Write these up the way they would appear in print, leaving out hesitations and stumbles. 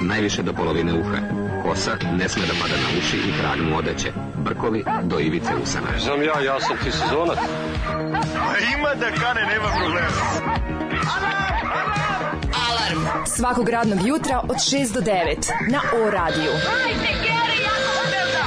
najviše do polovine uha. Kosa ne sme da pada na uši i kragnu odeće. Brkovi do ivice usana. Znam ja sam ti sezonac. Ima da kane, nema problema. Alarm svakog radnog jutra od 6 do 9 na O-radiju. Hajde, Geri, jako se belda!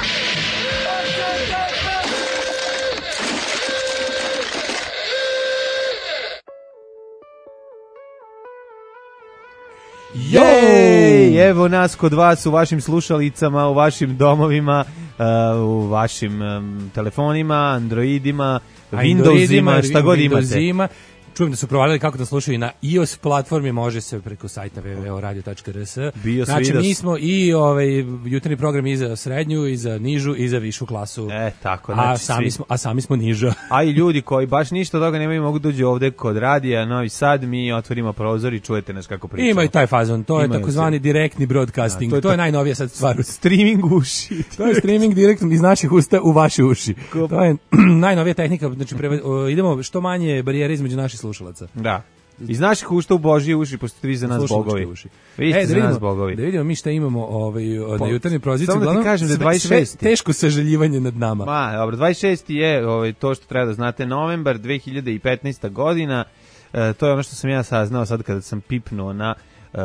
Jej, evo nas kod vas u vašim slušalicama, u vašim domovima, u vašim telefonima, Androidima, Windowsima, šta god imate. Čujem da su provalili kako da slušaju i na iOS platformi, može se preko sajta www.radio.rs. Znači, mi smo i jutarnji program i za srednju, i za nižu, i za višu klasu. Tako, znači sami smo niža. A i ljudi koji baš ništa od toga nemaju, mogu dođu ovde kod radija Novi Sad, mi otvorimo prozor i čujete nas kako pričamo. Ima i taj fazon, to je takozvani direktni broadcasting, to je najnovija sad stvar. Streaming uši. To je streaming direktno iz naših usta u vaše uši. To je najnovija tehnika, znači idemo što manje barijere između naših slušalaca. Da. Iz naših ušta u Božije uši, pošto vi za nas bogovi. Vi ste za nas bogovi. Da vidimo mi šta imamo na jutarnjoj proziciji. Samo da ti kažem da je 26. Teško sažaljivanje nad nama. Dobro, 26. je to što treba da znate, novembar 2015. godina. To je ono što sam ja saznao sad kada sam pipnuo na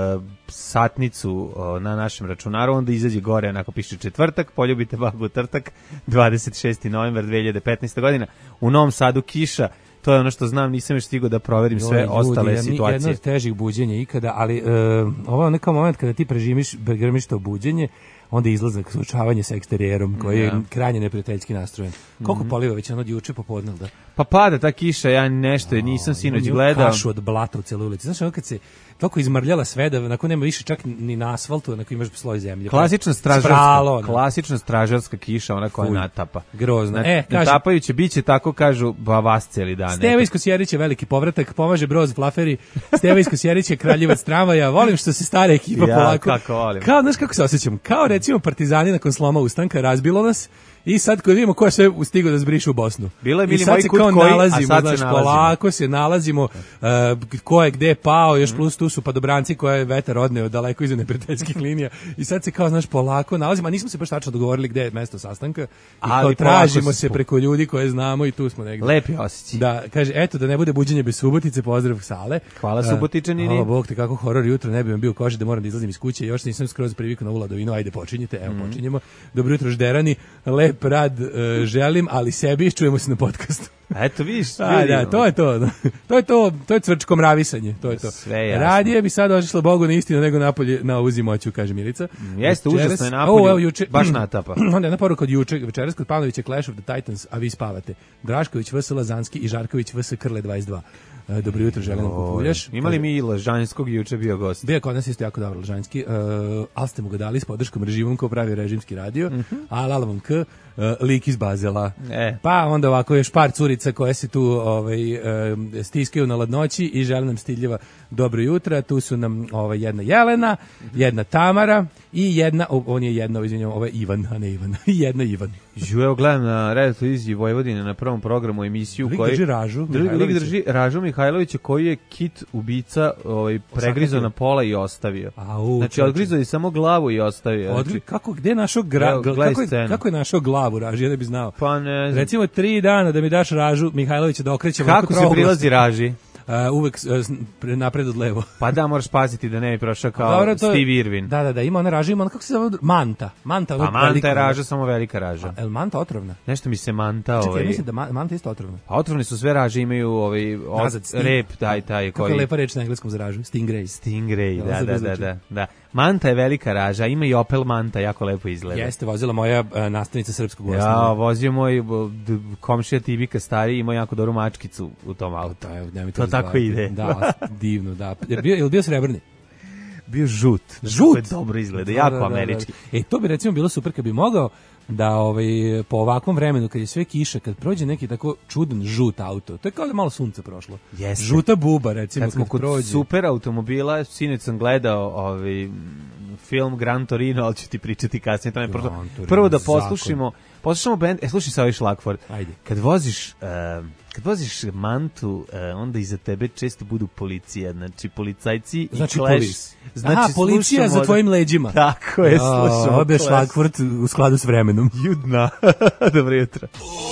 satnicu na našem računaru, onda izađe gore, onako piše četvrtak, poljubite babu trtak, 26. novembar 2015. godina. U Novom Sadu kiša. To je ono što znam, nisam još stigao da proverim sve ostale situacije. Jedno od težih buđenja ikada, ali ovo je neka moment kada ti pregrmiš to buđenje, onda izlazak, suočavanje sa eksterijerom koji je krajnje neprijateljski nastrojen. Koliko poliva već od juče popodne, da? Pa pada ta kiša, ja nešto nisam sinoć gledao. Kašu od blata u celoj ulici. Znaš, ono kad se toliko izmrljala sve da nakon nema više čak ni na asfaltu, onako imaš sloj zemlje. Klasična stražarska kiša, ona koja natapa. Grozno. Natapajuće, biće tako, kažu, vas cijeli dan. Steva iz Kosjerić je veliki povratak, pomaže Broz Flaferi, Steva iz Kosjerić je kraljevac tramvaja, volim što se stara ekipa polako. Kako volim. Kao, znaš kako se osjećam? Kao recimo partizani nakon sloma ustanka, razbilo nas, i sad kad vidimo ko je sve stigao da zbriše u Bosnu. Bilo je bili moj kut koji, a sad se nalazimo. Polako se nalazimo, ko je gde pao, još plus tu su padobranci koje je vetar odneo daleko iza neprijateljskih linija. I sad se kao, znaš, polako nalazimo, a nismo se baš tačno dogovorili gde je mesto sastanka. I kao tražimo se preko ljudi koje znamo i tu smo negdje. Lepi osjećaj. Da, kaže, eto, da ne bude buđenje bez Subotice, pozdrav Sale. Hvala Subotičanini. Hvala Bog te, kako horor jutro, ne bi vam bio koži da moram da izlazim iz kuće, još nisam skroz privikao na Uladovinu, ajde počinjete, evo počinjemo. Dobro jutro Žderani, lep rad želim, ali sebi čujemo se na podcastu. Eto vidiš, da, to je to. To je cvrčko mravisanje, to je to. Radije bi sad otišlo Bogu na istinu nego napolje na uzimoću, kaže Milica. Jeste, užasno je napolju, baš natapa. Onda jedna poruka od juče, večeras kod Pavlovića Clash of the Titans, a vi spavate. Drašković vs. Lazanski i Žarković vs. Krle 22. Dobro jutro, želim vam Kupuljaš. Imali mi i Lažanjskog juče bio gost? Bio kod nas isto jako dobro Lažanjski, ali ste mu ga dali s podrškom režimom ko pravi režimski radio, a lala vam k, lik iz Bazela. Pa onda ovako još par curica koje se tu stiskaju na ladnoći i želim nam stidljiva dobro jutra. Tu su nam jedna Jelena, jedna Tamara i jedna, on je jedna, izvinjam, ovo je Ivan, a ne Ivan, i jedna Ivan. Evo gledam na Radio televiziji Vojvodine na prvom programu emisiju koji drži Ražu. Lik drži Ražu Mihajlovića koji je kit ubica pregrizao na pola i ostavio. Znači odgrizao je samo glavu i ostavio. Kako gde našo kako je našo glavu Raži, ja ne bi znao. Pa ne. Recimo 3 dana da mi daš Ražu Mihajlovića da okrećemo kako se prilazi Raži. Uvek napred od levo. Pa da, moraš paziti da ne bi prošao kao Steve Irwin. Da, ima ona Raža, ima ona, kako se zove, Manta. Manta je Raža, samo velika Raža. El Manta otrovna? Nešto mi se Manta... Čekaj, mislim da Manta isto otrovna. Pa otrovni su sve Raže, imaju rep, taj koji... Kako je lepa reč na engleskom za Ražu? Stingray, da. Manta je velika Raža, ima i Opel Manta, jako lepo izgleda. Jeste, vozila moja nastavnica srpskog osnovne. Ja, vozio moj komšija Tibika stari, imao jako dobru mačkicu u tom autu. To tako ide. Da, divno, da. Je li bio srebrni? Bio žut. Žut? Dobro izgleda, jako američki. To bi recimo bilo super kad bi mogao da po ovakvom vremenu, kad je sve kiša, kad prođe neki tako čudan žut auto, to je kao da malo sunce prošlo. Jeste. Žuta buba, recimo, kad smo kod super automobila, sinoć sam gledao film Gran Torino, ali ću ti pričati kasnije. Prvo da poslušimo Poslušamo bend, slušaj sa ovaj šlagvort. Ajde. Kad voziš mantu, onda iza tebe često budu policija, znači policajci i znači Clash. Police. Znači policija za tvojim leđima. Tako je, slušamo. Ovo je šlagvort u skladu s vremenom. Judna. Dobro jutro.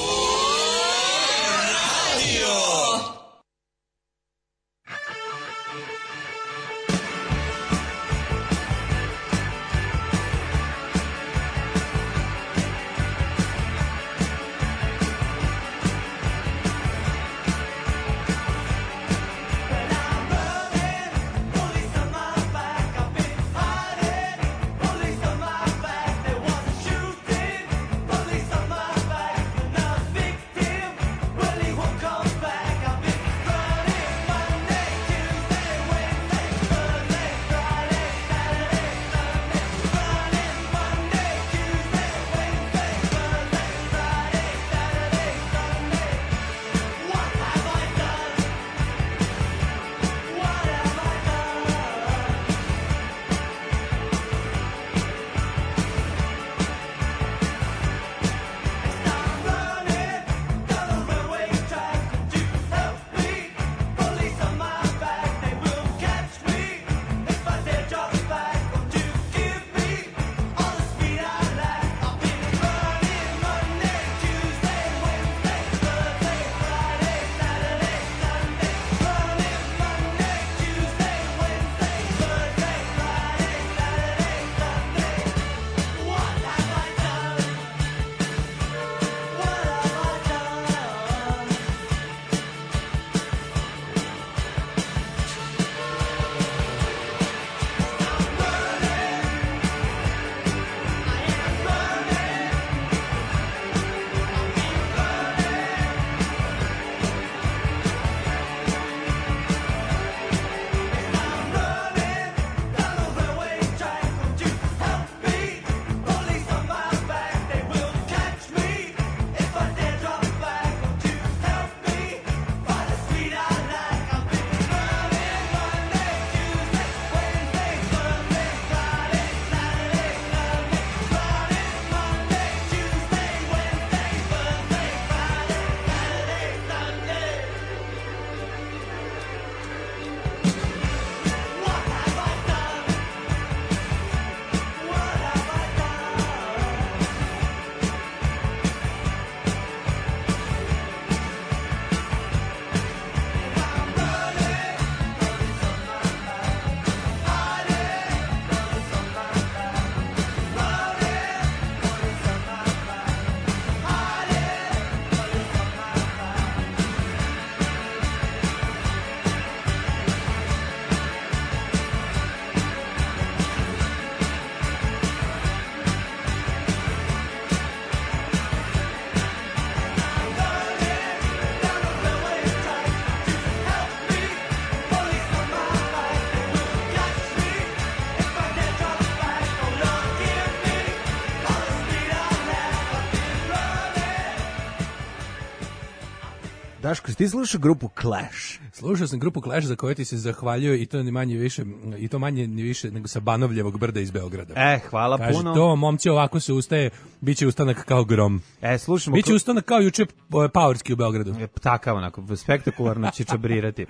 Daško, ti slušao grupu Clash? Slušao sam grupu Clash za koju ti se zahvaljuje i to ni manje više, i to manje ni više nego sa Banovljevog brda iz Beograda. Hvala kaže, puno. To, momci, ovako se ustaje, biće ustanak kao grom. Slušamo. Biće ustanak kao juče Powerski u Beogradu. Takav, onako, spektakularno će čabrirati.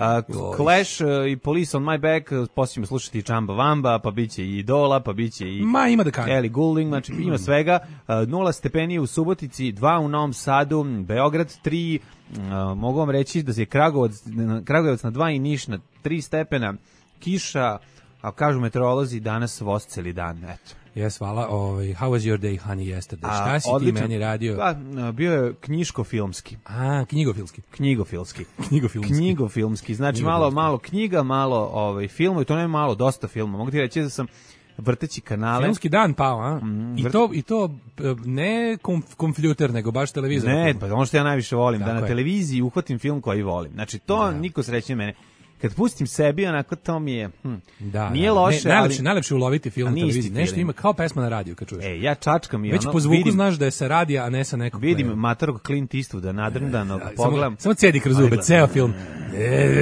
Clash i Police on my back, poslije ćemo slušati Čamba Vamba, pa biće i Idola, pa biće i ima da kane. Ellie Goulding, znači ima svega. 0 stepeni u Subotici, 2 u Novom Sadu, Beograd 3, mogu vam reći da je Kragujevac na 2 i Niš na 3 stepena, kiša, a kažu meteorolozi danas voz celi dan, eto. Jes, hvala. How was your day, honey, yesterday? Šta si odličan, ti meni radio? Bio je knjiško-filmski. Knjigofilmski. Znači malo knjiga, malo filmu i to ne malo, dosta filma. Mogu ti reći da sam vrteći kanale. Filmski dan pao, a? I to ne kompjuter, nego baš televizor. Ne, pa ono što ja najviše volim, tako da na je. televiziji uhvatim film koji volim. Znači to niko srećnije mene. Kad pustim sebi, onako to mi je, nije loše, najlepše uloviti film na televiziji. Nešto ima kao pesma na radiju kad čuješ. Ja čačkam i već po zvuku znaš da je sa radija, a ne sa nekog. Vidim matorog Clint Eastwooda nadrndanog, pogledam. Samo cedi kroz zube, ceo film.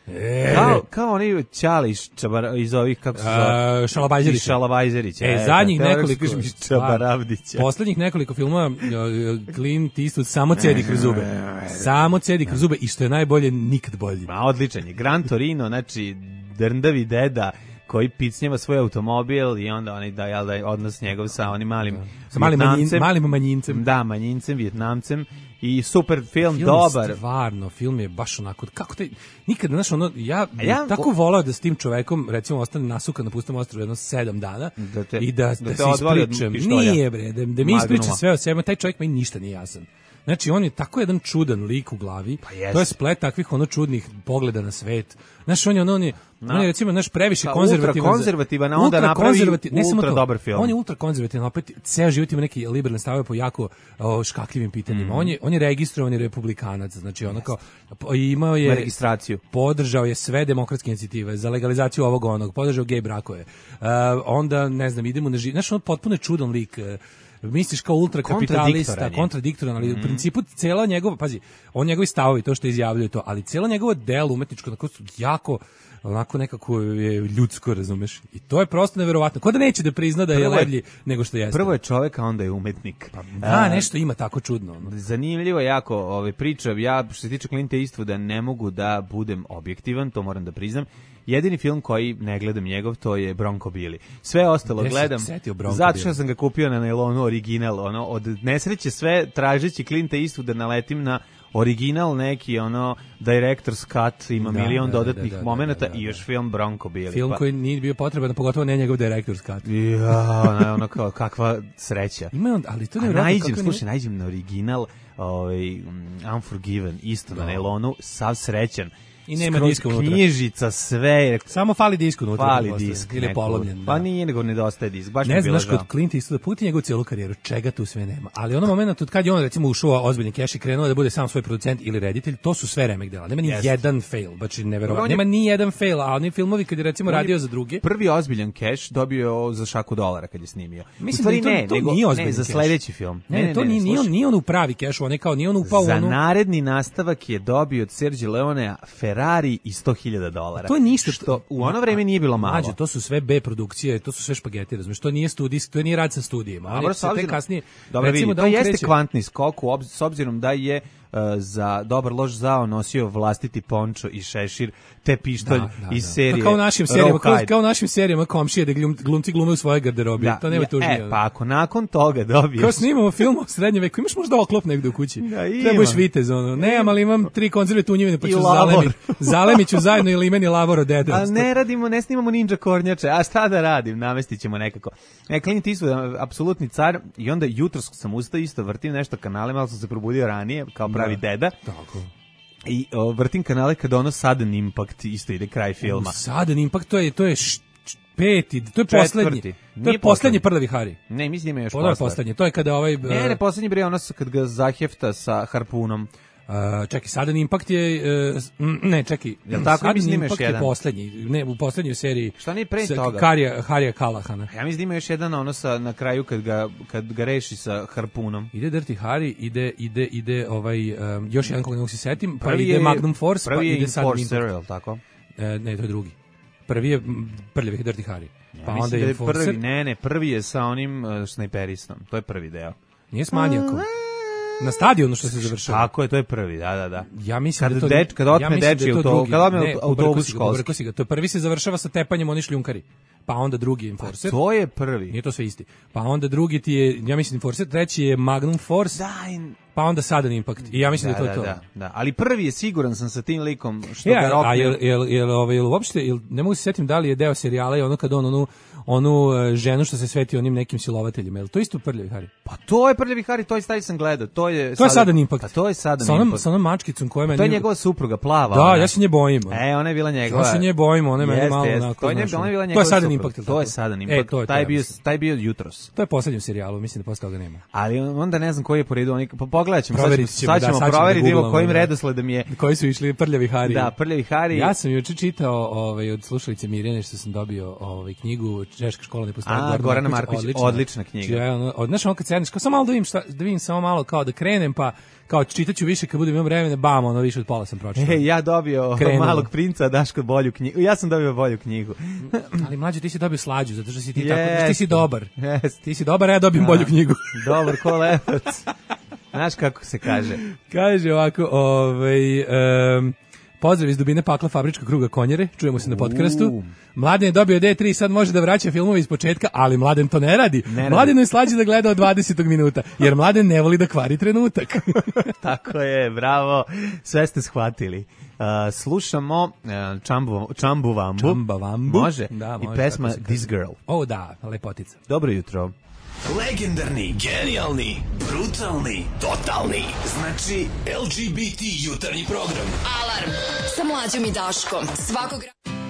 Kao oni Ćale iz ovih, kako se zove? Šalabajzerića. Zadnjih nekoliko... Poslednjih nekoliko filmova Clint Eastwood samo cedi kroz zube. Samo cedi kroz zube i što je najbolje, nikad bolji. Odličan je. Gran Torino, znači drndavi deda koji picnjeva svoj automobil i onda onaj da odnos njegov sa onim malim manjincem. Da, manjincem, Vijetnamcem. I super film dobar. Stvarno, film je baš onako, kako te, nikad, znaš, ono, ja tako volao da s tim čovekom, recimo, ostane nasukan na pustom ostrvu jedno 7 dana i da se ispričam. Nije, bre, da mi ispričam sve o sebi, taj čovjek meni ništa nije jasan. Znači, on je tako jedan čudan lik u glavi, to je splet takvih ono čudnih pogleda na svet. Znaš, on je recimo, naš previše konzervativan, a onda napravi ultra dobar film. On je ultra konzervativan, opet ceo život ima neke liberalne stavove po jako škakljivim pitanjima. On je registrovani republikanac, znači ono kao imao je registraciju. Podržao je sve demokratske inicijative za legalizaciju ovog onog, podržao gej brakove. Onda, ne znam, idemo na život. Znaš, on potpuno je čudan lik. Misliš kao ultrakapitalista, kontradiktoran, ali u principu cela njegova, pazi, on njegovi stavovi, to što izjavljuje to, ali celo njegovo delo umetničko, onako jako, onako nekako je ljudsko, razumeš? I to je prosto neverovatno. Ko da neće da prizna da je leplji nego što jeste. Prvo je čovek, a onda je umetnik. Nešto ima tako čudno. Zanimljivo je jako priča. Ja, što se tiče Clint Eastwooda, ne mogu da budem objektivan, to moram da priznam. Jedini film koji ne gledam njegov, to je Bronco Billy. Sve ostalo gledam, zato što sam ga kupio na nailonu original, od nesreće sve tražeći Clint Eastwooda naletim na original neki, director's cut, ima milion dodatnih momenata i još film Bronco Billy. Film koji nije bio potreban, pogotovo ne njegov director's cut. Kao kakva sreća. Ima ali to ne nađem na original Unforgiven, isto na nailonu, sav srećan. I nema diska unutra. Knjižica, sve. Samo fali disk unutra. Fali disk. Ili je polomljen. Pa nije, nego nedostaje disk. Baš ne znaš, kod Clint Eastwooda puti njegovu cijelu karijeru, čega tu sve nema. Ali ono moment od kad je on recimo ušao ozbiljni keš i krenuo da bude sam svoj producent ili reditelj, to su sve remek dela. Nema ni jedan fail, baš neverovatno. Nema ni jedan fail, a oni filmovi kad je recimo radio za druge. Prvi ozbiljan keš dobio za $100 kad je snimio. Mislim da to nije ozbiljan za sledeći film. Ne, to nije on u pravi keš, on je kao nije on upao za naredni nastavak je dobio od Sergio Leonea Ferrari i $100.000. To je ništa što u ono vreme nije bilo malo. Mađo, to su sve B produkcije, to su sve špageti, razumiješ, to nije studijski, to nije rad sa studijima. Dobro, kasnije, recimo da jeste kvantni skok s obzirom da je za dobar loš zao nosio vlastiti pončo i šešir te pištolj iz serije. Kao u našim serijama Komšije da glumci glume u svojoj garderobi. To nema tužnije. Pa ako nakon toga dobiješ... Kao snimamo film u srednjem veku, imaš možda oklop negde u kući. Trebaš vitez, nemam, ali imam 3 konzerve tunjevine, pa ću zalemiću zajedno i limen i lavor od dede. A ne snimamo ninja kornjače, a šta da radim, namestit ćemo nekako. Clint Eastwood, apsolutni car, i onda jutros sam ustao, isto vrtim nešto kanale, malo sam se probudio ranije, kao pravi deda. Tako. I vrtim kanale kada ono Sudden Impact isto ide kraj filma. Sudden Impact, to je peti, to je poslednji. To je poslednji Prljavi Hari. Ne, mislim ima još poslednji. To je kada Ne, poslednji bre ono kad ga zahefta sa harpunom. Čekaj, Sudden Impact je ne, čekaj. Jel tako mislim ima još jedan? Je poslednji, ne, u poslednjoj seriji. Šta nije pre toga? Harija Kalahana. Ja mislim da ima još jedan na kraju kad ga reši sa harpunom. Ide Dirty Harry, ide još jedan koga ne mogu se setim, pa ide Magnum Force, pa ide Sudden Impact. Tako? Ne, to je drugi. Prvi je Prljavi Dirty Harry. Pa onda je prvi, prvi je sa onim snajperistom. To je prvi deo. Nije s manijakom. Na stadionu što se završava. Tako je, to je prvi, da. Ja mislim da to kad otme dečiji autobus školski. To prvi se završava sa tepanjem oni šljunkari. Pa onda drugi Enforcer. To je prvi. Nije to sve isti. Pa onda drugi ti je, ja mislim Enforcer, treći je Magnum Force. Pa onda Sudden Impact. I ja mislim da je to. Da. Ali prvi je, siguran sam sa tim likom što ga rokne. A jel uopšte, ne mogu se setim da li je deo serijala i ono kad onu ženu što se sveti onim nekim silovateljima. Je li to isto Prljavi Hari? Pa to je Prljavi Hari, to je stari sam gledao. To je Sudden Impact. Pa to je Sudden Impact. Sa onom mačkicom koja meni... To je njegova supruga, plava. Da, ja se nje bojim. Ona je bila njegova. Ja se nje bojim, ona je meni malo onako. To je bila njegova supruga. To je Sudden Impact. Taj je bio jutros. To je poslednji serijalu, mislim da posle toga nema. Ali onda ne znam koji je po redu, pogledat ćemo, sad ćemo proveriti kojim redosledom je. Koji su išli Prljavi Hari. Da, Prljavi Hari. Ja sam juče čitao od slušalice Mirjane što sam dobio knjigu Češka škola ne postoji. Gorana Marković, odlična knjiga. Znaš, ono kad sedneš, kao samo malo da vidim samo malo kao da krenem, pa kao čitaću više kad budem imam vremena, bam, ono više od pola sam pročitao. Ja dobio Malog princa, Daško bolju knjigu. Ja sam dobio bolju knjigu. Ali mlađe, ti si dobio slađu, zato što si ti tako, ti si dobar. Ti si dobar, ja dobijem bolju knjigu. Dobar ko lepac. Znaš kako se kaže? Kaže ovako, pozdrav iz dubine pakla fabričkog kruga Konjere, čujemo se na podcastu. Mladen je dobio D3, sad može da vraća filmove iz početka, ali Mladen to ne radi. Mladenu je slađe da gleda od 20. minuta, jer Mladen ne voli da kvari trenutak. Tako je, bravo, sve ste shvatili. Slušamo Čambu Vambu. Može? Da, može. I pesma This Girl. O da, lepotica. Dobro jutro. Legendarni, genijalni, brutalni, totalni. Znači LGBT jutarnji program. Alarm sa Mlađom i Daškom. Svakog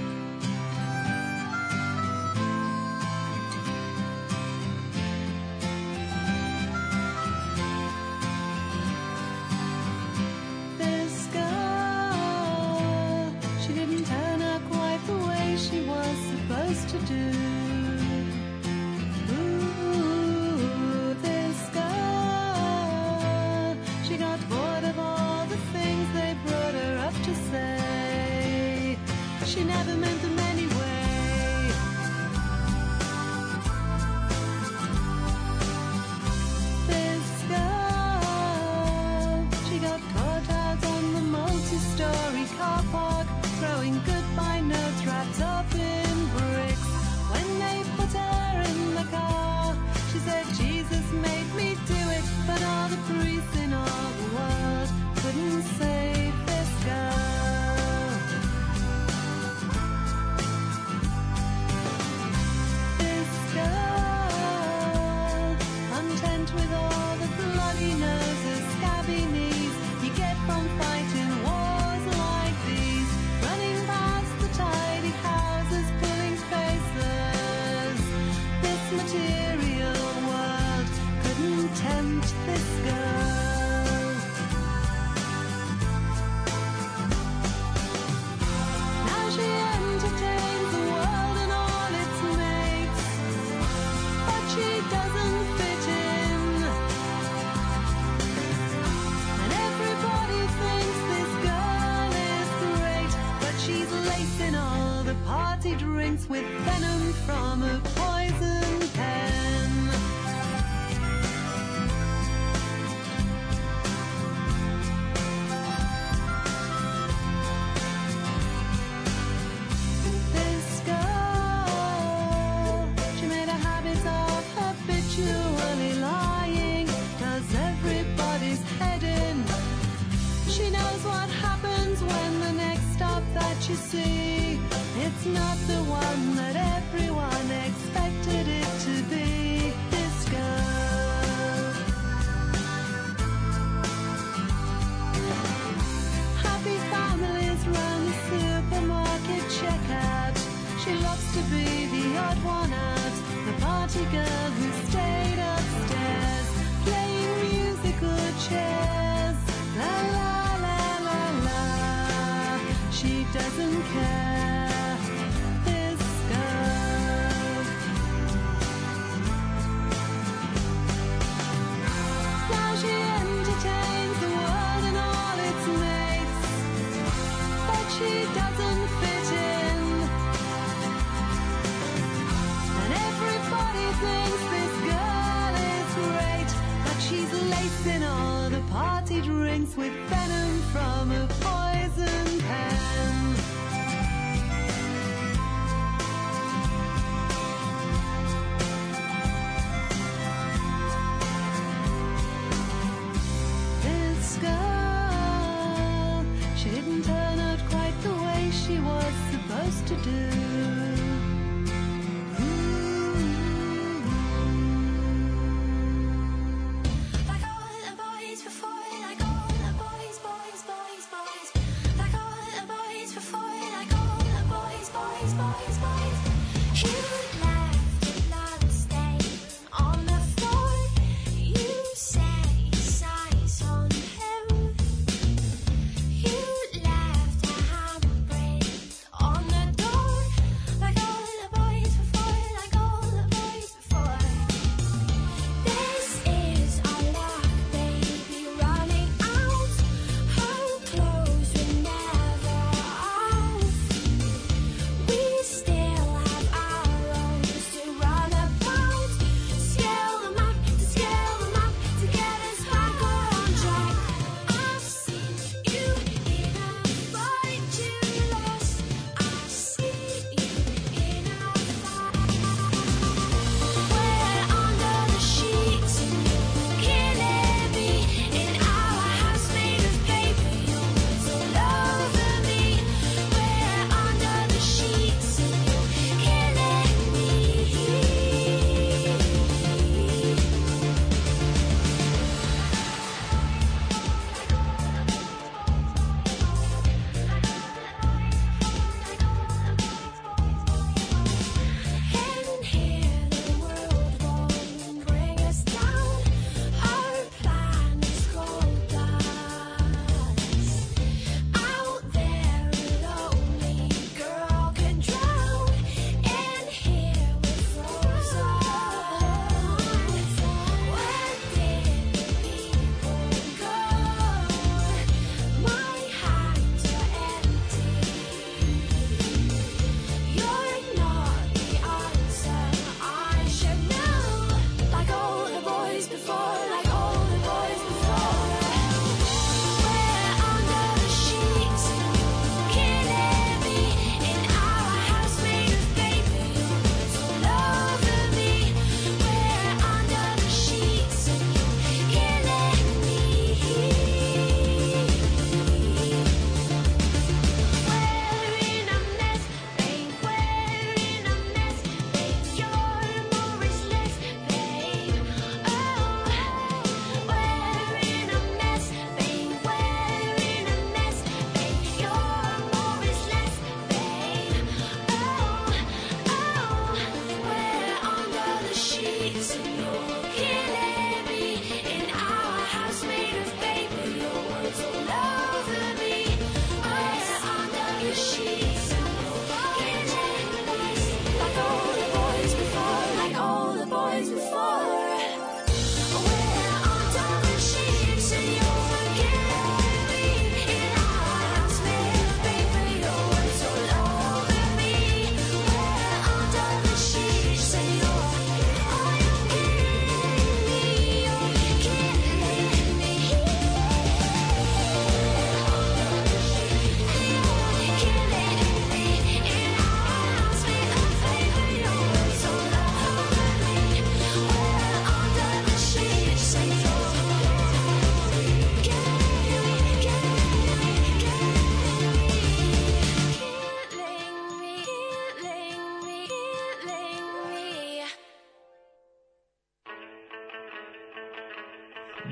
with venom from a poison pen. This girl, she made a habit of habitually lying, does everybody's head in. She knows what happens when the next stop that you see, it's not the one that everyone expected it to be. This girl, happy families round the supermarket checkout. She loves to be the odd one out, the party girl who stayed upstairs playing musical chairs. La la la la la, she doesn't care. All the party drinks with venom from a poison pen. This girl, she didn't turn out quite the way she was supposed to do.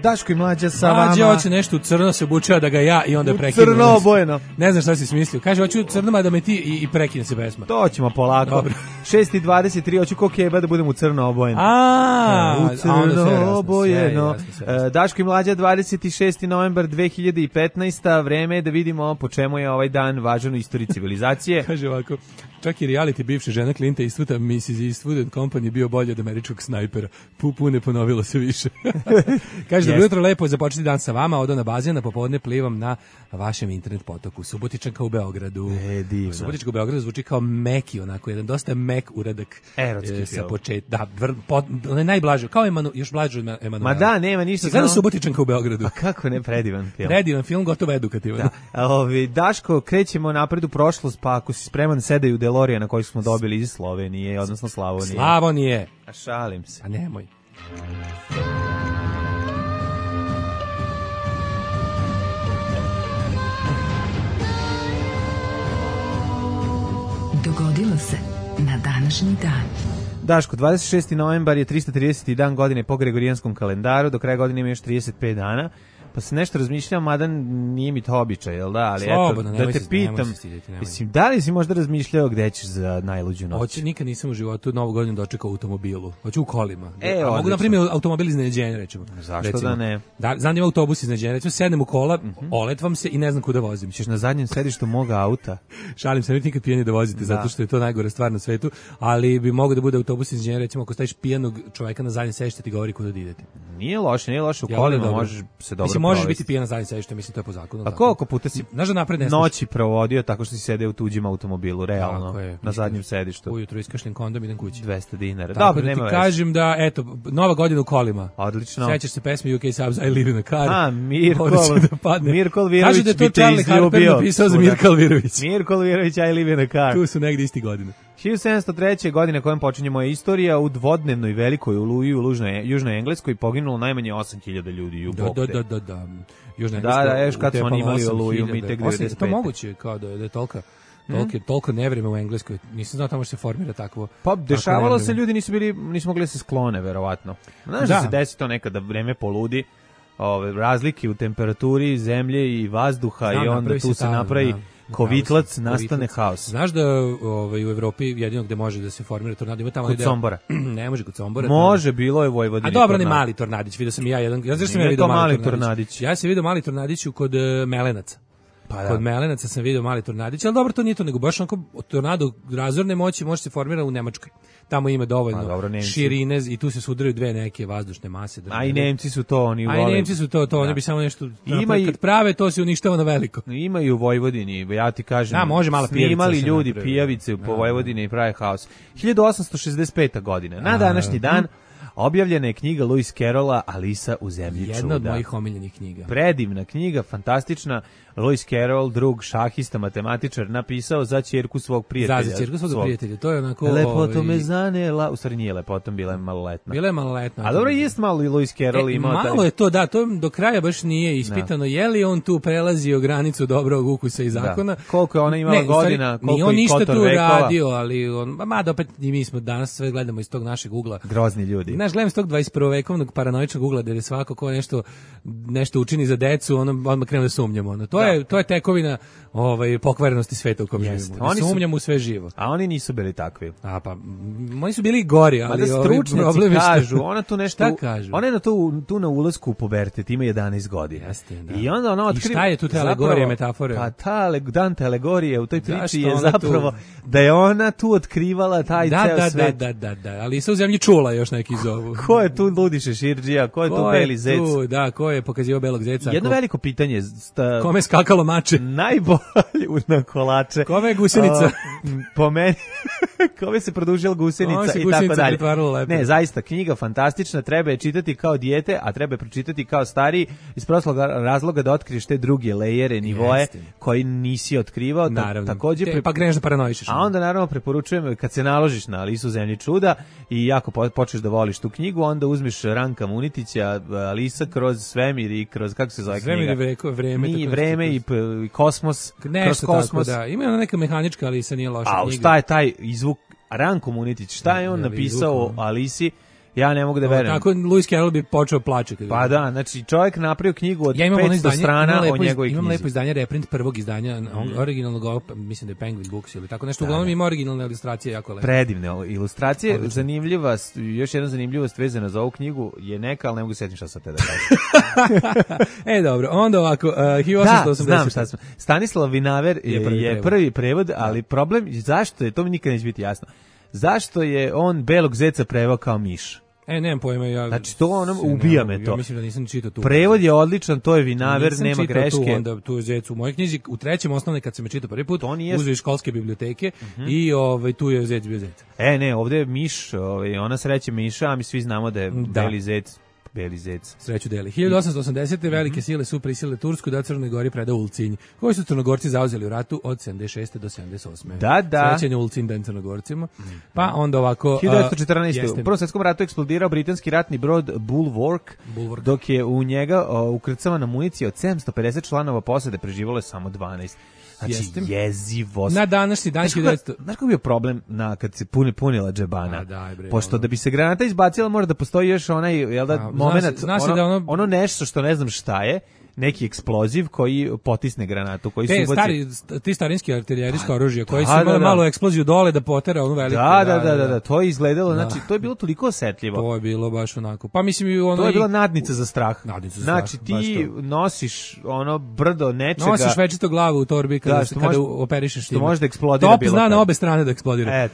Daško i Mlađa sa Mlađe vama. hoće nešto u crno se obučava da ga ja i onda prekinem. Crno obojeno. Ne znam šta si smislio. Kaže, hoću crnoma da me ti i prekine se pesma. To ćemo polako. Dobro. 6:23, hoću ko keba da budem u crno obojeno. A, U crno obojeno. Daško i Mlađa, 26. novembar 2015. Vreme je da vidimo po čemu je ovaj dan važan u istoriji civilizacije. Kaže ovako, čak i reality bivše žena Clinta Eastwooda, Mrs. Eastwood and Company bio bolje od američkog snajpera. Pune ponovilo se više. Kaže, dobro jutro, lepo je započeti dan sa vama, odo na bazen, a popodne plivam na vašem internet potoku. Subotičanka u Beogradu. Divno. Subotička u Beogradu zvuči kao meki, onako, jedan dosta mek uradak. Erotski sa početka. Da, najblaže, kao još blaže od Emanuela. Ma da, nema ništa. Gleda Subotičanka u Beogradu. A kako ne, predivan film. Predivan film, gotovo edukativan. Da. Daško, krećemo napred u prošlost, pa ako si spreman, sedaj u DeLorean na koji smo dobili iz Slovenije, odnosno Slavonije. Slavonije. A šalim se. A nemoj. Dogodilo se na današnji dan. Daško, 26. novembar je 330. dan godine po Gregorijanskom kalendaru, do kraja godine ima još 35 dana, pa se nešto razmišljam, mada nije mi to običaj, jel da? Ali slobodno, eto, da te pitam, mislim, da li si možda razmišljao gde ćeš za najluđu noć? Hoće, nikad nisam u životu Novu godinu dočekao u automobilu. Hoću u kolima. A mogu na primjer automobil iznenađenja, recimo. Zašto recimo, da ne? Znam da ima autobus iznenađenja, recimo sednem u kola, oletvam se i ne znam kuda vozim. Ćeš na zadnjem sedištu moga auta? Šalim se, nikad pijeni da vozite, zato što je to najgore stvar na svetu, ali bi mogao da bude autobus iznenađenja, recimo ako staviš pijanog čoveka na zadnjem sedištu ti govori kuda idete. Nije loše u kolima, možeš se dobro provesti. Možeš biti pijan na zadnjem sedištu, mislim to je po zakonu. A koliko puta si napred noći provodio tako što si sedeo u tuđem automobilu, realno, na zadnjem sedištu? Ujutro iskašljem kondom, idem kući. $200. Dobro, nema veze. Kažem da, eto, Nova godina u kolima. Odlično. Sećaš se pesme UK Subs, I live in a car. A, Mirko Alvirović bi te izljubio. Kaže da to Charlie Harper napisao za Mirko Alvirović. Mirko Alvirović, I live in a car. Tu su negdje isti godine. 1703. godine kojom počinje moja istorija, u dvodnevnoj velikoj oluji u Južnoj Engleskoj poginulo najmanje 8.000 ljudi. Da. Južna Engleska. Da, još kad su oni imali oluju, mi tek 95. To moguće, kao da je toliko nevreme u Engleskoj. Nisam znao tamo se formira takvo. Pa dešavalo se, ljudi nisu mogli da se sklone, verovatno. Znaš da se desi to nekada, vreme poludi, razlike u temperaturi zemlje i vazduha i onda tu se napravi kovitlac, nastane haos. Znaš da u Evropi jedino gde može da se formira tornado ima tamo kod Sombora. Ne može kod Sombora. Može, bilo je u Vojvodini. A dobro, ne mali tornadić, vidio sam ja jedan. Ja zašto sam ja vidio mali tornadić. Ja sam vidio mali tornadić kod Melenaca. Pa da. Kod Melenaca sam vidio mali tornadić, ali dobro, to nije to, nego baš onako tornado razorne moći može se formirati u Nemačkoj. Tamo ima dovoljno širine i tu se sudaraju dve neke vazdušne mase. A i Nemci su to, oni vole. A i Nemci su to, oni bi samo nešto, kad prave, to se uništava na veliko. Imaju u Vojvodini, ja ti kažem, može mala pijavica. Snimali ljudi pijavice po Vojvodini i prave haos. 1865. godine, na današnji dan, objavljena je knjiga Lewis Carrolla Alisa u zemlji čuda. Jedna od mojih omiljenih knjiga. Predivna knjiga, fantastična. Lewis Carroll, drug šahista, matematičar, napisao za ćerku svog prijatelja. Za ćerku svog prijatelja, to je onako... Lepoto me zanela, u stvari nije lepotom, bila je maloletna. Bila je maloletna. A dobro, jest malo i Lewis Carroll imao... Malo je to, da, to do kraja baš nije ispitano. Je li on tu prelazio granicu dobrog ukusa i zakona? Koliko je ona imala godina, koliko i on ništa tu radio, ali mada opet i mi smo danas sve gledamo iz tog našeg ugla. Grozni ljudi. Znaš, gledam iz tog 21. vekovnog paranoičnog ugla, gde svako ko nešto učini za decu, odmah krenu da sumnjamo. To je tekovina pokvarenosti sveta u kom živimo. Sumnjamo u sve živo. A oni nisu bili takvi. Oni su bili gori, ali stručnjaci kažu, ona tu nešto... Šta kažu? Ona je tu na ulasku u pubertet, ima 11 godina. Jeste, da. I onda ona otkriva... I šta je tu te alegorije, metafore? Pa ta Dante alegorije u toj priči je zapravo da je ona tu otkrivala taj ceo svet. Da, ali se u zemlji čula još neki zovu. Ko je tu ludi šeširđija, ko je tu beli zec? Ko je pokazivao belog zeca? Jedno veliko pitanje. Kome skakalo mače? Najbolje na kolače. Kome je gusenica? Po meni, kome se produžila gusenica i tako dalje. Ne, zaista, knjiga fantastična, treba je čitati kao dijete, a treba je pročitati kao stariji, iz prostog razloga da otkriješ te druge lejere, nivoe, koji nisi otkrivao. Također, pa kreneš da paranoišeš. A onda naravno preporučujem, kad se naložiš na Alisu u zemlji čuda i jako počneš da voliš tu knjigu, onda uzmeš Ranka Munitića, Alisa kroz svemir i kroz, kako se zove knjiga? Vreme i kosmos. Kroz kosmos. Tako, da. Ima ona neka mehanička Alisa, nije loša knjiga. A šta je taj izvuk Ranko Munitić, šta je on napisao o Alisi Ja ne mogu da verujem. Tako Lewis Carroll bi počeo plače. Pa da, znači čovjek napravio knjigu od 500 strana o njegovoj knjizi. Imam lepo izdanje, reprint prvog izdanja, originalnog, mislim da je Penguin Books ili tako nešto. Uglavnom ima originalne ilustracije, jako lepo. Predivne ilustracije, zanimljiva, još jedna zanimljivost vezana za ovu knjigu je neka, ali ne mogu se sjetiti šta sad te da kažem. Dobro, onda ovako, 1880. Znam šta smo. Stanislav Vinaver je prvi prevod, ali problem, zašto je, to mi nikad neće biti jasno, zašto je on belog zeca preveo kao miš? Nemam pojma, ja... Znači, to ono, ubija me to. Ja mislim da nisam čitao tu. Prevod je odličan, to je Vinaver, nema greške. Tu, onda tu je zec u mojoj knjizi, u trećem osnovne kad sam je čitao prvi put, uzeo iz školske biblioteke i tu je zec bio zec. Ne, ovde je miš, ona sreće miša, a mi svi znamo da je beli zec. Beli zec. Sreću deli. 1880. velike sile su prisile Tursku da Crnoj Gori preda Ulcinj, koji su Crnogorci zauzeli u ratu od 76. do 78. Da. Srećen je Ulcinj dan Crnogorcima. Pa onda ovako... 1914. U Prvom svjetskom ratu eksplodirao britanski ratni brod Bulwark, dok je u njega ukrcavana municija od 750 članova posade, preživalo je samo 12. Znači, jezivost. Na današnji dan... Znaš kako je bio problem kad se punila džebana? Pošto da bi se granata izbacila, mora da postoji još onaj, moment, ono nešto što ne znam šta je, neki eksploziv koji potisne granatu, koji su ti starinski artiljerijska oružja koji su imali malu eksploziju dole da potera onu veliku. Da, to je izgledalo, znači to je bilo toliko osetljivo. To je bilo baš onako. Pa mislim to je bila nadnica za strah. Znači ti nosiš ono brdo nečega. Nosiš večito glavu u torbi kada operišeš što može da eksplodira bilo. Top zna na obe strane da eksplodira.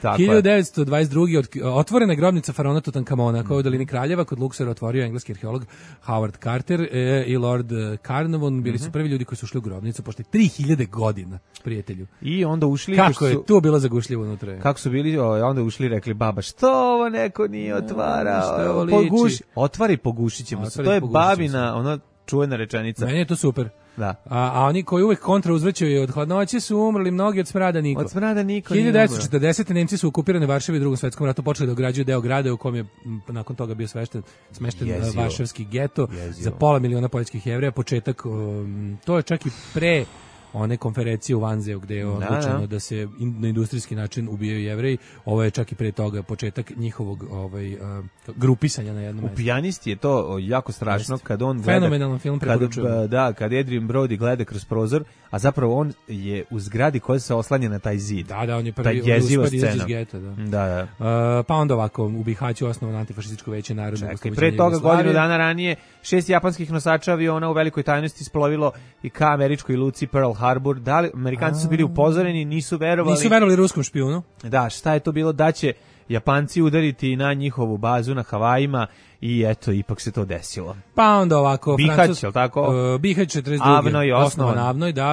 1922. otvorena grobnica faraona Tutankamona koja u dolini Kraljeva kod Luksora otvorio engleski arheolog Howard Carter i Lord Carnarvon, bili su prvi ljudi koji su ušli u grobnicu posle 3000 godina, prijatelju. I onda ušli... Kako je tu bilo zagušljivo unutra? Kako su bili, onda ušli i rekli, baba, što ovo neko nije otvarao? Otvari, pogušit ćemo se. To je babina, ona čuvena rečenica. Meni je to super. Da. A oni koji uvek kontra uzvraćaju od hladnoće su umrli mnogi od smrada niko. Od smrada niko. 1940. Nemci su okupirani Varšavi u Drugom svetskom ratu počeli da ograđuju deo grada u kom je nakon toga bio smešten varšavski geto za 500.000 poljskih Jevreja. Početak, to je čak i pre one konferencije u Vanzeu gde je odlučeno da se na industrijski način ubijaju Jevreji. Ovo je čak i pre toga početak njihovog grupisanja na jednom mestu. U Pijanisti je to jako strašno kad on gleda... Fenomenalan film, preporučujem. Kad Adrian Brody gleda kroz prozor, a zapravo on je u zgradi koja se oslanja na taj zid. Da, on je prvi uspad izaći iz geta. Da. Pa onda ovako, u Bihaću osnovno antifašističko veće narodnog oslobođenja pre toga godinu dana ranije 6 japanskih nosača aviona u velikoj tajnosti splovilo i ka američkoj luci Pearl Harbor. Amerikanci su bili upozoreni, nisu verovali ruskom špijunu. Da, šta je to bilo da će Japanci udariti na njihovu bazu na Havajima i eto, ipak se to desilo. Pa onda ovako... Bihać, je li tako? Bihać 42. Avnoj je osnovan. Avnoj, da,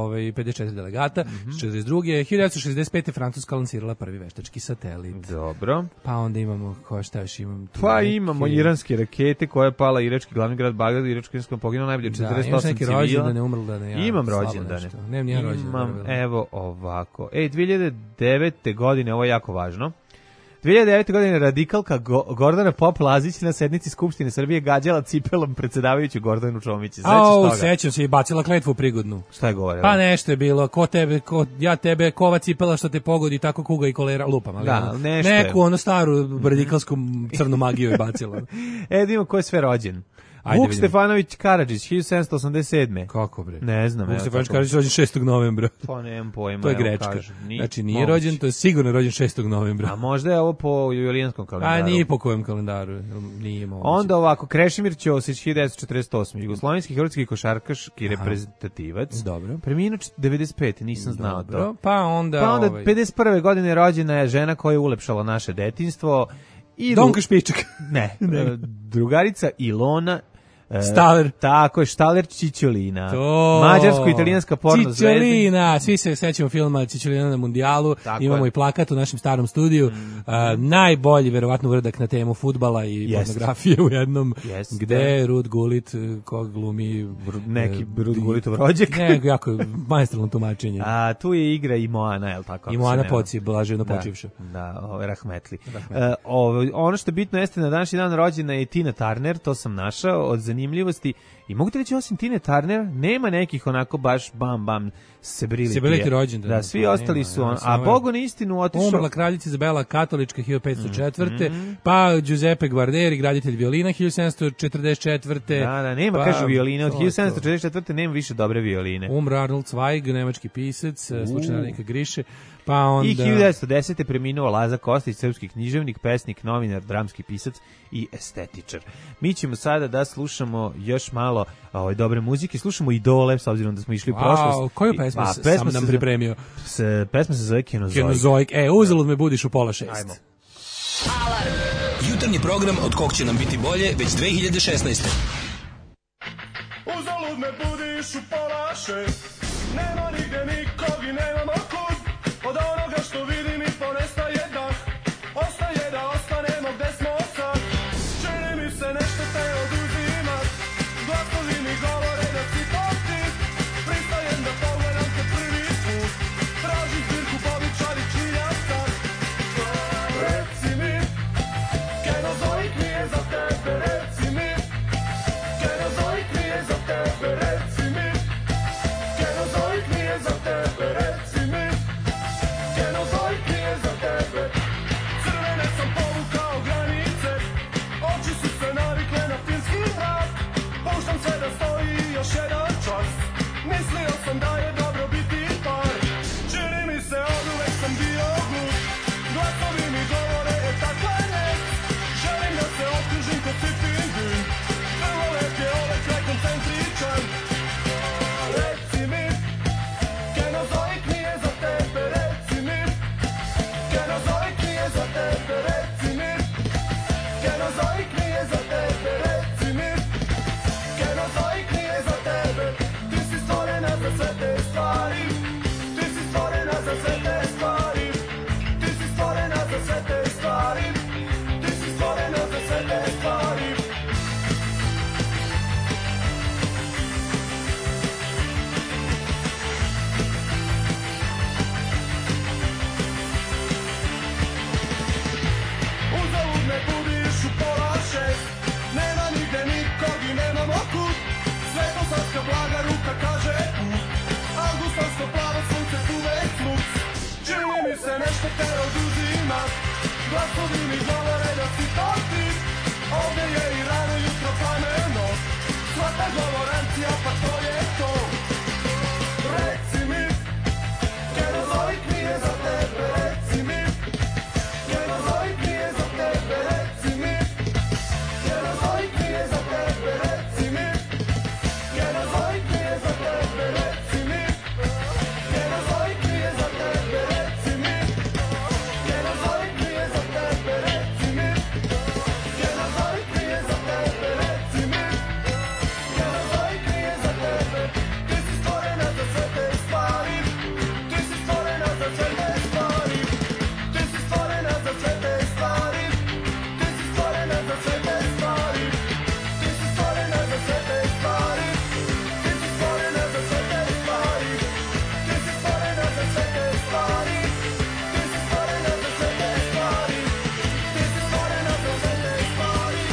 54 delegata. 42. 1965. Francuska lansirala prvi veštački satelit. Dobro. Pa onda imamo, šta još imam tu? Pa imamo iranske rakete koja je pala irački glavni grad Bagdad, irački poginulo najbolje 48 civila. Rođendane, umrldane. Ja, imam rođendane. Nemam nijedan rođendan. Imam, evo ovako. 2009. godine, ovo je jako važno. 2009. godine radikalka Gordana Pop-Lazić na sednici Skupštine Srbije gađala cipelom predsjedavajuću Gordanu Čomić. Sećam se i bacila kletvu prigodnu. Šta je govorila? Pa nešto je bilo, ja tebe, kova cipela što te pogodi, tako kuga i kolera, lupam. Ali da, neku ono staru radikalsku crnu magiju je bacila. Edimo, ko je sve rođen? Vuk Stefanović Karadžić, 1787. Kako bre? Ne znam. Vuk Stefanović Karadžić rođen 6. novembra. Pa nemam pojma. To je grečka. Znači nije rođen, to je sigurno rođen 6. novembra. A možda je ovo po julijanskom kalendaru. A nije po kojem kalendaru. Nije moguće. Onda ovako, Krešimir Ćosić, 1948. Jugoslovenski hrvatski košarkaški reprezentativac. Dobro. Preminuo 95. Nisam znao to. Pa onda 51. godine rođena je žena koja je ulepšala naše detinjstvo. Donka Špičak. Ne. Drugarica Ilona Štaler. Tako je, Štaler Čičolina. Mađarsko-italijanska porno zvezda. Čičolina, svi se sećamo filma Čičolina na mundijalu. Tako imamo i plakat u našem starom studiju. Najbolji, verovatno, uradak na temu fudbala i pornografije u jednom. Gde Rud Gullit, kog glumi... Neki Rud Gullitov rođak. Ne, jako maestralno tumačenje. A tu je igra i Moana, je li tako? I Moana Poci, blaženo počivša. Da, rahmetli. Ono što je bitno jeste na današnji dan rođena je Tina Turner, to sam našao, od zanimljivosti I mogu ti reći, osim Tine Turner, nema nekih onako baš bam Sebrili rođendan. Da, svi ostali su a Bogu na istinu otišao. Umrla kraljica Izabela katolička 1504. Pa Giuseppe Guarneri, graditelj violina 1744. Da, nema, kažu violine. Od 1744. nema više dobre violine. Umro Arnold Zweig, nemački pisac, slučajnika Griše. Pa onda... I 1910. preminuo Laza Kostić, srpski književnik, pesnik, novinar, dramski pisac i estetičar. Mi ćemo sada da slušamo još malo dobre muzike. Slušamo Idole, s obzirom da smo išli u prošlost. Koju pesmu sam nam pripremio? Pesma se zove Kenozoik. Kenozoik. Uzalud me budiš u 5:30. Ajmo. Alarm! Jutarnji program od kog će nam biti bolje već 2016. Uzalud me budiš u 5:30. Nema nigde nikog i nemamo kud. Od onoga što vidim i ponestaje dah. Ostaje da ostanemo gde smo sad. Čini mi se nešto te oduzima. Glasovi mi govore da si to ti. Pristajem da pogledam te prvi put. Tražim zbirku pobičari činjaka. Reci mi, Kenozoik mi je za tebe. Reci mi, Kenozoik mi je za tebe. Reci mi, Kenozoik mi je za tebe. Reci mi, Kenozoik mi je za tebe. Crvene sam povukao granice. Oči su se navikle na filmski mrak. Puštam se da stoji još jedan čas. Mislio sam da je dobro biti par. Čini mi se oduvek sam bio glup. Glasovi mi govore takva je nek. Želim da se okružim kod svi pingvin. Vrlo lep je ovaj kraj koncentričan. Reci mi, Kenozoik mi je za tebe. Reci mi, Kenozoik mi je za tebe. Reci mi, Kenozoik mi je za tebe. Reci mi, Kenozoik mi je za tebe. Ti si stvorena za sve te stvari. Ti si stvorena za sve te stvari. Ti si stvorena za sve te stvari. Ti si stvorena za sve te stvari. Uzalud me budiš u 5:30. Nema nigde nikog i nemamo kud. Svetosavska blaga ruka kaže Augustovsko plavo sunce uvek sluc. Čini mi se nešto te oduzima. Glasovi mi govore da si to ti. Ovde je i rano jutro plameno. Sva ta govorancija pa to je to. Reci mi, Kenozoik mi je za tebe. Reci mi, Kenozoik mi je za tebe. Reci mi, Kenozoik mi je za tebe. Reci mi, Kenozoik mi je za tebe. Reci mi, Kenozoik mi je za tebe. Reci mi, Kenozoik mi je za tebe. Reci mi, Kenozoik mi je za tebe. Reci mi, Kenozoik mi je za tebe. Ti si stvorena za sve te stvari. Ti si stvorena za sve te stvari. Ti si stvorena za sve te stvari. Ti si stvorena za sve te stvari. Ti si stvorena za sve te stvari. Ti si stvorena za sve te stvari. Ti si stvorena za sve te stvari. Ti si stvorena za sve te stvari. Ti si stvorena za sve te stvari.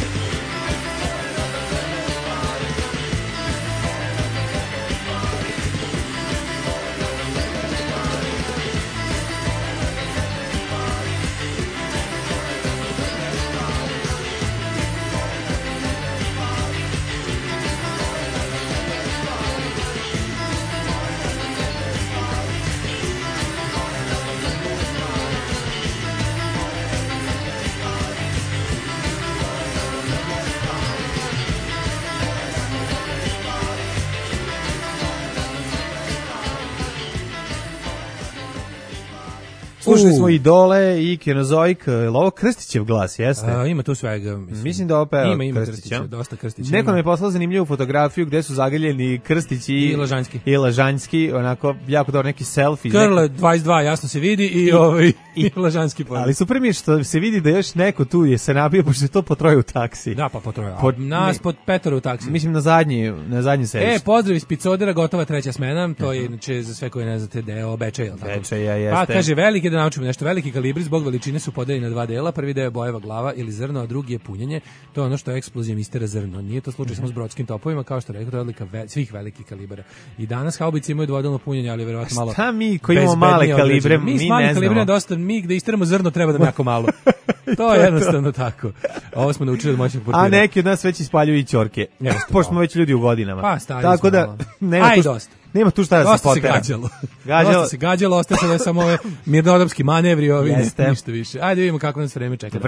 Slušali smo Idole i Kenozoik, ovo Krstićev glas, jeste? Ima tu svega, mislim da ovo peva ima Krstića. Dosta Krstića. Neko mi je poslao zanimljivu fotografiju gde su zagrljeni Krstić i Lažanjski, onako jako dobro neki selfie. Krle 22 jasno se vidi i Lažanski pored. Ali super mi je što se vidi da još neko tu je se nabio, pošto je to potroje u taksi. Da, pa potroje. Nas pod petoro u taksi. Mislim na zadnji sedište. Pozdrav iz Picodera, gotova 3. smena, to je inače za sve koji ne znate deo Bečeja. Bečeja jeste. Pa kaže veliki da naučimo nešto. Veliki kalibri zbog veličine su podeljeni na dva dela. Prvi deo je bojeva glava ili zrno, a drugi je punjenje. To je ono što eksplozijom istera zrno. Nije to slučaj samo s brodskim topovima, kao što rekao, to je odlika svih velikih kalibara. I danas haubice imaju dvodelno punjenje, ali verovatno malo. Šta mi koji imamo male kalibre, mi ne znamo. Dosta, mi gde isteramo zrno treba da jako malo. To je jednostavno tako. Ovo smo naučili od moćnog portira. A neki od nas već ispaljuju i ćorke. Pošto smo već ljudi u godinama. Pa, tako da nema tu šta da se potera. Dosta se gađalo, ostaje sada samo ove mirnodopski manevri, ovi ništa više. Ajde vidimo kako nas vreme čeka.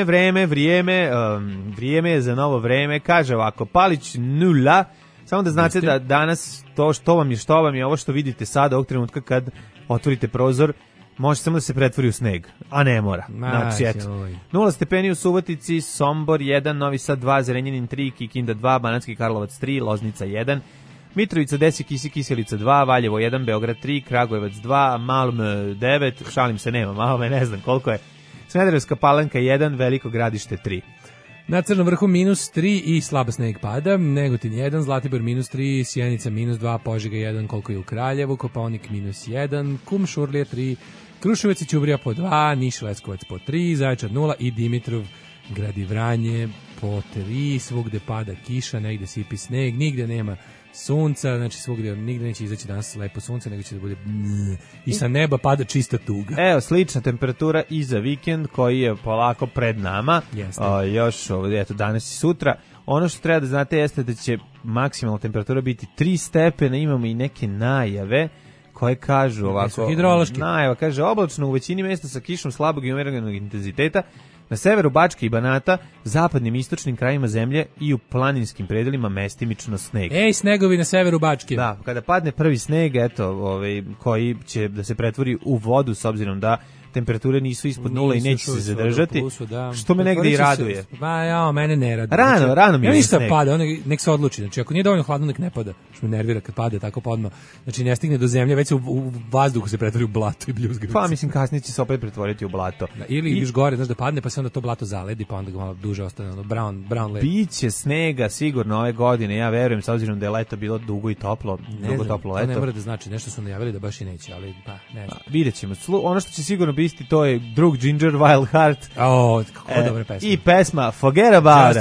Vrijeme je za novo vreme. Kaže ovako, Palić 0. Samo da znate da danas to što vam je ovo što vidite sada ovog trenutka kad otvorite prozor, može samo da se pretvori u sneg, a ne mora. Znači, eto. 0 stepeni u Subotici, Sombor 1, Novi Sad 2, Zrenjanin 3, Kikinda 2, Banatski Karlovac 3, Loznica 1, Mitrovica 10, Kiselica 2, Valjevo 1, Beograd 3, Kragujevac 2, Malm 9, šalim se, nema Malme, ne znam koliko je, Smederevska Palanka 1, Veliko Gradište 3. Na Crnom vrhu -3 i slaba sneg pada, Negotin 1, Zlatibor -3, Sjenica -2, Požega 1, koliko je u Kraljevu, Kopaonik -1, Kumšurlija 3, Kruševac i Ćuprija po 2, Niš Leskovac po 3, Zaječar 0 i Dimitrov grad i Vranje po 3, svugde pada kiša, negde sipi sneg, nigde nema sunca, znači svugde nigde neće izaći danas lepo sunce, nego će da bude i sa neba pada čista tuga. Evo, slična temperatura i za vikend koji je polako pred nama, još eto, danas i sutra. Ono što treba da znate jeste da će maksimalna temperatura biti 3 stepena, imamo i neke najave koje kažu ovako, najava kaže oblačno u većini mjesta sa kišom slabog i umjerenog intenziteta, na severu Bačke i Banata, zapadnim i istočnim krajima zemlje i u planinskim predelima mestimično sneg. Ej, snegovi na severu Bačke. Da, kada padne prvi sneg, eto, koji će da se pretvori u vodu s obzirom da temperature nisu ispod 0 i neće se zadržati, što me negde i raduje. Mene ne raduje. Rano mi je ništa sneg. Pada, nek se odluči. Znači, ako nije dovoljno hladno, nek ne pada. Što me nervira kad pade tako podma. Znači, ne stigne do zemlje, već se u vazduhu se pretvori u blato i bljuzgavice. Pa, mislim, kasnije će se opet pretvoriti u blato. Ili još gore, znaš, da padne, pa se onda to blato zaledi, pa onda ga malo duže ostane, brown led. Biće snega sigurno ove godine, ja verujem, s obzirom da je leto bilo dugo i toplo, toplo leto. Ne mora da znači, nešto su najavili da baš i neće, ali pa, ne znam. Vidjet ćemo. Ono što će sigurno biti, to je drug Ginger Wild Heart. Kako dobra pesma. I pesma Forget About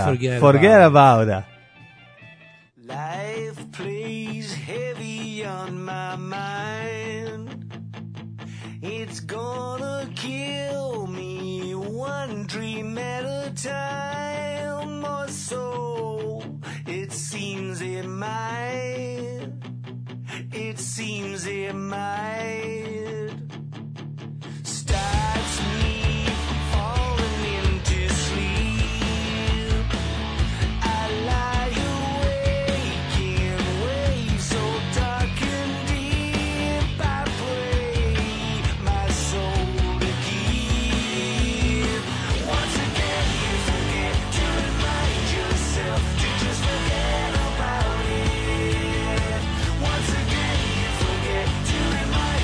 It. Life plays heavy on my mind. It's gonna kill me one dream at a time or so. It seems it might. It seems it might. Starts me falling into sleep. I lie awake in waves so dark and deep. I pray my soul to keep. Once again you forget to remind yourself to just forget about it. Once again you forget to remind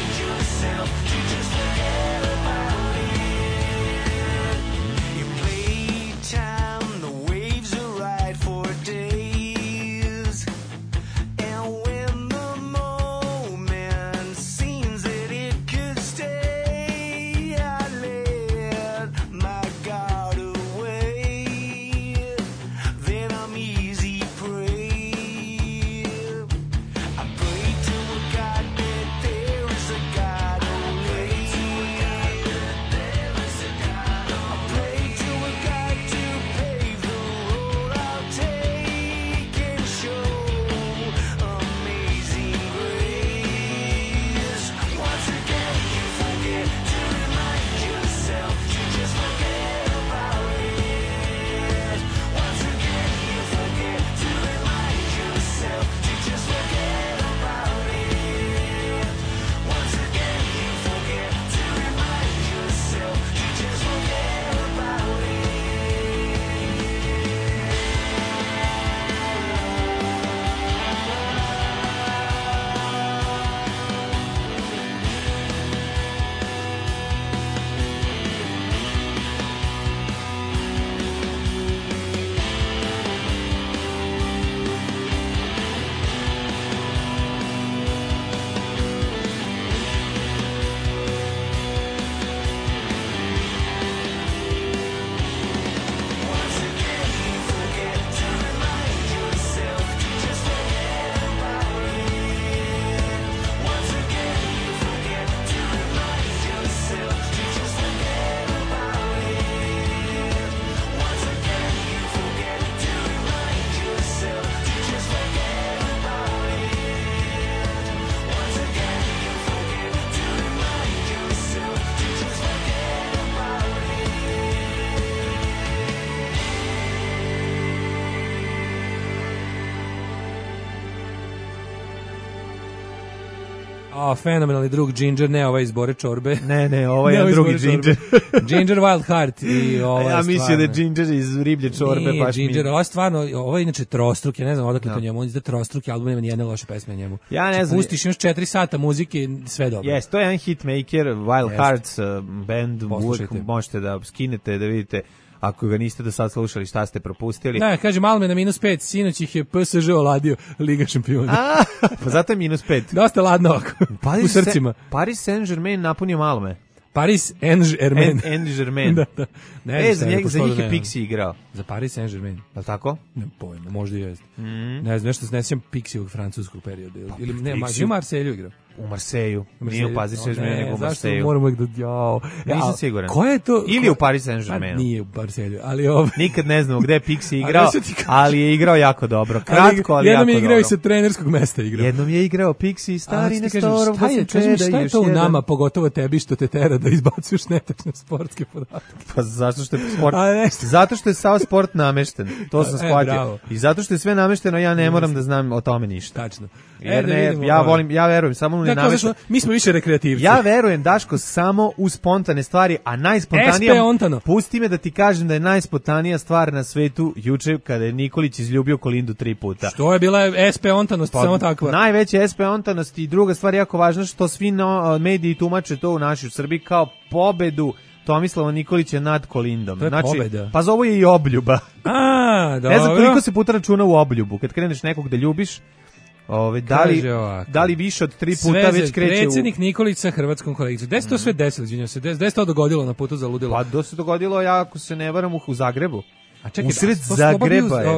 Fenomenalni drug Ginger, ne ovaj iz Bore čorbe. Ne, ovo je drugi Ginger. Ginger Wild Heart i ovo ja mislim da je Ginger iz riblje čorbe. Nije baš Ginger, ovo je stvarno, ovo je inače trostruk, ja ne znam odakle to njemu, on izda trostruki album, nema nijedne loše pesme njemu. Ja ne znam. Pustiš, imaš 4 sata muzike, sve dobro. Jes, to je jedan hitmaker, Wild Hearts band, možete da skinete, da vidite. Ako ga niste do sad slušali, šta ste propustili? Da, kaže, malo me na -5, sinoć ih je PSG oladio, Liga šampiona. Pa zato je -5. Dosta ladno ovako, u srcima. Paris Saint-Germain napunio Malme. Paris Saint-Germain. Da. Ne, za njih je Pixi igrao. Za Paris Saint-Germain. Je tako? Ne pojma, možda i jeste. Ne znam, nešto se ne sjećam Pixijevog francuskog perioda. Ili ne, u Marselju igrao. U Marseju. Nije u Paris Saint-Germain, nego u Marseju. Zašto moramo uvijek da... Nisam siguran. Ko je to? Ili u Paris Saint-Germainu. Nije u Marselju, ali Nikad ne znamo gde je Pixi igrao, ali je igrao jako dobro. Kratko, ali jako dobro. Jednom je igrao i sa trenerskog mesta igrao. Jednom je igrao Pixi, stari Nestorov. Šta je to u nama, pogotovo tebi, što te tera da izbacuješ netačne sportske podatke? Pa zato što je sav sport namešten. To sam shvatio. I zato što je sve namešteno, ja ne moram da znam o tome ništa. Tačno. Jer ja verujem samo u nenamešteno. Mi smo više rekreativci. Ja verujem, Daško, samo u spontane stvari, a najspontanija... Pusti me da ti kažem da je najspontanija stvar na svetu juče kada je Nikolić izljubio Kolindu 3 puta. Što je bila SP ontanost, samo takva? Najveća SP ontanost i druga stvar jako važna, što svi mediji tumače to u našoj Srbiji kao pobedu Tomislava Nikolića nad Kolindom. To je pobeda. Pa zovu je i obljuba. Dobro. Ne znam koliko se puta računa u obljubu. Kad kreneš nekog da ljubiš, da li više od 3 puta već kreće predsjednik Nikolić sa hrvatskom kolegicom. Gde se to sve desilo, izvinjam se? Gde se to dogodilo na putu za ludilo? Pa se dogodilo, ako se ne varam, u Zagrebu. A čekaj, usred Zagreba je.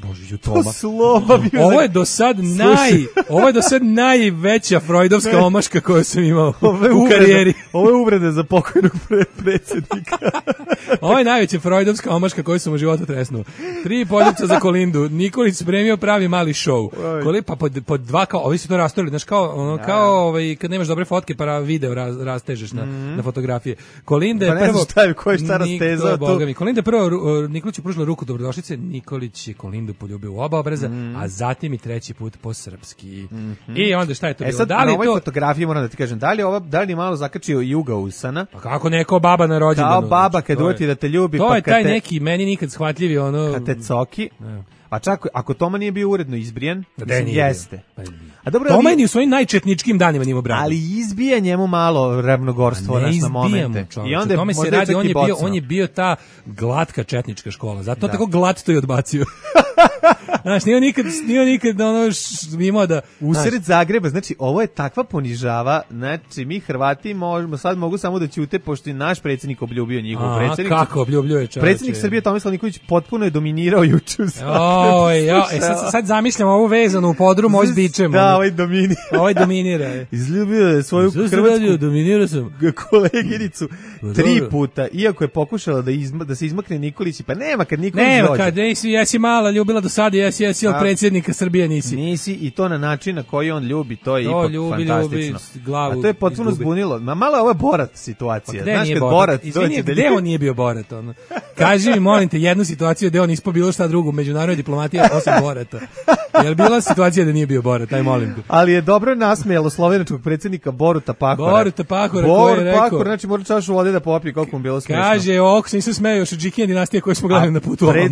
Ovo je do sad najveća freudovska omaška koju sam imao u karijeri. Ovo je uvreda za pokojnog predsjednika. Ovo je najveća freudovska omaška koju sam u životu tresnuo. 3 poljupca za Kolindu. Nikolić spremio pravi mali show. Pa pod 2 kao, ovi su to rastorili, znaš, kao kad nemaš dobre fotke pa video rastežeš na fotografije. Kolinda je prvo... Ko je šta rastezao tu? Kolinda je prvo Nikolić pružila ruku dobrodošlice, Nikolić je Kolindu poljubio u oba obraza, a zatim i 3. put po srpski. I onda šta je to bilo? Sad, na ovoj fotografiji moram da ti kažem, da li je malo zakačio Juga Usana? Pa kako neko baba na rođendanu? Kao baba kad uvati da te ljubi. To je taj neki, meni nikad shvatljivi ono... Kad te coki. Pa čak, ako Toma nije bio uredno izbrijan, jeste. A dobro, Toma je u svojim najčetničkim danima njima brani. Ali izbija njemu malo ravnogorstvo na momente. I onda Tome se radi, on je bio ta glatka četnička škola. Zato tako glat to i odbacio. Znaš, nije nikad ono imao da... Usred Zagreba, znači, ovo je takva ponižava, znači, mi Hrvati mogu samo da ćute, pošto je naš predsjednik obljubio njihov predsjednik. Kako obljubljuje, čovječe? Predsjednik Srbije Tomislav Nikolić potpuno je dominirao juče u Zagrebu. Sad zamišljam ovu vezanu u podrumu, ovo s bičem. Da, ovaj dominira. Ovaj dominira. Izljubio je svoju hrvatsku koleginicu 3 puta, iako je pokušala da se izmakne Nikolić, pa nema kad Nikolić dođe. Nema kad jesi mala ljubila do sada, jesi od predsjednika Srbije nisi. Nisi, i to na način na koji on ljubi, to je ipak fantastično. A to je potpuno zbunilo. Malo je ovo Borat situacija. Znaš kad Borat dođe da... Gde on nije bio Borat? Kaži mi, molim te, jednu situaciju gde on ispao bilo šta drugo u međunarodnoj diplomatiji osim Borata. Jel bila situacija da nije bio Borat, aj molim te. Ali je dobro nasmejalo slovenačkog predsjednika Boruta Pahora. Borut Pahor, znači mora čašu vode da popije, koliko mu bilo smiješno. Kaže, se nisam smeo još od Džikija dinastije koju smo gledali na putu ovamo.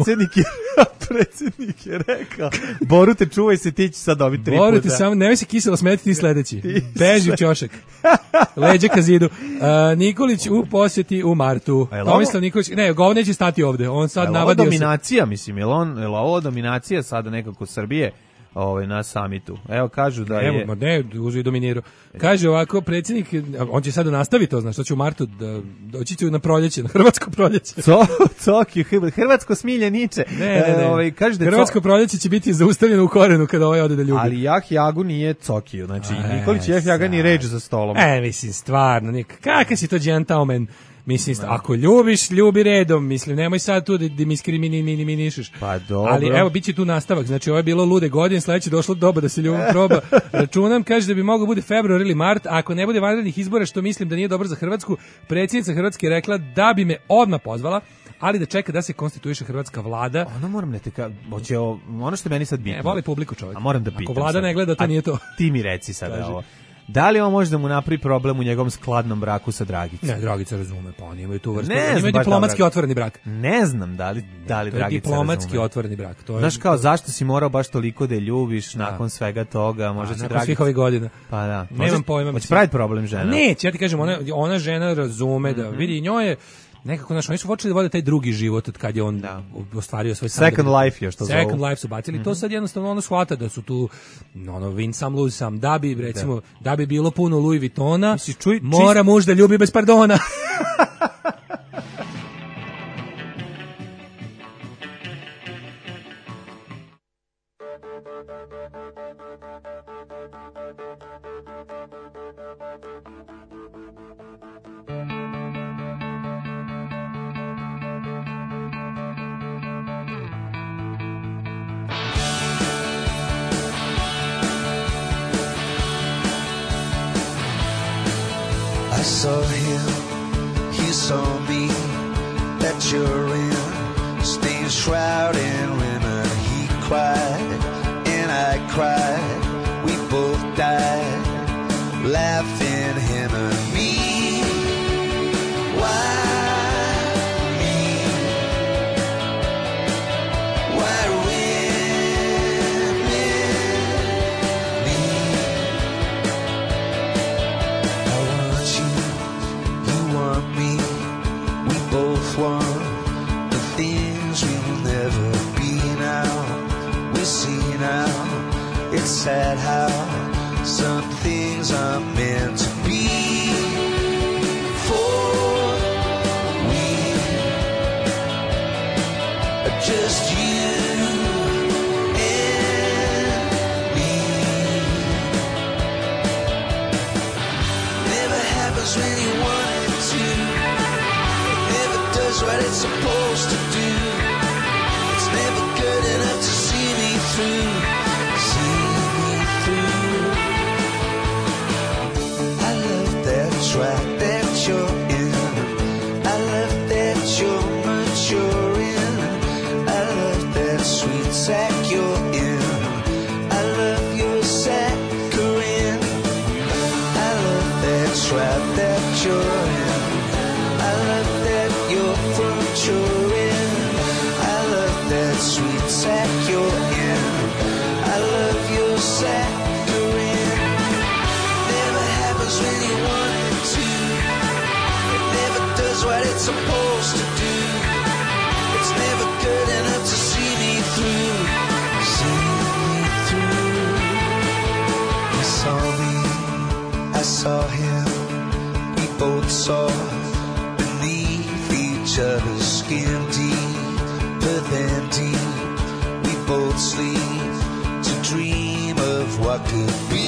Predsjednik je rekao, Borute, čuvaj se, ti će sad dobiti 3 puta. Borute, samo, nemoj se kiselo smeti, ti sledeći. Beži u ćošak. Leđe ka zidu. Nikolić u posjeti u martu. Tomislav Nikolić, ne, govor neće stati ovde. On sad navadio se. Ovo dominacija, mislim, je ovo dominacija sada nekako Srbije na samitu. Evo, kažu da je... Evo, ne, uži dominirao. Kaže ovako, predsjednik, on će sad nastaviti to, znaš, što će u martu, doći će na proljeće, na hrvatsko proljeće. Coki, hrvatsko smiljeniče. Ne. Hrvatsko proljeće će biti zaustavljeno u korenu kada ovaj ode da ljubi. Ali Jagu nije Cokio, znači Nikolić Jaga ni reč za stolom. Mislim, stvarno, kakav si to gentleman? Mislim, ako ljubiš, ljubi redom. Mislim, nemoj sad tu da mi iskriminišeš. Pa dobro. Ali evo, bit će tu nastavak. Znači, ovo je bilo lude godine, sledeće došlo doba da se ljubav proba. Računam, kaže da bi mogao bude februar ili mart. Ako ne bude vanrednih izbora, što mislim da nije dobro za Hrvatsku, predsjednica Hrvatske je rekla da bi me odmah pozvala, ali da čeka da se konstituiše hrvatska vlada. Moram ono što meni sad bitno. Ne, voli publiku čovjek. A moram da pitam. Ako vlada ne gleda, to nije to. Ti mi reci sada ovo. Da li on može da mu napravi problem u njegovom skladnom braku sa Dragicom? Ne, Dragica razume, pa oni imaju tu vrstu. Ne Oni znam imaju baš diplomatski da, otvoreni brak. Ne znam da li Dragica razume. Diplomatski otvoreni brak. To je, znaš kao, zašto si morao baš toliko da je ljubiš nakon svega toga? Možda će nakon Dragica... svih ovih godina. Pa da. Nemam pojma. Hoće praviti problem žena? Neće, ja ti kažem, ona žena razume da vidi, njoj je nekako, znaš, oni su počeli da vode taj drugi život od kad je on ostvario svoj Second life još to zovu. Second life su bacili, to sad jednostavno ono shvata da su tu win some, lose some, da bi, recimo, da bi bilo puno Louis Vuittona, mora muž da ljubi bez pardona. I saw him, he saw me, that you're in stained shroud and women. He cried and I cried, we both died, laughing him and me. Why me? Why women me? I want you, you want me, we both want the things we will never be now. We see now, it's sad how some things are meant to be. For we are just you and me. Never happens when you want it to. It never does what it's supposed to do. It's never good enough to see me through. See me through. I love that track that you're in. I love that you're maturing. I love that sweet sack you're in. I love your saccharine. I love that trap that you're in. I love that you're from Turin. I love that sweet sack you're in. I love your saccharine. Never happens when you want it to. It never does what it's supposed to do. It's never good enough to see me through. See me through. He saw me, I saw him. We both saw beneath each other's skin, deeper than deep. We both sleep to dream of what could be.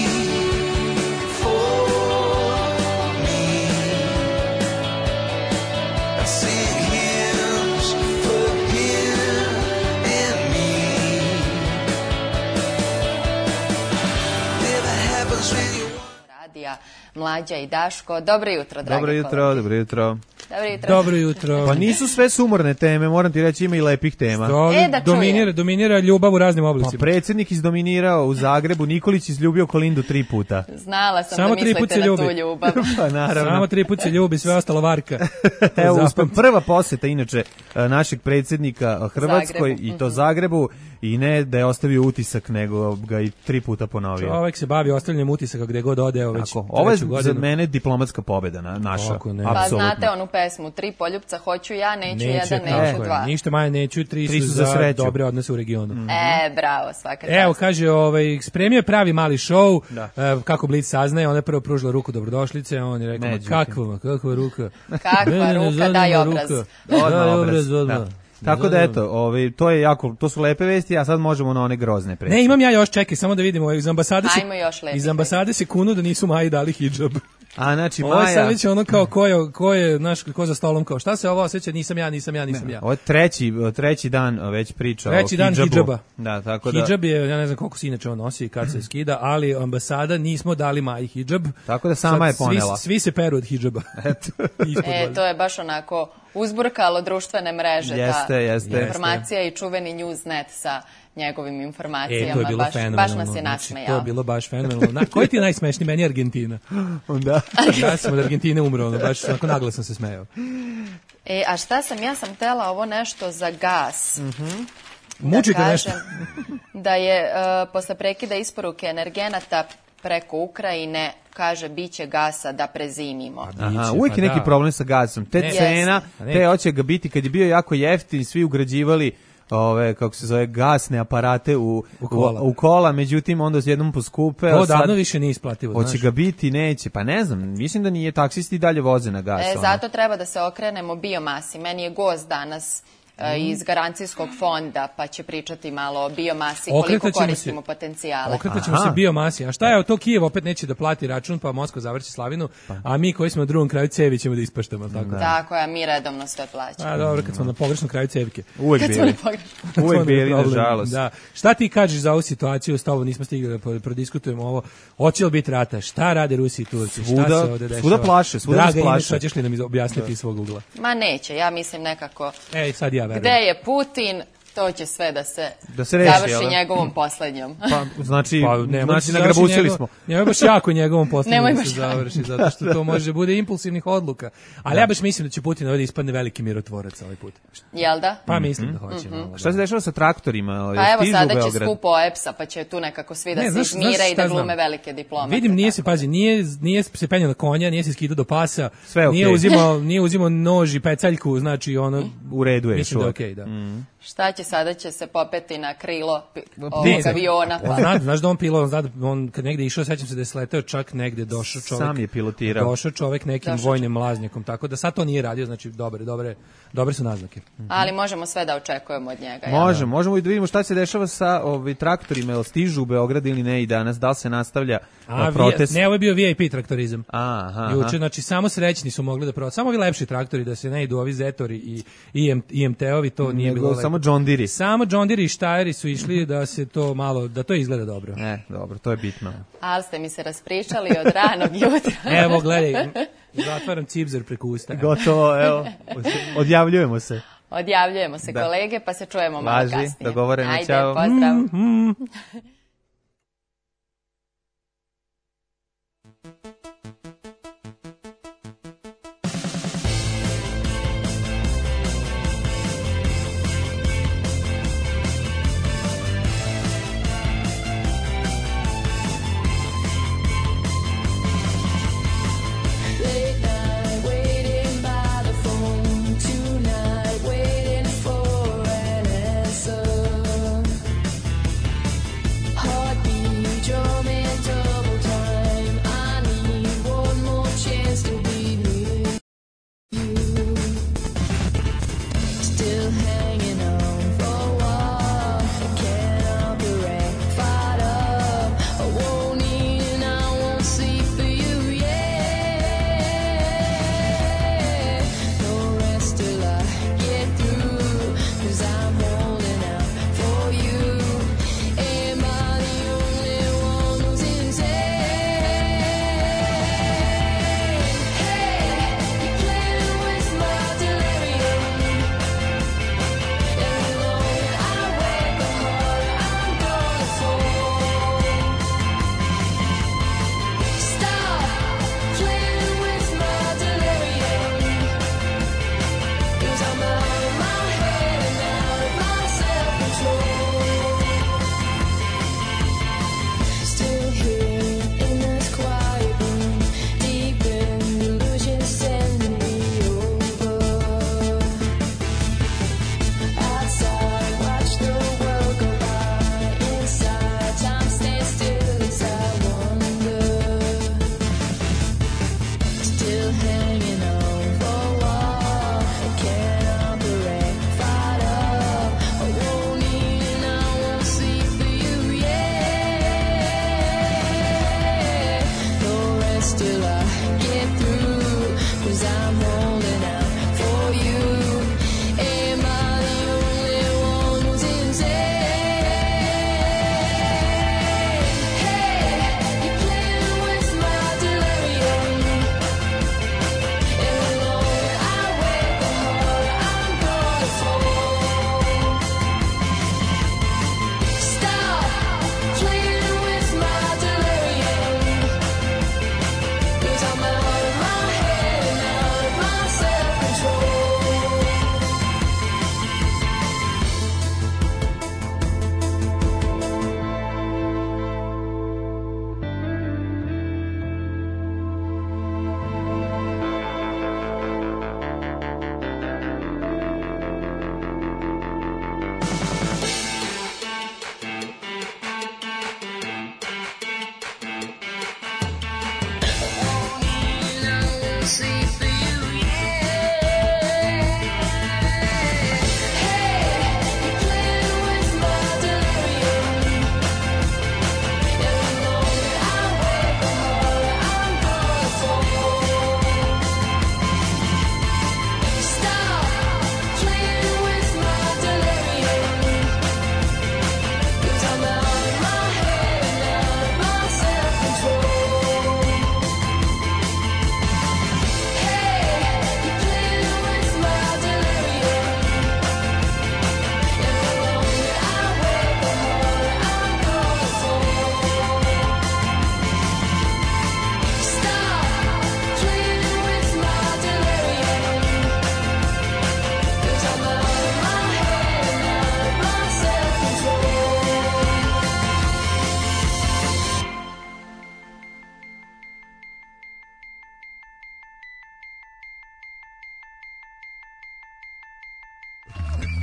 For me, I sing hymns for him and me. Never happens when you Radija Mlađa i Daško. Dobro jutro, dragi Dobro jutro, dobro jutro. Dobro jutro. Dobro jutro. Pa nisu sve sumorne teme, moram ti reći, ima i lepih tema. Da čujem. Dominira ljubav u raznim oblicima. Pa predsjednik izdominirao u Zagrebu, Nikolić izljubio Kolindu 3 puta. Znala sam Samo da 3 put mislite se na ljubi. tu ljubav. Pa naravno. Samo 3 put se ljubi, sve ostalo varka. Evo, prva poseta inače našeg predsjednika Hrvatskoj Zagrebu. i to Zagrebu, i ne da je ostavio utisak, nego ga i 3 puta ponovio. Čovek se bavi ostavljanjem utisaka gde god ode, evo već. Ovo je za mene diplomatska pobjeda naša. Pa znate onu pesmu, 3 poljupca hoću ja, neću jedan, neću dva. Ništa manje neću, 3 su za dobre odnose u regionu. Bravo, svaka čast. Evo, kaže, spremio je pravi mali show, kako Blic saznaje, ona je prvo pružila ruku dobrodošlice, on je rekao, kakva ruka. Kakva ruka, daj obraz. Daj obraz, odmah. Tako da eto, to je jako, to su lepe vesti, a sad možemo na one grozne preći. Ne, imam ja još, čekaj, samo da vidimo, iz ambasade se kunu da nisu Maji dali hidžab. A znači Maja. Ovo je sad već ono kao ko je, znaš, ko za stolom kao, šta se ovo osjeća, nisam ja. Ovo je treći dan već priča treći o dan hidžaba. Da, tako da. Hidžab je, ja ne znam koliko se inače on nosi i kad se skida, ali ambasada nismo dali Maji hidžab. Tako da sama je ponela. Svi se peru od hidžaba. To je baš onako uzburkalo društvene mreže. Jeste. Informacija i čuveni Newsnet sa njegovim To informacijama. je bilo fenomenalno. Baš nas je znači, nasmejao. to je bilo baš fenomenalno. Koji ti je najsmešniji? Meni je Argentina. Onda. Ja sam od Argentine umro, baš onako naglo sam se smejao. A šta sam? Ja sam htela ovo nešto za gas. Mučite nešto. Da je posle prekida isporuke energenata preko Ukrajine, kaže, biće gasa da prezimimo. Aha, uvijek je neki problem sa gasom. Te cena, te hoće ga biti, kad je bio jako jeftin, svi ugrađivali kako se zove, gasne aparate u kola, međutim onda se jednom poskupe. To davno više nije isplativo. Hoće ga biti, neće, pa ne znam, mislim da nije, taksisti dalje voze na gas. Zato treba da se okrenemo biomasi. Meni je gost danas iz garancijskog fonda, pa će pričati malo o biomasi, koliko koristimo potencijale. Okretat se biomasi. A šta je, to Kijev opet neće da plati račun, pa Moskva završi slavinu, a mi koji smo na drugom kraju cevi ćemo da ispaštamo. Tako je, mi redovno sve plaćamo. A dobro, kad smo na pogrešnom kraju cevike. Uvijek bili, nažalost. Da. Šta ti kažeš za ovu situaciju, s ovo nismo stigli da prodiskutujemo ovo, hoće li biti rata, šta rade Rusi i Turci, šta se ovde dešava? Svuda plaše, Draga Ines, hoćeš li nam objasniti iz svog ugla? Ma neće, ja mislim nekako, sad ja verujem. Gde je Putin, to će sve da se reši, završi njegovom poslednjom. Znači nagrabusili smo. Nemoj baš jako njegovom poslednjom da se završi, zato što to može bude impulsivnih odluka. Ali ja baš mislim da će Putin ovdje ispadne veliki mirotvorac ovaj put. Jel da? Pa mislim da hoće. Šta se dešava sa traktorima? Pa evo sada će skup OEPS-a, pa će tu nekako svi da se izmire i da glume velike diplomate. Vidim, nije se penjao na konja, nije se skidao do pasa, nije uzimao nož i peceljku, znači ono... U redu je. Mislim da je okej, da. Šta će sada, će se popeti na krilo ovog aviona? Znaš da on pilot, on kad negde išao, sećam se da je sletao čak negde, došao čovjek. Sam je pilotirao. Došao čovjek nekim vojnim mlaznjakom, tako da sad to nije radio, znači dobre su naznake. Ali možemo sve da očekujemo od njega. Možemo i da vidimo šta se dešava sa traktorima, jel stižu u Beograd ili ne i danas, da li se nastavlja protest? Ne, ovo je bio VIP traktorizam. Aha. Juče, znači samo srećni su mogli da prodaju, samo ovi lepši traktori, da se ne idu ovi Zetori i IMT-ovi, to nije bilo lepo. Samo John Deere. Samo John Deere i Steyr su išli da se to malo, da to izgleda dobro. Dobro, to je bitno. Ali ste mi se raspričali od ranog jutra. Evo, gledaj, zatvaram cipzer preko usta. Gotovo, evo, odjavljujemo se. Odjavljujemo se, kolege, pa se čujemo malo kasnije. Dogovoreno, ajde, čao. pozdrav.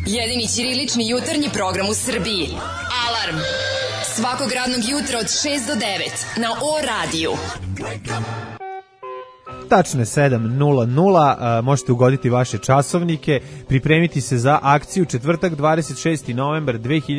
Jedini ćirilični jutarnji program u Srbiji. Alarm! Svakog radnog jutra od 6 do 9 na O-radiju. Tačno je 7:00, možete ugoditi vaše časovnike, pripremiti se za akciju četvrtak 26. novembar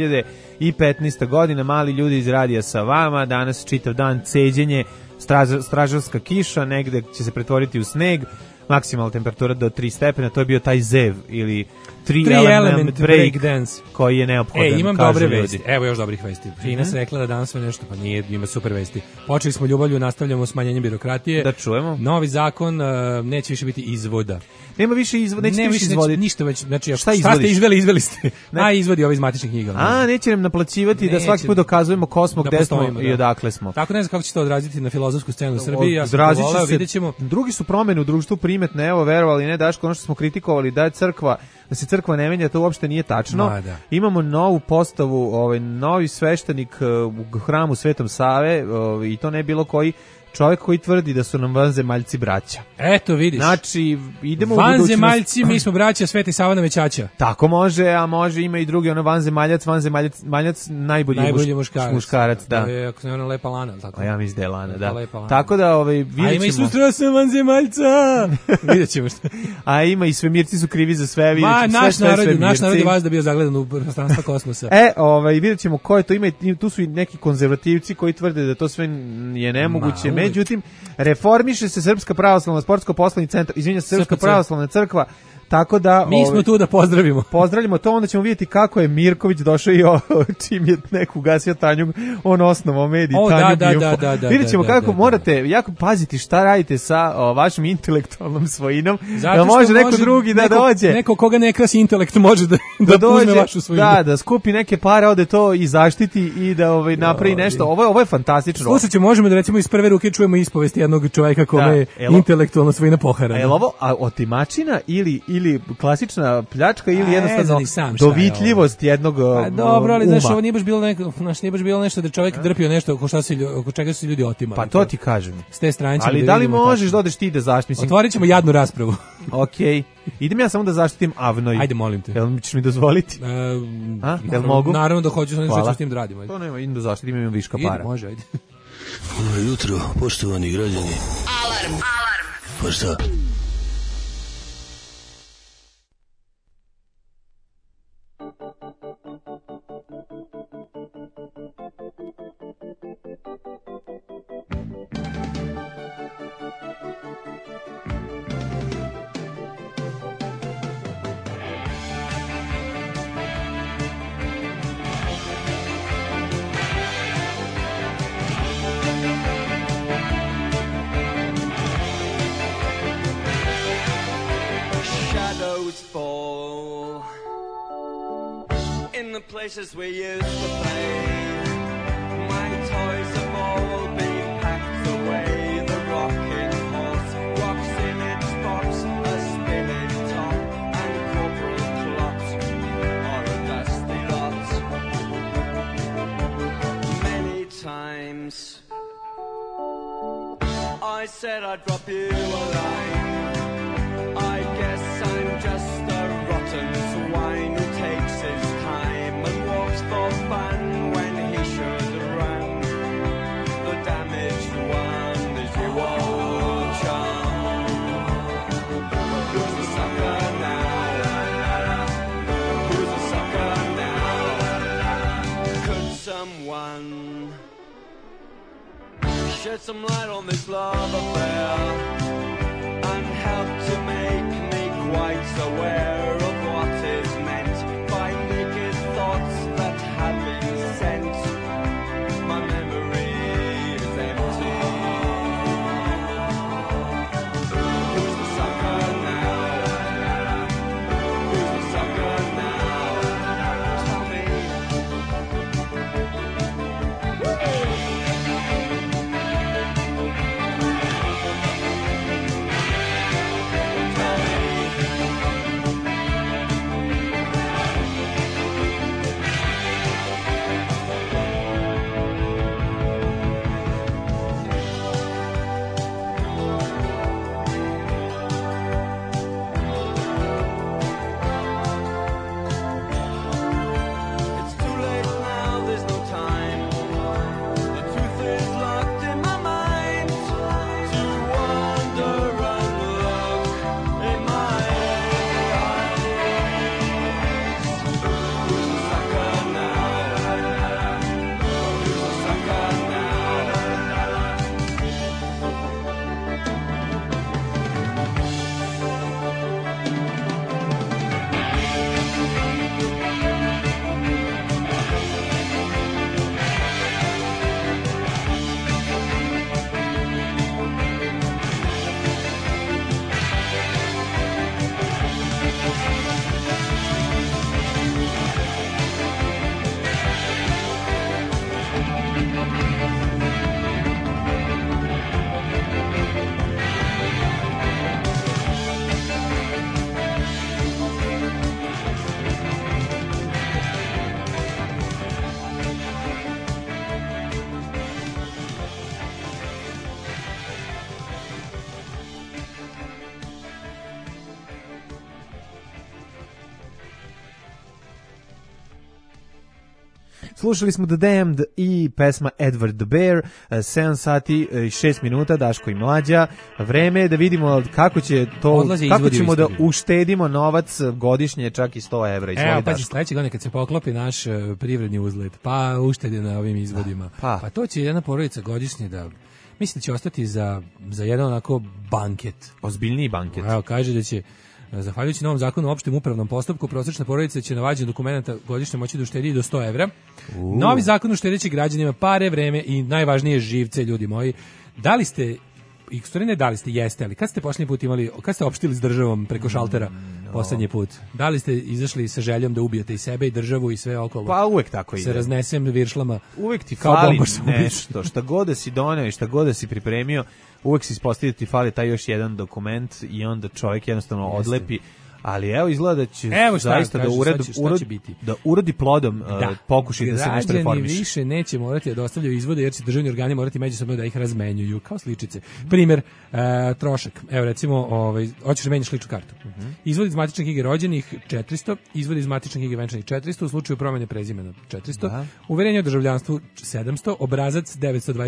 2015. godina. Mali ljudi iz radija sa vama, danas čitav dan ceđenje, stražarska kiša, negde će se pretvoriti u sneg, maksimalna temperatura do 3 stepena, to je bio taj ZEV ili 3 element break dance koji je neophodan. Imam dobre vesti. Evo još dobrih vesti. Ines rekla da danas sve nešto, pa nije, ima super vesti. Počeli smo ljubavlju, nastavljamo smanjenjem birokratije. Da čujemo. Novi zakon, neće više biti izvoda. Nema više izvoda, nećete više izvoditi. Ništa već, znači, šta ste izveli ste. Izvodi ovi iz matičnih knjiga. Neće nam naplaćivati da svaki put dokazujemo ko smo, gde smo i odakle smo. Tako ne znam kako će to odraziti na filozofsku scenu u Srbiji. Ja sam voleo, vidjet ćemo. Drugi su promene u društvu primetne, evo, verovali ne, Daško, ono što smo kritikovali, da se crkva ne menja, to uopšte nije tačno. Imamo novu postavu, novi sveštenik u hramu Svetom Save, i to ne bilo koji čovjek koji tvrdi da su nam vanzemaljci braća. Eto, vidiš. Znači, idemo u budućnost. Vanzemaljci, mi smo braća, Sveti Sava nam je ćaća. Tako može, a može ima i drugi, vanzemaljac najbolji muškarac, da. To je, ako se ona lepa lana, tako. A ja mislim da je lana, da. Tako da, vidjet ćemo. A ima i sustra sam vanzemaljca. Vidjet ćemo što. A ima i svemirci su krivi za sve, vidjet ćemo naš narod je vas da bio zagledan u prostranstva kosmosa. Vidjet ćemo ko je to, ima, tu su i neki konzervativci koji tvrde da to sve je nemoguće. Međutim, reformiše se Srpska pravoslavna sportsko-poslovni centar, Srpska pravoslavna crkva, tako da mi smo tu da pozdravimo. Pozdravljamo to, onda ćemo vidjeti kako je Mirković došao i čim je neku gasio Tanjug, on osnovao medij Tanjug Info. Vidjet ćemo kako morate jako paziti šta radite sa vašom intelektualnom svojinom, da može neko drugi da dođe. Neko koga ne krasi intelekt može da uzme vašu svojinu. Da skupi neke pare, ode to i zaštiti i da napravi nešto. Ovo je fantastično. Slušajte, možemo da recimo iz prve ruke čujemo ispovesti jednog čovjeka kome je intelektualna svojina poharana. Je ovo otimačina ili klasična pljačka ili jednostavno dovitljivost jednog uma. Dobro, ali znaš, ovo nije baš bilo nešto da čovjek drpio nešto oko čega su ljudi otimali. Pa to ti kažem. S te strane ćemo. Ali da li možeš da odeš ti da zaštitiš? Otvorit ćemo jadnu raspravu. Okej. Idem ja samo da zaštitim Avnoj. Ajde, molim te. Jel ćeš mi dozvoliti? Jel mogu? Naravno da hoću, što ću s tim da radimo. To nema, idem da zaštitim, imam viška para. Može, ajde. Dobro jutro, poštovani građani. Alarm! Pa šta? Fall in the places we used to play. My toys have all been packed away. The rocking horse rocks in its box, a spinning top and corporal clock, or a dusty lot. Many times I said I'd drop you a line. I guess I'm just a rotten swine who takes his time and walks for fun when he should run. The damaged one is your old chum. Who's the sucker now? Who's the sucker now? Could someone shed some light on this love affair and help to make me quite aware of what is meant by naked thoughts that have been sent? My memory is empty. Who's the sucker now? Who's the sucker now? Tell me. Slušali smo The Damned i pesma Edward the Bear, 7 sati i 6 minuta, Daško i Mlađa. Vreme je da vidimo kako će to, kako ćemo da uštedimo novac godišnje, čak i 100 evra. Evo, pa sledeće godine kad se poklopi naš privredni uzlet, pa uštedi na ovim izvodima. Pa to će jedna porodica godišnje da... Mislim da će ostati za jedan onako banket. Ozbiljniji banket. Evo, kaže da će, zahvaljujući novom zakonu o opštem upravnom postupku, prosječna porodica će na vađenju dokumenta godišnje moći da uštedi do 100 evra. Novi zakon uštedeće građanima pare, vreme i najvažnije živce, ljudi moji. Da li ste, da li ste, jeste, ali kad ste posljednji put imali, kad ste opštili s državom preko šaltera poslednji put? Da li ste izašli sa željom da ubijete i sebe i državu i sve okolo? Pa uvek tako ide. Se raznesem viršlama. Uvek ti fali nešto, šta god da si doneo i šta god da si pripremio, uvek se ispostavi da ti fali taj još jedan dokument i onda čovjek jednostavno odlepi. Ali evo izgleda da će zaista da urodi plodom pokušaj da se nešto reformiše. Građani više neće morati da dostavljaju izvode jer će državni organi morati međusobno da ih razmenjuju kao sličice. Primjer, trošak. Evo recimo, hoćeš da menjaš ličnu kartu. Izvod iz matične knjige rođenih 400, izvod iz matične knjige venčanih 400, u slučaju promjene prezimena 400, uverenje o državljanstvu 700, obrazac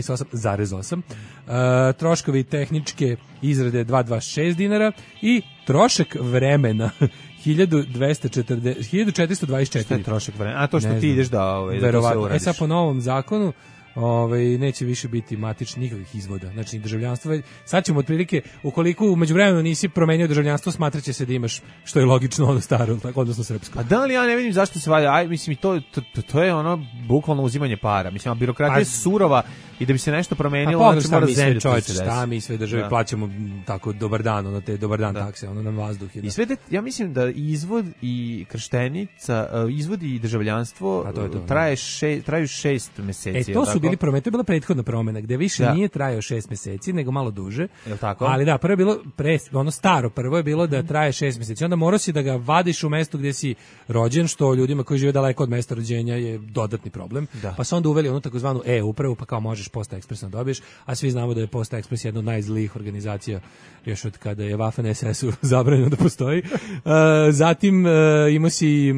928,8, troškovi tehničke izrade 226 dinara i trošak vremena 1424. Šta je trošak vremena? A to što ti ideš da to se uradiš. Sad po novom zakonu neće više biti matični nikakvih izvoda, znači državljanstvo. Sad ćemo otprilike, ukoliko u međuvremenu nisi promenio državljanstvo, smatraće se da imaš, što je logično, ono staro, odnosno srpsko. A da li ja ne vidim zašto se valja, mislim, to je ono bukvalno uzimanje para, mislim, a birokratija je surova i da bi se nešto promenilo, znači mora zemlju da se desi. Šta mi sve države plaćamo tako dobar dan, ono te dobar dan takse, ono nam vazduh. I sve ja mislim da izvod i krštenica, izvod i državljanstvo traju 6 meseci. To su bili promene, to je bila prethodna promena, gde više nije trajao 6 meseci, nego malo duže. Jel tako? Ali da, prvo je bilo, ono staro, prvo je bilo da traje 6 meseci. Onda morao si da ga vadiš u mestu gde si rođen, što ljudima koji žive daleko od mesta rođenja je dodatni problem. Pa su onda uveli onu takozvanu e-upravu, pa kao možeš Posta Ekspresno dobiješ, a svi znamo da je Posta Ekspres jedna od najzlijih organizacija još od kada je Waffen SS-u zabranjeno da postoji. Zatim imao si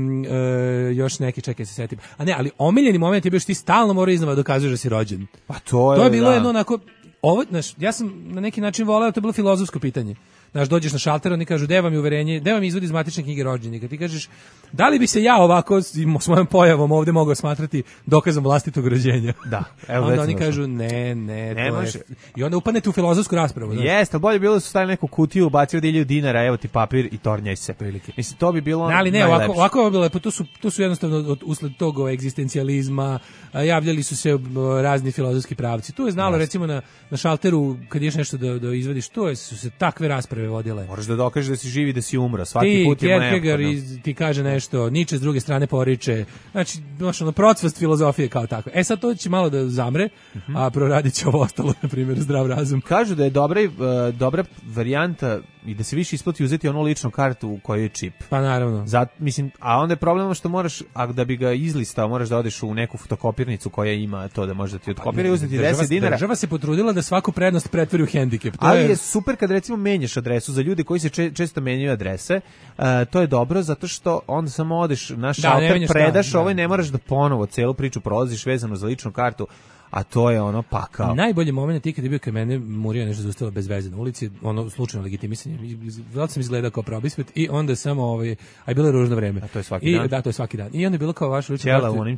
još neki, čekaj se setim. A ne, ali omiljeni moment je bio što ti stalno mora iznova dokazuješ da si rođen. Pa to je bilo jedno onako, ja sam na neki način voleo, to je bilo filozofsko pitanje. Znaš, dođeš na šalter, oni kažu, gde vam je uverenje, gde vam izvod iz matične knjige rođenika. Ti kažeš, da li bi se ja ovako s mojom pojavom ovde mogao smatrati dokazom vlastitog rođenja? Da. Evo, onda oni kažu, ne, to je... I onda upadnete u filozofsku raspravu. Jeste, ali bolje bilo da su stavili neku kutiju, bacio 1000 dinara, evo ti papir i tornjaj se. Mislim, to bi bilo ali ne, ovako je bilo lepo, tu su jednostavno usled tog egzistencijalizma, javljali su se razni filozofski pravci. Tu je znalo, recimo, na šalteru, kad ješ nešto da izvadiš, su se takve rasprave vodile. Moraš da dokažeš da si živi, da si umro. Svaki put je neophodno. Ti kaže nešto, Nietzsche s druge strane poriče. Znači, procvast filozofije kao tako. Sad to će malo da zamre, a proradit će ovo ostalo, na primjer, zdrav razum. Kažu da je dobra varijanta i da se više isplati uzeti onu ličnu kartu u kojoj je čip. Pa naravno. Mislim, a onda je problem što moraš, da bi ga izlistao, moraš da odeš u neku fotokopirnicu koja ima to da može da ti otkopira i uzeti 10 dinara. Država se potrudila da svaku prednost pretvori u hendikep. Ali je super kad recimo menjaš adresu za ljude koji se često menjaju adrese. To je dobro zato što onda samo odeš na šalter, predaš ovo i ne moraš da ponovo celu priču prolaziš vezano za ličnu kartu. A to je ono pakao. Najbolji moment je kad je bio kad mene Murija nešto zaustavila bez veze na ulici, ono slučajno legitimisanje. Već sam izgledao kao probisvet i onda samo a bilo je ružno vreme. A to je svaki dan. Da, to je svaki dan. I onda je bilo kao vaš lično. Ćela u onim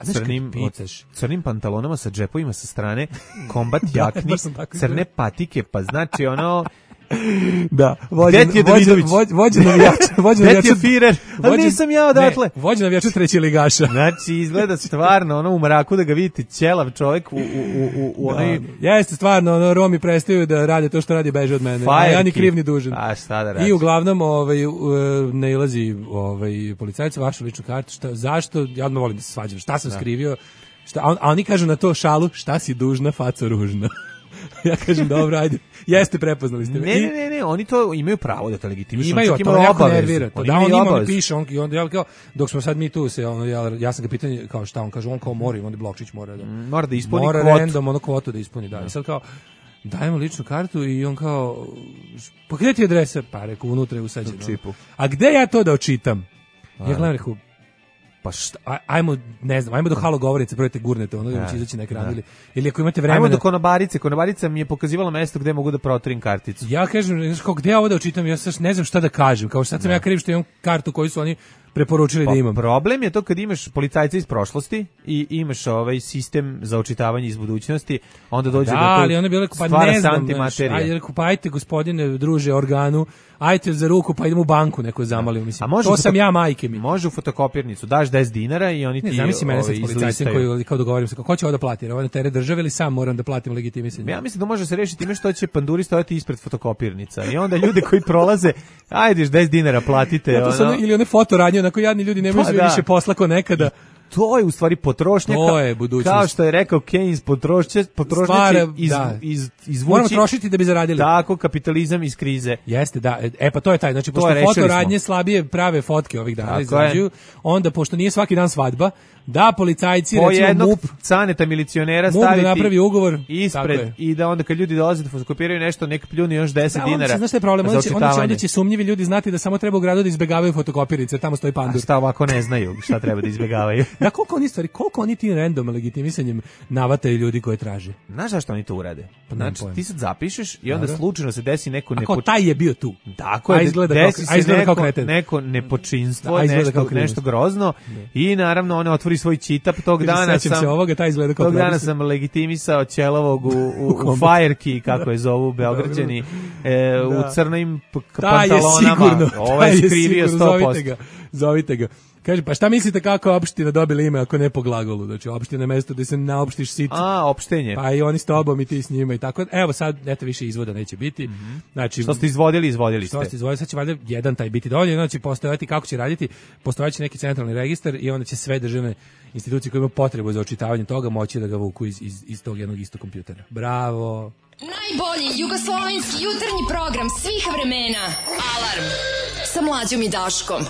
crnim pantalonama sa džepovima sa strane, kombat jakni, crne patike, pa znači ono... Da, vođa navijača Firer, ali nisam ja odatle. Vođa navijača treći ligaša. Znači, izgleda stvarno ono u mraku da ga vidite ćelav čovjek u onoj... Jeste stvarno, Romi prestaju da rade to što radi, beže od mene. A ja ni kriv ni dužan. A šta da radiš? I uglavnom nailazi policajac vašu ličnu kartu. Zašto? Ja odmah volim da se svađam. Šta sam skrivio? A oni kažu na to šalu, šta si dužna, faco ružna. Ja kažem, dobro, ajde. Jeste, prepoznali ste me. Ne, oni to imaju pravo da to legitimišu. Imaju, to jako nervira. Da, on njima piše, on ja kao, dok smo sad mi tu se, ja sam ga pitanje, kao šta, on kaže, on kao mora, onda Blokčić mora da ispuni kvotu. Mora random, kvotu da ispuni, da. I sad kao, dajemo ličnu kartu i on kao, pa gde ti je adresa? Pa rekao, unutra je usađeno. A gde ja to da očitam? Ja gledam, rekao, Pa ajmo, ne znam, ajmo do halo govornice, probajte gurnete, ono da će izaći na ekran ili ako imate vremena. Ajmo do konobarice, konobarica mi je pokazivala mesto gde mogu da protorim karticu. Ja kažem, gde ja ovo da učitam, ja sad ne znam šta da kažem, kao sad sam ja kriv što imam kartu koju su oni preporučili da imam. Problem je to kad imaš policajca iz prošlosti i imaš ovaj sistem za očitavanje iz budućnosti, onda dođe do toga. Ali ona bi rekao, pa ne znam, ajde, pa ajte gospodine, druže, organu, ajte za ruku, pa idemo u banku neko zamalio, mislim. To sam ja, majke mi. Može u fotokopirnicu, daš 10 dinara i oni ti zamisli mene sa policajcem koji kao dogovorim se, ko će ovo da plati, ovo na teret države ili sam moram da platim legitimisanje. Ja mislim da može se rešiti time što će panduri stojati ispred fotokopirnica i onda ljudi koji prolaze, ajde 10 dinara platite. Ili one fotoradnje, onako jadni ljudi nemaju više posla ko nekada. To je u stvari potrošnja. To je budućnost. Kao što je rekao Keynes, potrošnja će izvući. Moramo trošiti da bi zaradili. Tako, kapitalizam iz krize. Jeste, da. Pa to je taj. Znači, pošto fotoradnje slabije prave fotke ovih dana izrađuju, onda, pošto nije svaki dan svadba, da policajci, po recimo jednog MUP, caneta milicionera staviti da napravi ugovor ispred i da onda kad ljudi dolaze da fotokopiraju nešto, nek pljunu još 10 dinara. Znaš šta je problem? Onda će sumnjivi ljudi znati da samo treba u gradu da izbegavaju fotokopirnice, tamo stoji pandur. A šta ovako ne znaju šta treba da izbegavaju? Da, koliko oni tim random legitimisanjem navataju ljudi koje traže? Znaš zašto oni to urade? Znači, ti sad zapišeš i onda slučajno se desi neko taj je bio tu. Tako je, desi se neko nepočinstvo, nešto grozno i naravno one otvori svoj čitap tog dana sam legitimisao Ćelovog u Firekey, kako je zovu Beograđani, u crnim pantalonama. Ovo je skrivio 100%. Zovite ga. Kaže, pa šta mislite kako je opština dobila ime ako ne po glagolu? Znači, opština je mesto gde se naopštiš sicu. Opštenje. Pa i oni s tobom i ti s njima i tako. Evo sad, eto, više izvoda neće biti. Znači, što ste izvodili ste. Što ste izvodili, sad će valjda jedan taj biti dovoljno, onda će postojati kako će raditi, postojaće neki centralni registar i onda će sve državne institucije koje imaju potrebu za očitavanje toga moći da ga vuku iz tog jednog istog kompjutera. Bravo! Najbolji jugoslovenski jutarnji program svih vremena. Alarm sa Mlađom i Daškom.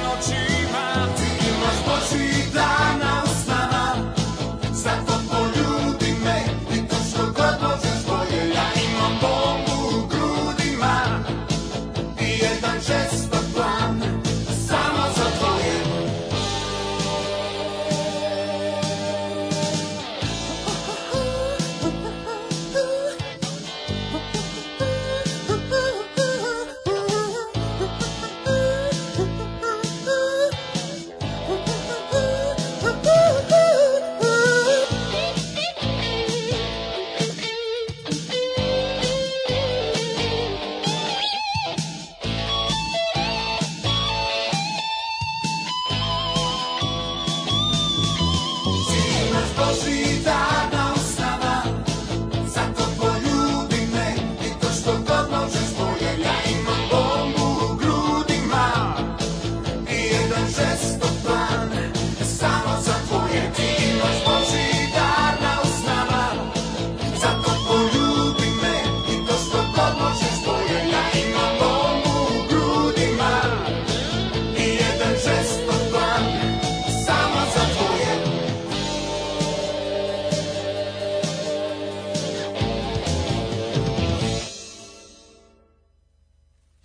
Ti imaš Božji dan na usnama, zato poljubi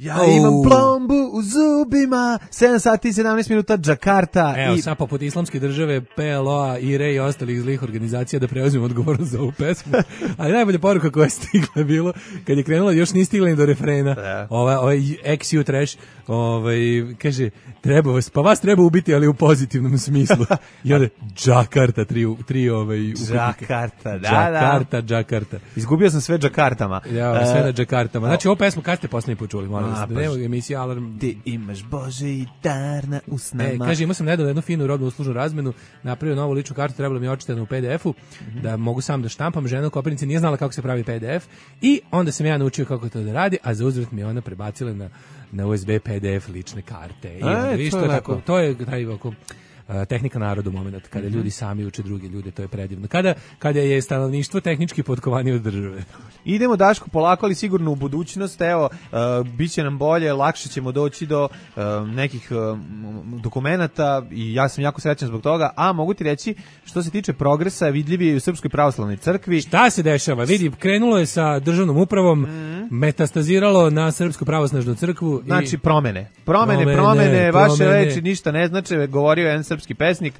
Ja imam plombu u zubima, 7 sati i 17 minuta, Džakarta. Evo, sad poput islamske države, PLO-a, IRE i ostalih zlih organizacija da preuzimo odgovornost za ovu pesmu. Ali najbolja poruka koja je stigla je bilo, kad je krenula, još nije stigla ni do refrena. Ovaj XU Trash, kaže, treba vas, pa vas treba ubiti, ali u pozitivnom smislu. I onda Džakarta, tri Džakarta, Džakarta. Izgubio sam sve Džakartama. Ja, sve na Džakartama. Znači, ovo pesmu kad ste poslednji počuli, molim vas, da nema emisija Alarm. Ti imaš Bože i dar na usnama. Kaže, imao sam nedavno jednu finu robnu uslužnu razmenu, napravio novu ličnu kartu, trebalo mi je očitano u PDF-u, da mogu sam da štampam, žena u Koprivnici nije znala kako se pravi PDF i onda sam ja naučio kako to da radi, a za uzvrat mi je ona prebacila na USB PDF lične karte. I onda vidiš, to je taj tehnika narodu moment, kada ljudi sami uče druge ljude, to je predivno. Kada je stanovništvo tehnički potkovanije od države. Idemo, Daško, polako, ali sigurno u budućnost, evo, bit će nam bolje, lakše ćemo doći do nekih dokumenata i ja sam jako srećan zbog toga, a mogu ti reći, što se tiče progresa, vidljiv je u Srpskoj pravoslavnoj crkvi. Šta se dešava? Vidi, krenulo je sa državnom upravom, metastaziralo na Srpsku pravoslavnu crkvu. Znači, promene, vaše reči ništa ne znače, govorio je jedan srpski pesnik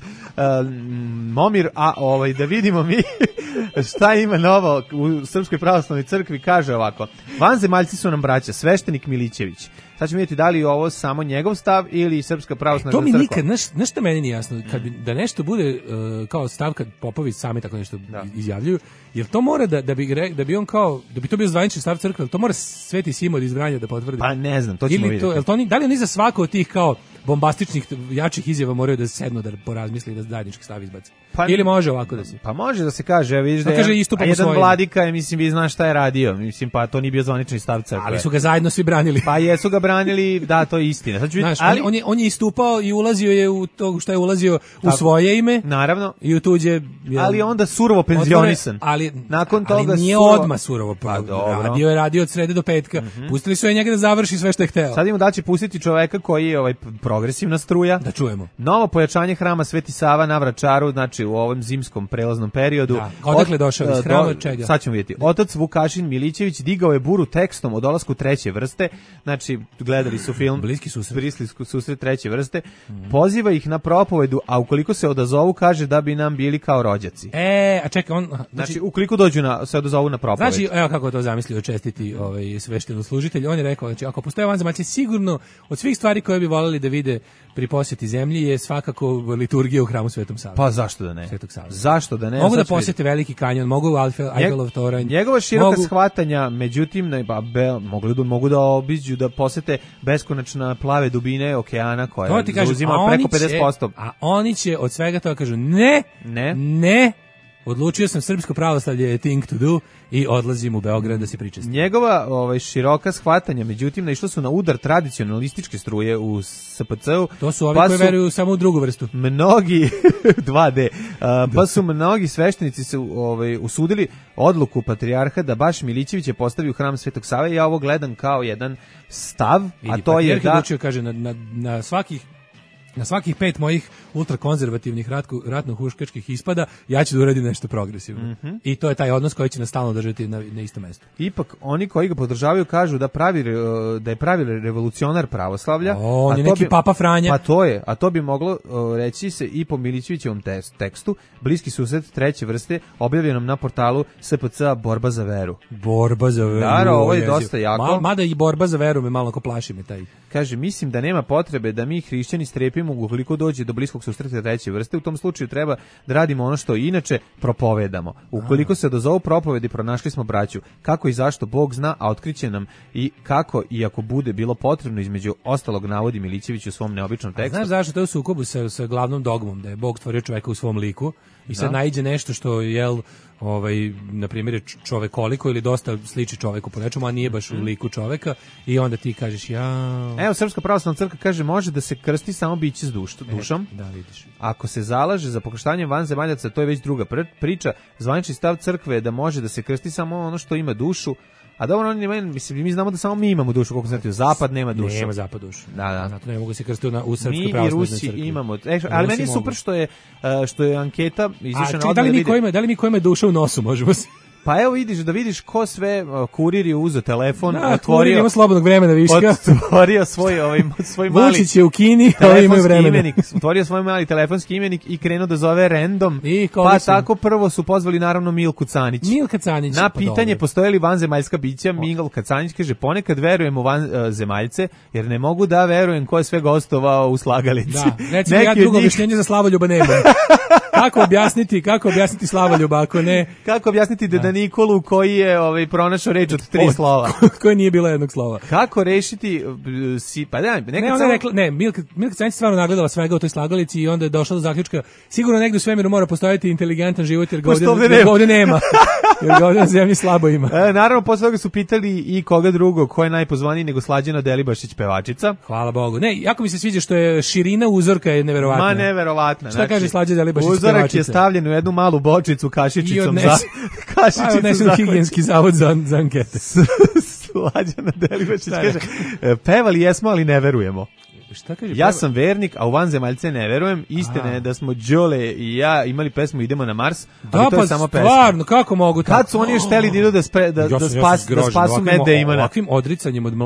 Momir, a da vidimo mi šta ima novo u Srpskoj pravoslavnoj crkvi. Kaže ovako: vanzemaljci su nam braća, sveštenik Milićević. Sad ćemo vidjeti da li je ovo samo njegov stav ili Srpska pravoslavna crkva. To mi nikad, znaš šta meni nije jasno, da nešto bude kao stav kad popovi sami tako nešto izjavljuju, jer to mora da bi on kao, da bi to bio zvanični stav crkve, to mora Sveti Simon iz Vranja da potvrdi. Pa ne znam, to ćemo vidjeti. Da li oni za svako od tih kao bombastičnih, jačih izjava moraju da sednu da porazmisli da zajednički stav izbaci? Ili može ovako da se? Pa može da se kaže, vidiš da jedan vladika je, mislim, vi znaš šta je radio, mislim, pa to nije bio zvanični stav crkve. Ali su ga zajedno svi branili. Pa jesu ga branili, da, to je istina. Znaš, on je istupao i ulazio je u to što je ulazio u svoje ime. Naravno. I u tuđe. Ali onda surovo penzionisan. Ali nakon toga nije odmah surovo. Radio od srede do petka. Pustili su je njega da završi sve što je hteo. Sad da će pustiti čoveka koji je progresivna struja. Da čujemo. Novo pojačanje hrama Sveti Sava na Vračaru, znači u ovom zimskom prelaznom periodu. Da. Odakle došao iz hrama, čega? Sad ćemo vidjeti. Otac Vukašin Milićević digao je buru tekstom o dolasku treće vrste. Znači, gledali su film Bliski susret treće vrste. Poziva ih na propovedu, a ukoliko se odazovu, kaže da bi nam bili kao rođaci. A čekaj, znači ukoliko dođu se odazovu na propovedu. Znači, evo kako je to zamislio čestiti sveštenoslужitelj. On je rekao, znači, ako postoje vanzemaljci, sigurno od svih stvari koje bi voljeli da vide pri posjeti zemlji je svakako liturgija u hramu Svetom Savi. Pa zašto da ne? Svetog Save. Zašto da ne? Mogu da posjete Veliki kanjon, mogu Eiffelov toranj. Njegova široka shvatanja, međutim, mogu da obiđu, da posete beskonačna plave dubine okeana koja zauzima preko 50%. A oni će od svega toga kažu ne. Odlučio sam, srpsko pravoslavlje je thing to do i odlazim u Beograd da se pričestim. Njegova široka shvatanja, međutim, naišla su na udar tradicionalističke struje u SPC-u. To su ovi koji veruju samo u drugu vrstu. Mnogi 2D. Pa su mnogi sveštenici se usudili odluku patrijarha da baš Milićević postavi u hram Svetog Save. Ja ovo gledam kao jedan stav, a to je da odlučio, kaže, na svakih 5 mojih ultrakonzervativnih ratno-huškačkih ispada, ja ću da uradim nešto progresivno. I to je taj odnos koji će nas stalno držati na istom mestu. Ipak, oni koji ga podržavaju kažu da je pravi revolucionar pravoslavlja. On je neki Papa Franja. Pa to je, a to bi moglo reći se i po Milićevićevom tekstu, bliski susret treće vrste, objavljenom na portalu SPC Borba za veru. Borba za veru. Da, ovo je dosta jako. Mada i Borba za veru me malo plaši me taj. Kaže, mislim da nema potrebe da mi hrišćani strepimo ukoliko dođe do bliskog susreta treće vrste. U tom slučaju treba da radimo ono što inače propovedamo. Ukoliko se odazovu propovedi, pronašli smo braću. Kako i zašto Bog zna, a otkriće nam i kako, i ako bude bilo potrebno, između ostalog navodi Milićević u svom neobičnom tekstu. Znaš zašto to je u sukobu sa glavnom dogmom, da je Bog stvorio čoveka u svom liku i sad naiđe nešto što na primjer je čovekoliko ili dosta sliči čoveku po nečemu, a nije baš u liku čoveka, i onda ti kažeš Evo, Srpska pravoslavna crkva kaže može da se krsti samo biće s dušom. Da, vidiš. Ako se zalaže za pokrštanje vanzemaljaca, to je već druga priča. Zvanični stav crkve je da može da se krsti samo ono što ima dušu. A dobro, mi znamo da samo mi imamo dušu, koliko znate, zapad nema dušu. Nema zapad dušu. Da. Zato ne mogu se krstiti u Srpskoj pravoslavnoj crkvi. Mi i Rusi imamo. Ali meni je super što je anketa izašla na odmah da li mi koji ima duša u nosu možemo se... Pa evo vidiš da vidiš ko sve kurir je uzeo telefon, otvorio ima slobodnog vremena viška. Otvorio svoj mali Vučić je u Kini, ali ima vremena. Otvorio svoj mali telefonski imenik i krenuo da zove random. Pa tako prvo su pozvali naravno Milku Canić. Milka Canić. Na pitanje postoje li vanzemaljska bića, Milka Canić kaže ponekad verujem u vanzemaljce jer ne mogu da verujem ko je sve gostovao u slagalici. Da, recimo ja drugo objašnjenje za Slavoljuba nema. Kako objasniti Slavoljuba ako ne? Kako objasniti Deda Nikolu koji je pronašao reč od 3 slova? Koje nije bilo jednog slova. Kako rešiti pa da, ona je rekla, Milka Canić stvarno nagledala svega u toj slagalici i onda je došla do zaključka, sigurno negdje u svemiru mora postojati inteligentan život jer ga ovdje nema. Jer ga ovdje na zemlji slabo ima. Naravno, posle toga su pitali i koga drugo, ko je najpozvaniji nego Slađana Delibašić pevačica. Hvala Bogu. Ne, jako mi se sviđa što je širina uzorka je neverovatna. Ma neverovatna. Šta kaže Slađana Delibašić pevačica? Uzorak je stavljen u jednu malu bočicu kašičicom za higijenski zavod za ankete. Slađana Delibašić kaže, pevali jesmo, ali ne verujemo. Šta kaže? Ja sam vernik, a u vanzemaljce ne verujem. Istina je da smo Đole i ja imali pesmu Idemo na Mars, ali to je samo pesma. Stvarno, kako mogu tako? Kad su oni još hteli da idu da spasu Matt Damona? Ovakvim odricanjem od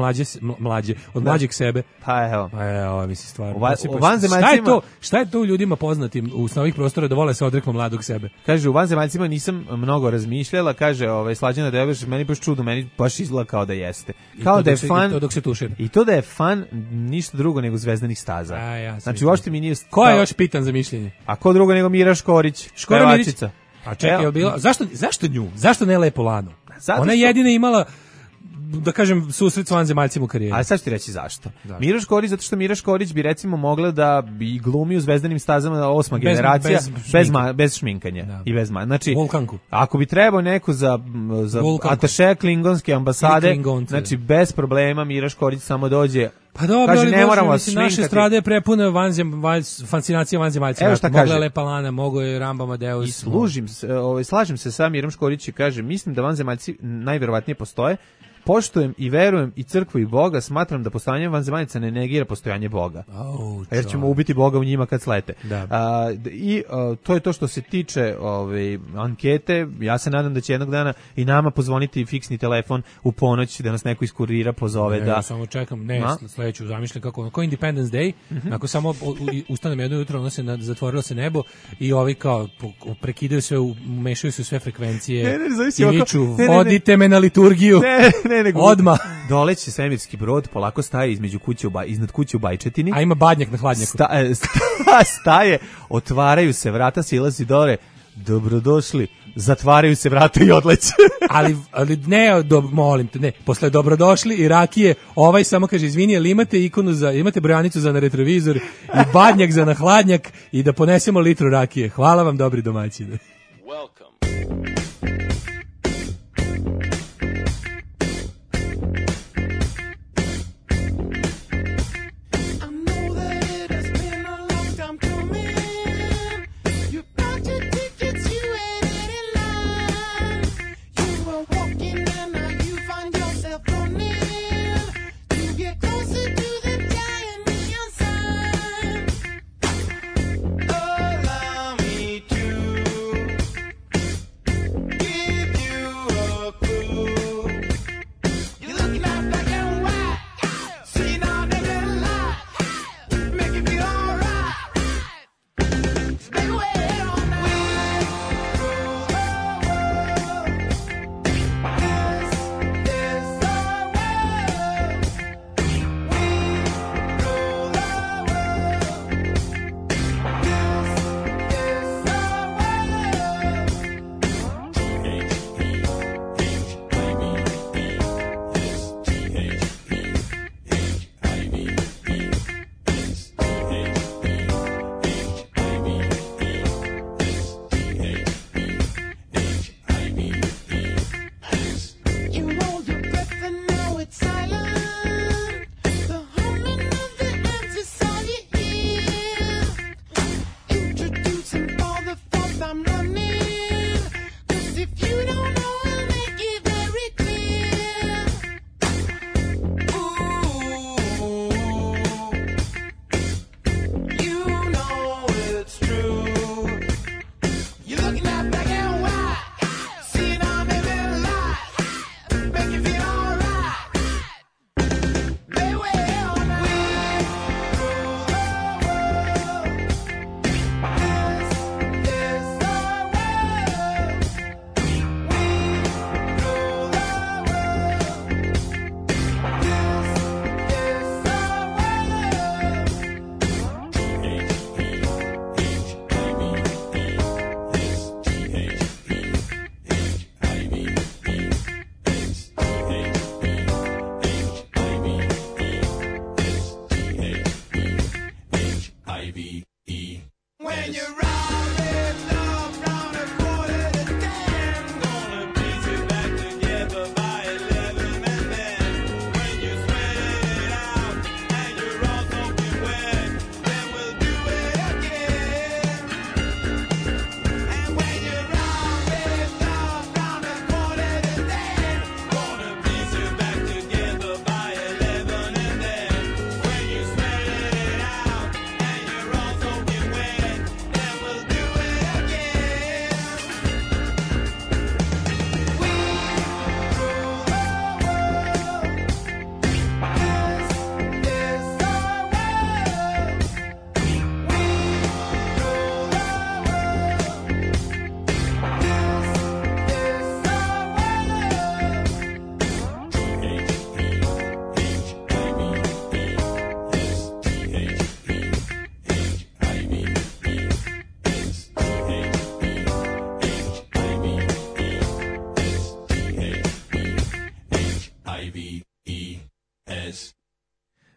mlađeg sebe. Pa evo. Misli stvarno. U vanzemaljcima... Šta je to u ljudima poznatim u novih prostora da vole se odreknu mladog sebe? Kaže, u vanzemaljcima nisam mnogo razmišljala, kaže Slađana Delibašić, meni baš čudo, meni baš izgleda kao da jeste. Kao da je fan. I to dok se tušira. I to da je fan ništa drugo nego Zvezdanih staza. Znači, uopšte mi nije... Ko je još pitan za mišljenje? A ko drugo nego Mira Škorić, pevačica. A čekaj, je bilo... Zašto nju? Zašto ne Lepo Lanu? Ona jedina imala, da kažem, susret s vanzemaljcima u karijeri. Ali sad ću ti reći zašto. Mira Škorić, zato što Mira Škorić bi recimo mogla da bi glumi u Zvezdanim stazama 8. generacija bez šminkanja i bez znači Vulkanku. Ako bi trebao neko za ataše klingonske ambasade, znači bez problema Mira Škorić samo dođe. Pa dobro, ali ne moramo naše strade prepune fascinacije vanzemaljcima. Evo šta kaže. Mogla je Lepa Lana, mogo je Ramba Amadeus. I slažem se sa Mirom Škorić i kaže, mislim da vanzemaljci najverovatnije postoje. Poštujem i verujem i crkvu i Boga, smatram da postojanje vanzemaljaca ne negira postojanje Boga. Jer ćemo ubiti Boga u njima kad slete. To je to što se tiče ankete. Ja se nadam da će jednog dana i nama pozvoniti fiksni telefon u ponoć da nas neko iskurira, pozove. Ja samo čekam, sledeću zamišljam kako Independence Day, ako samo ustanem jedno jutro, ono se zatvorilo se nebo i ovi kao prekidaju sve, umešaju se sve frekvencije i viču, vodite me na liturgiju. Odmah. Doleće svemirski brod, polako staje iznad kuće u Bajčetini. A ima badnjak na hladnjaku. Staje, otvaraju se vrata, silazi dole, dobrodošli, zatvaraju se vrata i odleće. ali molim te, posle dobrodošli i rakije, samo kaže, izvini, ali imate brojanicu za na retrovizor i badnjak za na hladnjak i da ponesemo litru rakije. Hvala vam, dobri domaćine. Welcome.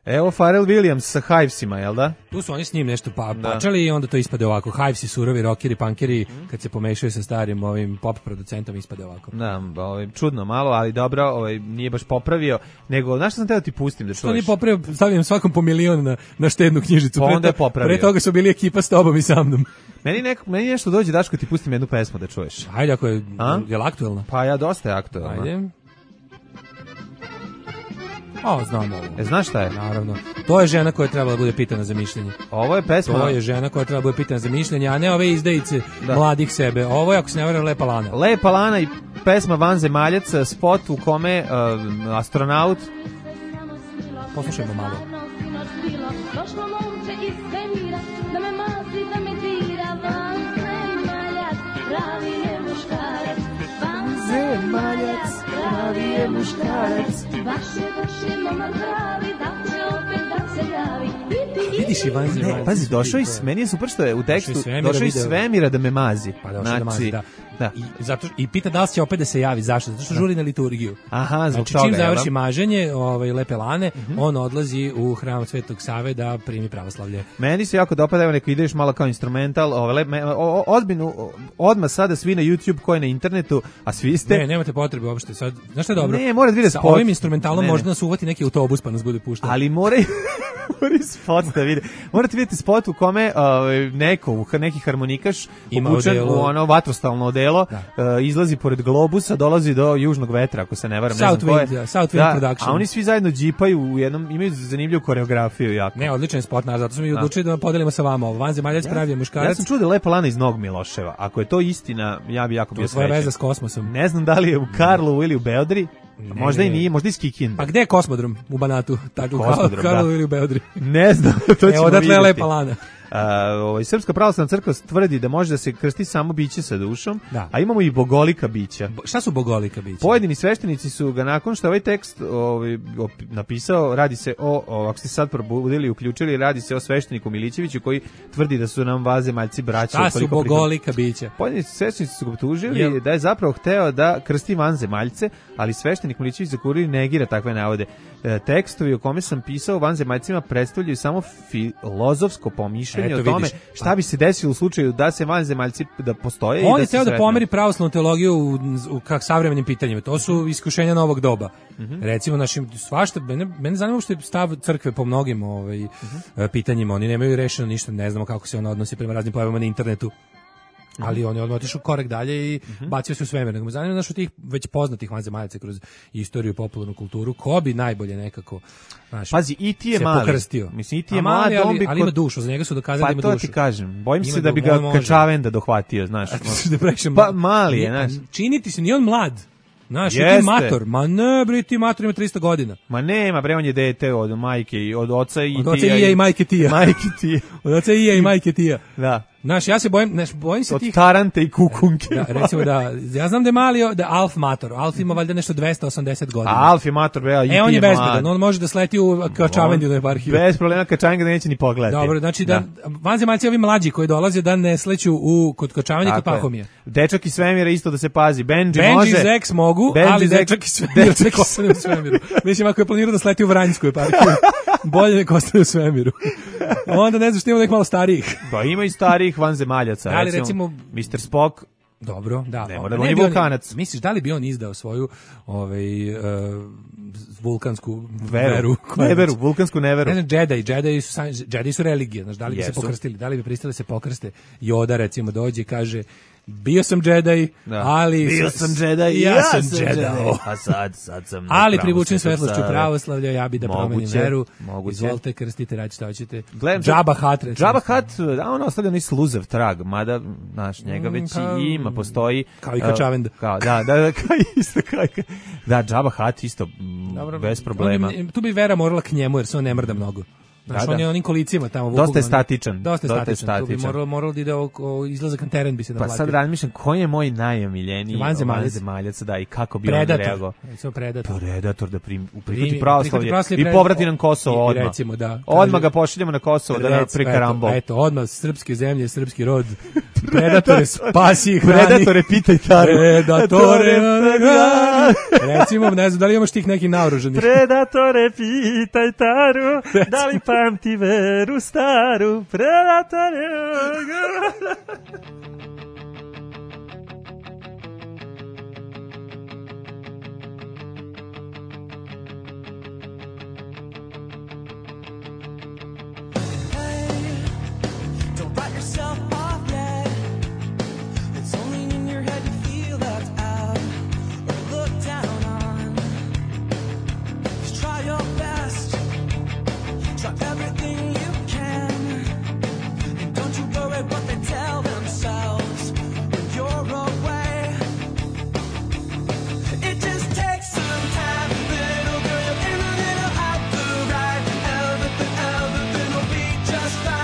Evo Pharrell Williams sa Hivesima, jel da? Tu su oni s njim nešto pačali i onda to ispade ovako. Hivesi, surovi, rockeri, punkeri, kad se pomešaju sa starim ovim pop producentom, ispade ovako. Da, čudno malo, ali dobro, nije baš popravio, nego, znaš što sam teo ti pustim da čuješ? Što nije popravio, stavljam svakom po milion na štednu knjižicu. Onda je popravio. Pre toga su bili ekipa s tobom i sa mnom. Meni nešto dođe, Daško, ti pustim jednu pesmu da čuješ. Ajde, ako je aktuelna? Pa ja, dosta je aktuelna. Ajde. Znam ovo. Znaš šta je? Naravno. To je žena koja treba da bude pitana za mišljenje. Ovo je pesma. To je žena koja treba da bude pitana za mišljenje, a ne ove izdajice mladih sebe. Ovo je, ako se ne varam, Lepa Lana. Lepa Lana i pesma Vanzemaljac, spot u kome astronaut... Poslušajmo malo. Došlo momče iz svemira, da me mazi, da me dira, vanzemaljac, pravi je muškarac. Vanzemaljac, pravi je muškarac. Baš je momak pravi, da će opet da se javi. Vidiš i vanzemaljac. Pazi, došao meni je super što je u tekstu, došao iz svemira da me mazi. Pa došao da mazi, da. I pita da li će opet da se javi. Zašto? Zato što žuri na liturgiju. Aha, zbog toga. Čim završi maženje Lepe Lane, on odlazi u hram Svetog Save da primi pravoslavlje. Meni se jako dopada, evo neko ideš malo kao instrumental, odmah sada svi na YouTube, ko je na internetu, a svi ste... Ne, nemate potrebe uopšte. Sad, znaš što je dobro? Ne, mora da vide spot. Sa ovim instrumentalom možda nas uvati neki autobus pa nas bude puštao. Ali mora spot da vide. Morate vidjeti spot u kome neki harmonikaš obučen u ono vatrostalno odelo, izlazi pored globusa, dolazi do južnog vetra, ako se ne varam. South Wind Production. A oni svi zajedno džipaju u jednom, imaju zanimljivu koreografiju jako. Ne, odličan spot, zato smo i odlučili da podelimo sa vama ovo. Vanzemaljac pravi je muškarac. Ja sam čuo da je Lepa Lana iz Novog Miloševa. Ako je to istina, ja bi jako bio srećan. To je veza s kosmosom. Ne znam da li je u Karlovu ili u Beodri. Možda i nije, možda iz Kikinde. Pa gde je kosmodrom u Banatu? Tako u Karlovu ili u Beodri? Ne znam, to ćemo vidjeti. Odatle je Lepa Lana. Srpska pravoslavna crkva tvrdi da može da se krsti samo biće sa dušom, a imamo i bogolika bića. Šta su bogolika bića? Pojedini sveštenici su ga nakon što ovaj tekst napisao, radi se ako ste sad probudili i uključili, radi se o svešteniku Milićeviću koji tvrdi da su nam vanzemaljci braća. Šta su bogolika bića? Pojedini sveštenici su ga optužili da je zapravo hteo da krsti vanzemaljce, ali sveštenik Milićević za kurir negira takve navode. Tekstovi o kome sam pisao vanzemaljcima predstavljaju samo filozofsko pomišljanje o tome šta bi se desilo u slučaju da se vanzemaljci da postoje. On je hteo da pomeri pravoslavnu teologiju u savremenim pitanjima. To su iskušenja novog doba. Recimo našim svašta, mene zanima što je stav crkve po mnogim pitanjima. Oni nemaju rešeno ništa, ne znamo kako se on odnosi prema raznim pojavama na internetu. Ali on je odmah otišao korak dalje i bacio se u svemir. Nego me zanima naš od tih već poznatih vanzemaljaca kroz istoriju i popularnu kulturu, ko bi najbolje nekako pazi, i ti je mali. Pokrstio. Mislim, i ti je mlad, ali ima dušu, za njega su dokazali da ima dušu. Pa to ti kažem, bojim se da bi ga Kačavenda dohvatio, znaš. Pa mali je, znaš. Činiti se, nije on mlad. Znaš, ti mator, ma ne bre, ti mator ima 300 godina. Ma nema bre, on je dete od majke i od oca i od oca i majke Tija. Od oca i majke Tija. Da. Znaš, ja se bojim se od tih... Tarante i Kukunke. Da, recimo da, ja znam da je mali, da je Alf mator. Alf ima valjda nešto 280 godina. A Alf je mator, bre, i on je bezbedan, on može da sleti u Kačavendinu eparhiju. Bez problema, Kačavenda neće ni pogledati. Dobro, znači da vanzemaljci ovi mlađi koji dolaze da ne sleću kod Kačavenda i kod Pahomija. Dečak iz svemira isto da se pazi. Benji može. Benji Zex mogu, ali dečak iz svemira nek ostane u svemiru. Mislim, ako je planirao da sleti u Vranjsku eparhiju, bolje nek ostane u svemiru. Onda ne znam što ima nek malo starijih. Pa ima i starijih vanzemaljaca. Ali recimo Mr. Spock. Dobro, da. Ne mora da on je vulkanac. Misliš, da li bi on izdao svoju vulkansku veru? Vulkansku neveru. Ne znam, Jedi su religije, znaš, da li bi se pokrstili, da li bi pristali se pokrste. Yoda recimo dođe i kaže, bio sam Jedi, ali... Bio sam Jedi, ja sam Jedi. A sad sam... Ali privučen svetlošću pravoslavlja, ja bi da promenim veru. Izvolite, krstite, radite šta hoćete. Jabba Hutt, recimo. Jabba Hutt, on ostavlja onaj sluzav trag, mada, znaš, njega već i ima, postoji... Kao i Kačavenda. Da, Jabba Hutt isto, bez problema. Tu bi vera morala k njemu, jer se on ne mrda mnogo. Znaš, on je onim kolicima tamo. Dosta je statičan. Tu bi moralo da ide izlazak na teren bi se naplatio. Pa sad razmišljam, koji je moj najomiljeniji vanzemaljac, da, i kako bi on reagovao. Predator da prihvati pravoslavlje i povrati nam Kosovo odmah. Recimo, da. Odmah ga pošaljemo na Kosovo da nam prikarambol. Eto, odmah srpske zemlje, srpski rod, Predatore spasi i hrani. Predatore pitaj taru. Predatore recimo, ne znam, da li imaš tih nekih naoruženih? Predatore pitaj taru, da li pamti veru staru. Predatore... Yourself off yet. It's only in your head you feel left out or looked down on. Just try your best, try everything you can, and don't you worry what they tell themselves when you're away. It just takes some time, little girl, you're in a little out the right. Everything will be just fine.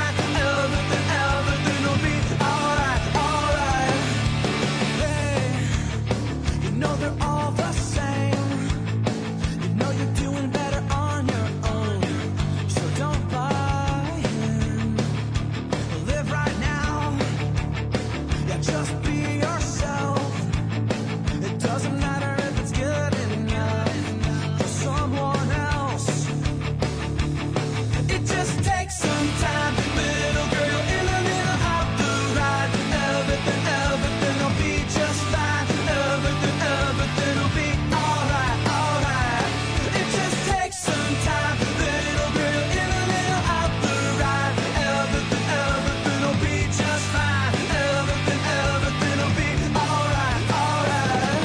They're all the same. You know you're doing better on your own, so don't buy in. Live right now. Yeah, just be yourself. It doesn't matter if it's good enough for someone else. It just takes some time, little girl, in a little out the right. Everything will be just fine. Everything will be alright, alright. It just takes some time, little girl, in a little out the right. Everything will be just fine. Everything will be alright, alright.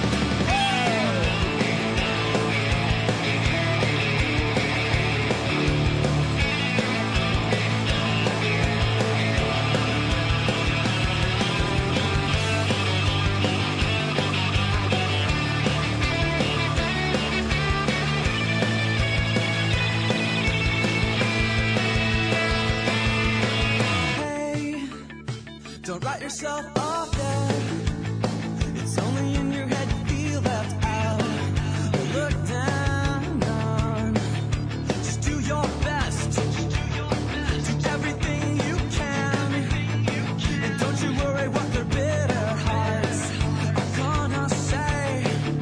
Don't write yourself off yet. It's only in your head you feel left out or looked down on. Just do your best. Do everything you can. And don't you worry what their bitter hearts are gonna say.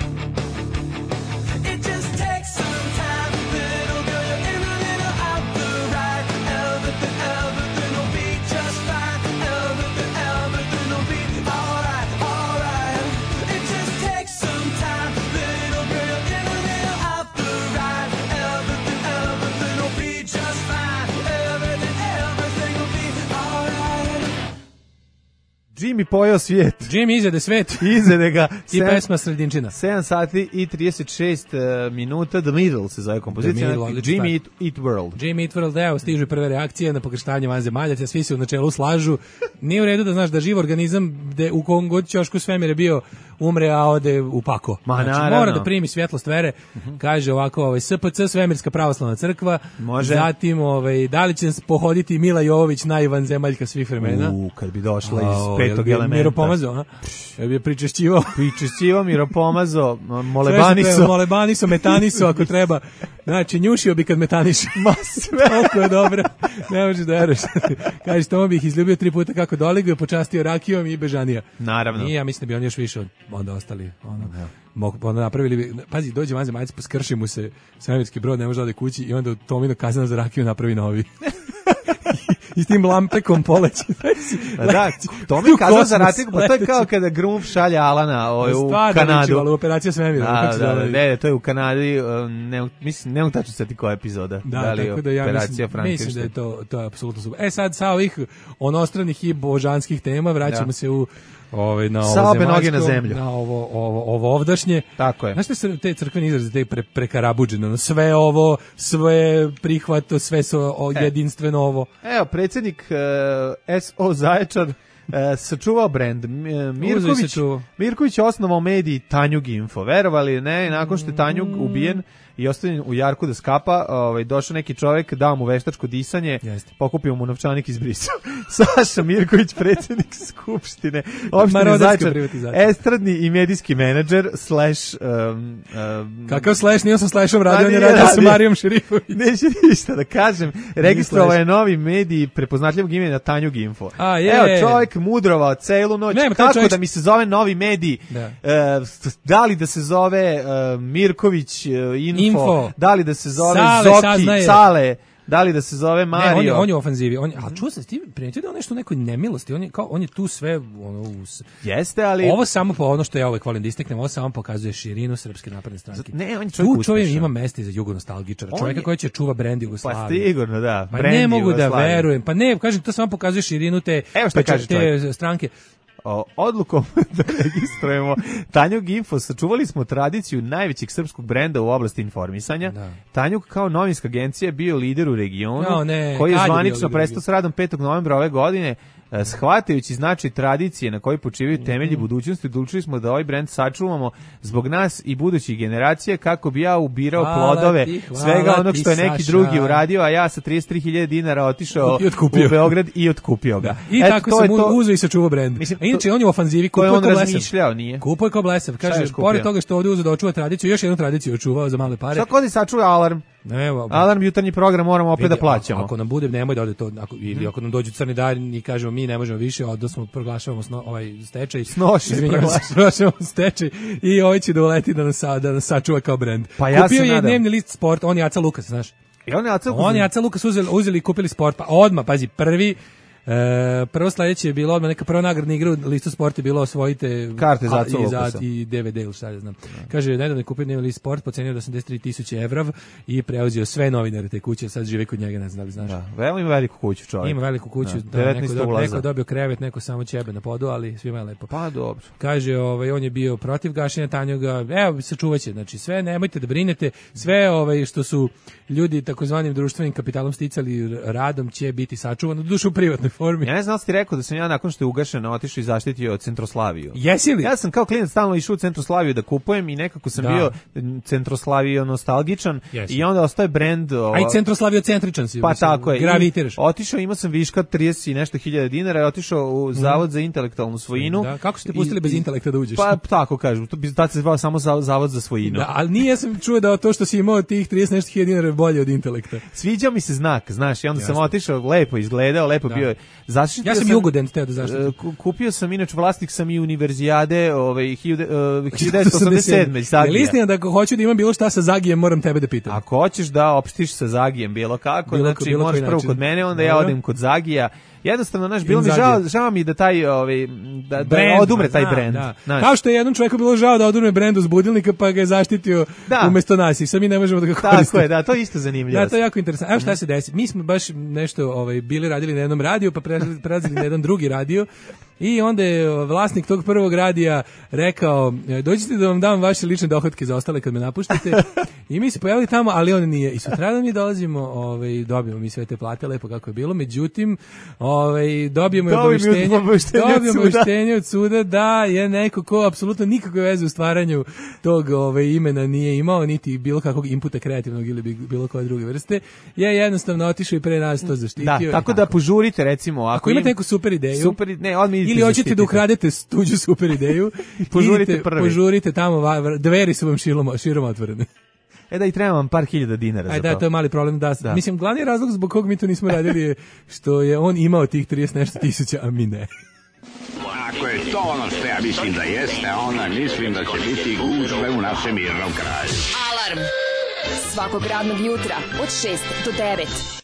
It just takes some time, little girl, you're in a little out the right. Everything will be just fine. Everything will be alright, alright. It just takes some time, little girl, in a little out the right. Everything will be just fine. Everything will be alright. Jimmy pojeo svijet. Jimmy izjede svet. Izjede ga. I pesma Sredinčina. 7 sati i 36 minuta. The Middle se zove kompozicija. Jimmy Eat World. Jimmy Eat World, evo, stižu prve reakcije na pokrštanje vanzemaljaca, svi se u načelu slažu. Nije u redu da znaš da živ organizam u kom god ćošku svemire bio umre, a ode u pako. Znači, mora da primi svjetlost vere. Kaže ovako, SPC, Svemirska pravoslavna crkva. Može. Zatim, da li će pohoditi Mila Jovović, najvanzemaljka svih vremena. Kad bi došla iz petog elementa. Miropomazao, ja bi pričešćivao. Pričešćivao, miropomazao, molebaniso. Molebaniso, metaniso, ako treba. Znači, njušio bi kad metaniše. Ma sve. Toliko je dobro. Ne možeš da veruješ. Kaže, tamo bih izljubio 3 puta kako doliguje, počastio rakijom i bežanija. Naravno. I ja mislim da bi on još više onda ostali. Onda napravili bi, pazi, dođe vanzemaljac, poskrši mu se svemirski brod, ne može da ode kući i onda Tomino kazana za rakiju napravi novi. I s tim lampekom poleći. Da, to mi kazao za ratiku, pa to je kao kada Grumf šalje Alana u Kanadu. Ali operacija svemira. Ne, to je u Kanadi, ne mogu tačno sjetiti koja epizoda. Da li je operacija Frankenstein. Mislim da je to je apsolutno super. Sad sa ovih onostranih i božanskih tema vraćamo se u na ovo sa obe noge na zemlju. Na ovo ovdašnje. Tako je. Znaš što te crkveni izraze, te prekarabuđeno, sve ovo, sve prihvato, sve jedinstveno ovo. Evo, predsjednik S.O. Zaječar sačuvao brend. Mirković je osnovao medij Tanjug Info. Verovali ne, nakon što je Tanjug ubijen i ostavljen u jarku da skapa, došao neki čovjek, dao mu veštačko disanje, pokupio mu novčanik iz Brisa. Saša Mirković, predsjednik Skupštine opštine Zaječar, estradni i medijski menadžer / Kakav slash, nije sam slashom radio, ne radio sa Marijom Šerifović. Neće ništa da kažem. Registrovao je novi medij prepoznatljivog imena Tanjug Info. Evo, čovjek mudrovao celu noć kako da mi se zove Novi medij, da li da se zove Mirković Info, da li da se zove Zoki, Sale, da li da se zove Mario. Ne, on je u ofanzivi. A čuo sam, ti primetio da on nešto u nekoj nemilosti, on je tu sve... Jeste, ali... Ovo samo po ono što ja uvek volim da isteknem, ovo samo pokazuje širinu Srpske napredne stranke. Ne, on je tu čovjek ima mesta za jugonostalgičara, čovjeka koji će čuva brend Jugoslavije. Pa sigurno, da. Pa ne mogu da verujem. Pa ne, kažem, to samo pokazuje širinu te stranke. Odlukom da registrujemo Tanjug Info, sačuvali smo tradiciju najvećeg srpskog brenda u oblasti informisanja. Tanjug kao novinska agencija je bio lider u regionu, koji je zvanično prestao s radom 5. novembra ove godine. Shvatajući značaj tradicije na kojoj počivaju temelji budućnosti, odlučili smo da ovaj brend sačuvamo zbog nas i budućih generacija, kako bi ja ubirao plodove svega onog što je neki drugi uradio, a ja sa 33.000 dinara otišao u Beograd i otkupio ga. I tako sam uzeo i sačuvao brend. Inače, on je u ofanzivi, kupuje ko blesav. Kupuje ko blesav. Kaže, pored toga što ovdje uzeo da očuva tradiciju, još jednu tradiciju očuvao za male pare. Šta kod sačuva Alarm? Alarm, jutarnji program, moramo opet da plaćamo. Ako nam bude, nemoj da ode to, ili ako nam dođu crni dani i kažemo mi ne možemo više, odnosno proglašavamo stečaj. Proglašavamo stečaj i ovaj će doleti da nas sačuva kao brend. Kupio je dnevni list Sport, on je Aca Lukas, znaš. On je Aca Lukas uzeli i kupili Sport, pa odmah, pazi, prvo sledeće je bilo odmah neka prva nagradna igra u listu Sport je bilo osvojite karte za Aca Lukasa i DVD ili šta ja znam. Kaže, nedavno je kupio dnevni list Sport, pocenio da 83.000 evra i preuzeo sve novinare te kuće, sad žive kod njega, ne znam da li znaš. Veoma ima veliku kuću čovjek. Ima veliku kuću, neko dobio krevet, neko samo ćebe na podu, ali svima je lepo. Pa dobro. Kaže, on je bio protiv gašenja Tanjuga, evo sačuvaće, znači sve nemojte da brinete, sve što su ljudi takozvanim društvenim kapitalom sticali radom će biti sačuvano, dušu u privatnoj formi. Ja ne znam da si ti rekao da sam ja nakon što je ugašeno otišao i zaštitio Centroslaviju. Jesi li? Ja sam kao klijent stalno išao u Centroslaviju da kupujem i nekako sam bio Centroslavio nostalgičan i onda ostaje brend... A i Centroslavio centričan si. Pa tako je. Gravitiraš. Otišao, imao sam viška 30 i nešto hiljada dinara i otišao u Zavod za intelektualnu svojinu. Da, kako ste pustili bez intelekta da uđeš? Pa tako kažu, to bi tad se zvao samo Zavod za svojinu. Da, ali nije sam čuo da to što si imao tih 30 nešto hiljada dinara bolje od intelekta. Sviđao mi se znak, znaš, i onda sam otišao, lepo izgledao, lepo bio. Ja sam Jugudent teo da zaštitim. Kupio sam, inače vlasnik sam i univerzijade 1987. Zagija. Je istina da ako hoću da imam bilo šta sa Zagijem, moram tebe da pitam. Ako hoćeš da opštiš sa Zagijem bilo kako, znači moraš prvo kod mene, onda ja odem kod Zagija. Jednostavno, znaš, bilo mi žao mi da taj da odumre taj brend. Kao što je jednom čovjeku bilo žao da odumre brend uz budilnika, pa ga je zaštitio umjesto nas i sad mi ne možemo da ga koristimo. Tako je, da, to je isto zanimljivo. Da, to je jako interesantno. Evo šta se desi. Mi smo baš nešto bili radili na jednom radiju, pa prelazili na jedan drugi radio. I onda je vlasnik tog prvog radija rekao, dođite da vam dam vaše lične dohotke za ostale kad me napuštite. I mi se pojavili tamo, ali on nije. I sutradan mi dolazimo, dobijemo mi sve te plate, lepo kako je bilo. Međutim, dobijemo obaveštenje od suda da je neko ko apsolutno nikakve veze u stvaranju tog imena nije imao, niti bilo kakvog inputa kreativnog ili bilo koje druge vrste, je jednostavno otišao i pre nas to zaštitio. Da, tako da požurite, recimo. Ako imate neku super ideju, ili hoćete da ukradete tuđu super ideju, požurite tamo, dveri su vam širom otvorene. Da i treba vam par hiljada dinara za to. Da, to je mali problem. Da. Mislim, glavni razlog zbog kog mi to nismo radili je što je on imao tih 30 nešto tisuća, a mi ne. Ako je to ono što ja mislim da jeste, onda mislim da će biti gužve u našem mirnom kraju. Alarm svakog radnog jutra od 6 do 9.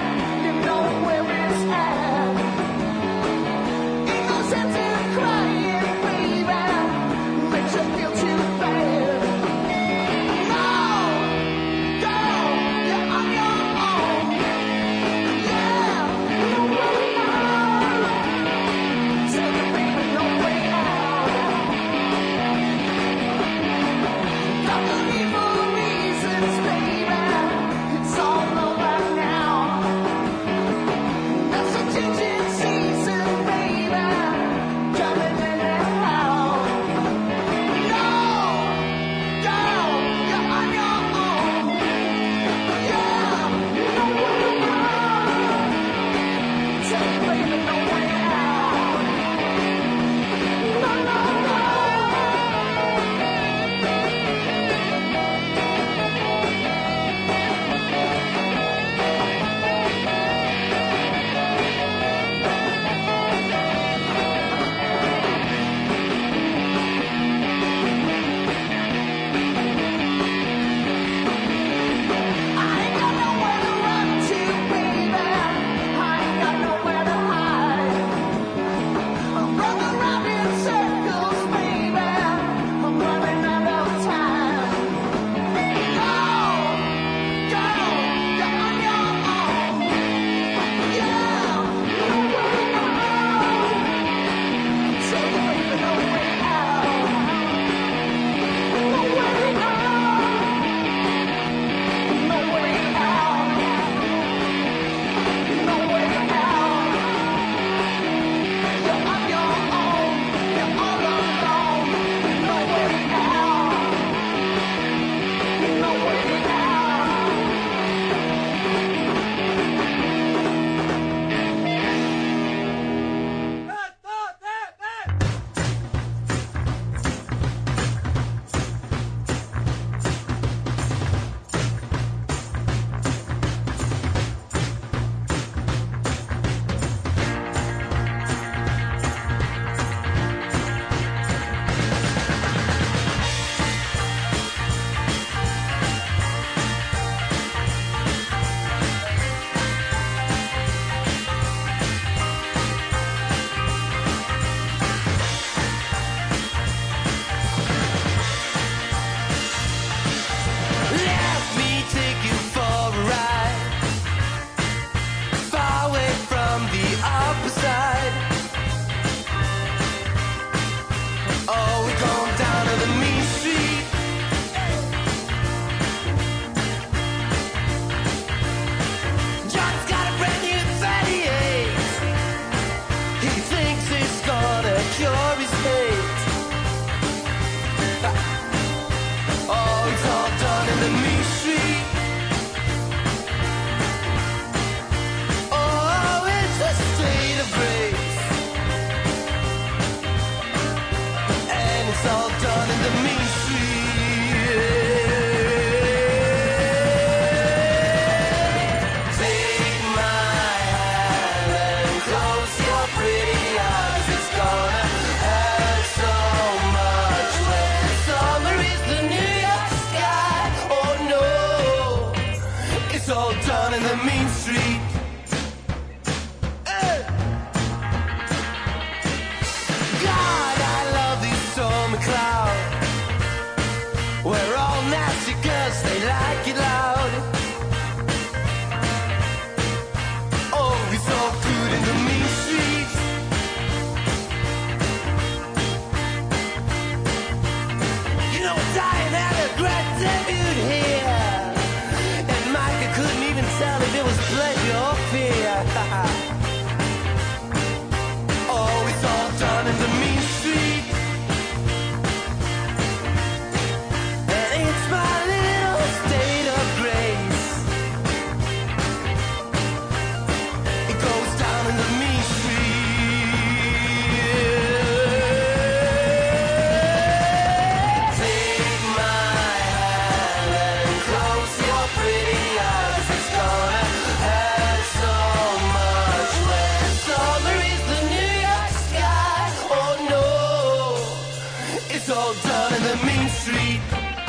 Crying done in the mean street. God, I love these summer clouds. We're all nasty girls, they like it loud. Oh, it's all good in the mean street. You know, Diane had a great debut here, and Micah couldn't even tell if it was pleasure or fear. Oh, it's all done in the mean street. And it's my little state of grace. It goes down in the mean street. Take my hand and close your pretty eyes. It's gonna have so much less. All there is the New York sky. Oh no, it's all done in the mean street.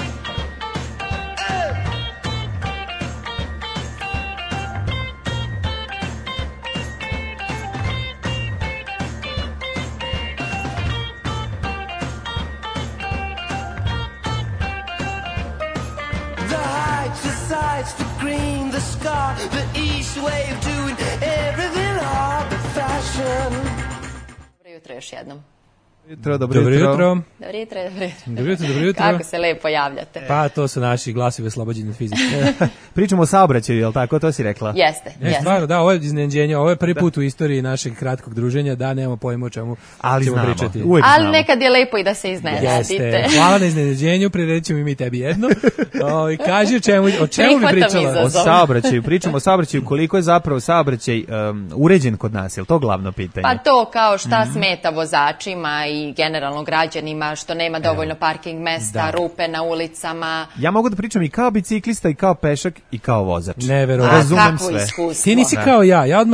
The heights, the sights, the green, the scar, the east wave doing everything hard but fashion. Dobro jutro još jednom. Dobro jutro. Dobro jutro. Dobro jutro. Kako se lepo javljate. Pa to su naši glasovi oslobođeni od fizike. Pričamo o saobraćaju, je li tako? To si rekla? Jeste. Stvarno, da, ovo je iznenađenje, ovo je prvi put u istoriji našeg kratkog druženja, da nemamo pojma o čemu ćemo pričati. Ali nekad je lepo i da se iznenadite. Hvala na iznenađenju, priredit ćemo i mi tebi jedno. Kaži o čemu bi pričala? O saobraćaju, pričamo o saobraćaju, koliko je zapravo saobraćaj uređen kod nas, je li to glavno pitanje? Pa to kao šta smeta vozačima i generalno građanima, što nema dovoljno parking mesta, rupe na ulicama. Ja mogu da pričam i kao biciklista i kao pešak i kao vozač. Neverovatno. Razumem sve. Iskustvo. Ti nisi kao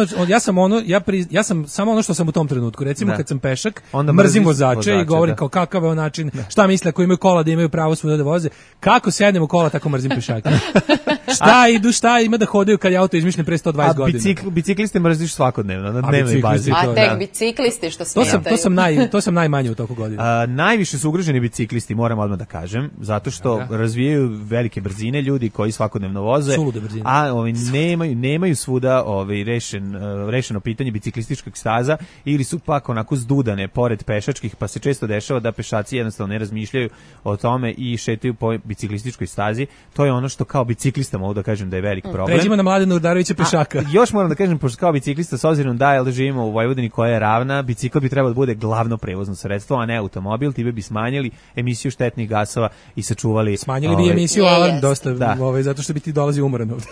ja sam samo ono što sam u tom trenutku. Recimo kad sam pešak, onda mrzim vozače i govorim kao kakav je on način, šta misle ako imaju kola da imaju pravo svuda da voze. Kako sednem u kola, tako mrzim pešake. Šta ima da hodaju kad je auto izmišljen pre 120 godina. A bicikliste mrziš svakodnevno, na dnevnoj bazi. A tek biciklisti što smetaju. To sam najmanje u toku godina. Najviše su ugroženi biciklisti, moram odmah da kažem, zato što razvijaju velike brzine ljudi koji svakodnevno voze, a nemaju svuda rešeno pitanje biciklističkog staza ili su pak onako zdudane pored pešačkih, pa se često dešava da pešaci jednostavno ne razmišljaju o tome i šetaju po biciklističkoj stazi. To je ono što kao biciklista mogu da kažem da je veliki problem. Pređimo na Mladena Urdarevića pešaka. Još moram da kažem, pošto kao biciklista, s obzirom da živimo u Vojvodini koja je ravna, bicikl bi trebalo da bude glavno prevozno sredstvo, a ne automobil, time bi smanjili emisiju štetnih gasova i sačuvali... Smanjili bi emisiju alarm dosta, zato što bi ti dolazi umoran ovdje.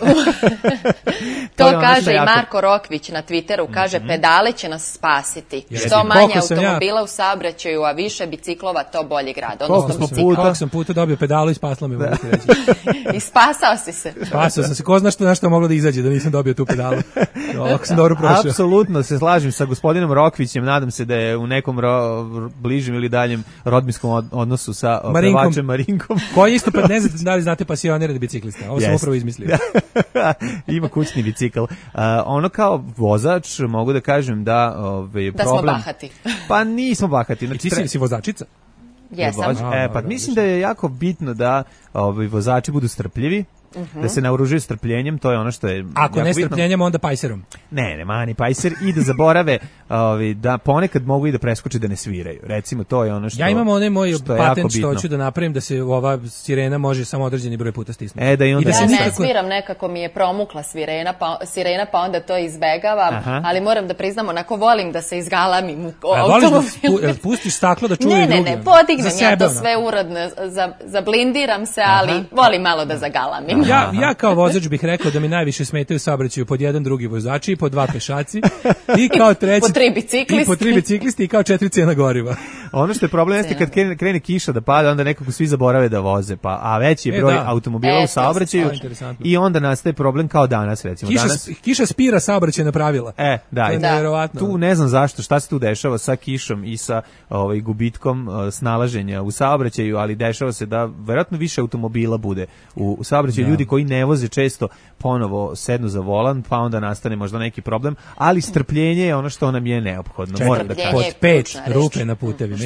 To kaže i Marko Rokvić na Twitteru, kaže pedale će nas spasiti. Što manje automobila u saobraćaju, a više biciklova, to bolji grad. Koliko sam puta dobio pedalu i spaslo me. I spasao si se. Spasao sam se. Ko zna što nešto moglo da izađe da nisam dobio tu pedalu. Ako sam dobro prošao. Apsolutno se slažem sa gospodinom Rokvićem. Nadam se da je u nekom bližem ili daljem rodbinskom odnosu sa pevačem Marinkom. Koji isto, pa ne znate da li znate pasionere da biciklista. Ovo sam upravo izmislio. Ima kućni bicikl. Ono kao vozač mogu da kažem da problem... Da smo bahati. Pa nismo bahati. Znači, ti si vozačica? Jesam. Pa mislim da je jako bitno da vozači budu strpljivi, da se naoružuju strpljenjem, to je ono što je... Ako ne strpljenjem, onda pajserom. Ne, mani pajser i da zaborave da ponekad mogu i da preskoče da ne sviraju. Recimo, to je ono što ja imam onaj moj patent što hoću da napravim da se ova sirena može samo određeni broj puta stisnuti. Ja ne sviram, nekako mi je promukla sirena, pa onda to izbegavam, ali moram da priznam, onako volim da se izgalamim u automobilu. Voliš da pustiš staklo da čuje drugi? Ne, podignem ja to sve urodno, zablindiram se, ali volim malo da zagalamim. Ja kao vozač bih rekao da mi najviše smetaju saobraćaju pod jedan drugi vozači, pod dva pešaci i kao treći po tri biciklisti i kao 4 cena goriva. Ono što je problem jeste kad krene kiša da pada, onda nekako svi zaborave da voze, a veći je broj automobila u saobraćaju i onda nastaje problem kao danas, recimo. Kiša spira saobraćajna pravila. Da. Nevjerovatno. Tu ne znam zašto, šta se tu dešava sa kišom i sa gubitkom snalaženja u saobraćaju, ali dešava se da verovatno više automobila bude u saobraćaju. Ljudi koji ne voze često ponovo sednu za volan, pa onda nastane možda neki problem, ali strpljenje je ono što nam je neophodno. Moram da kažem. Pod 5 rupe na putevima.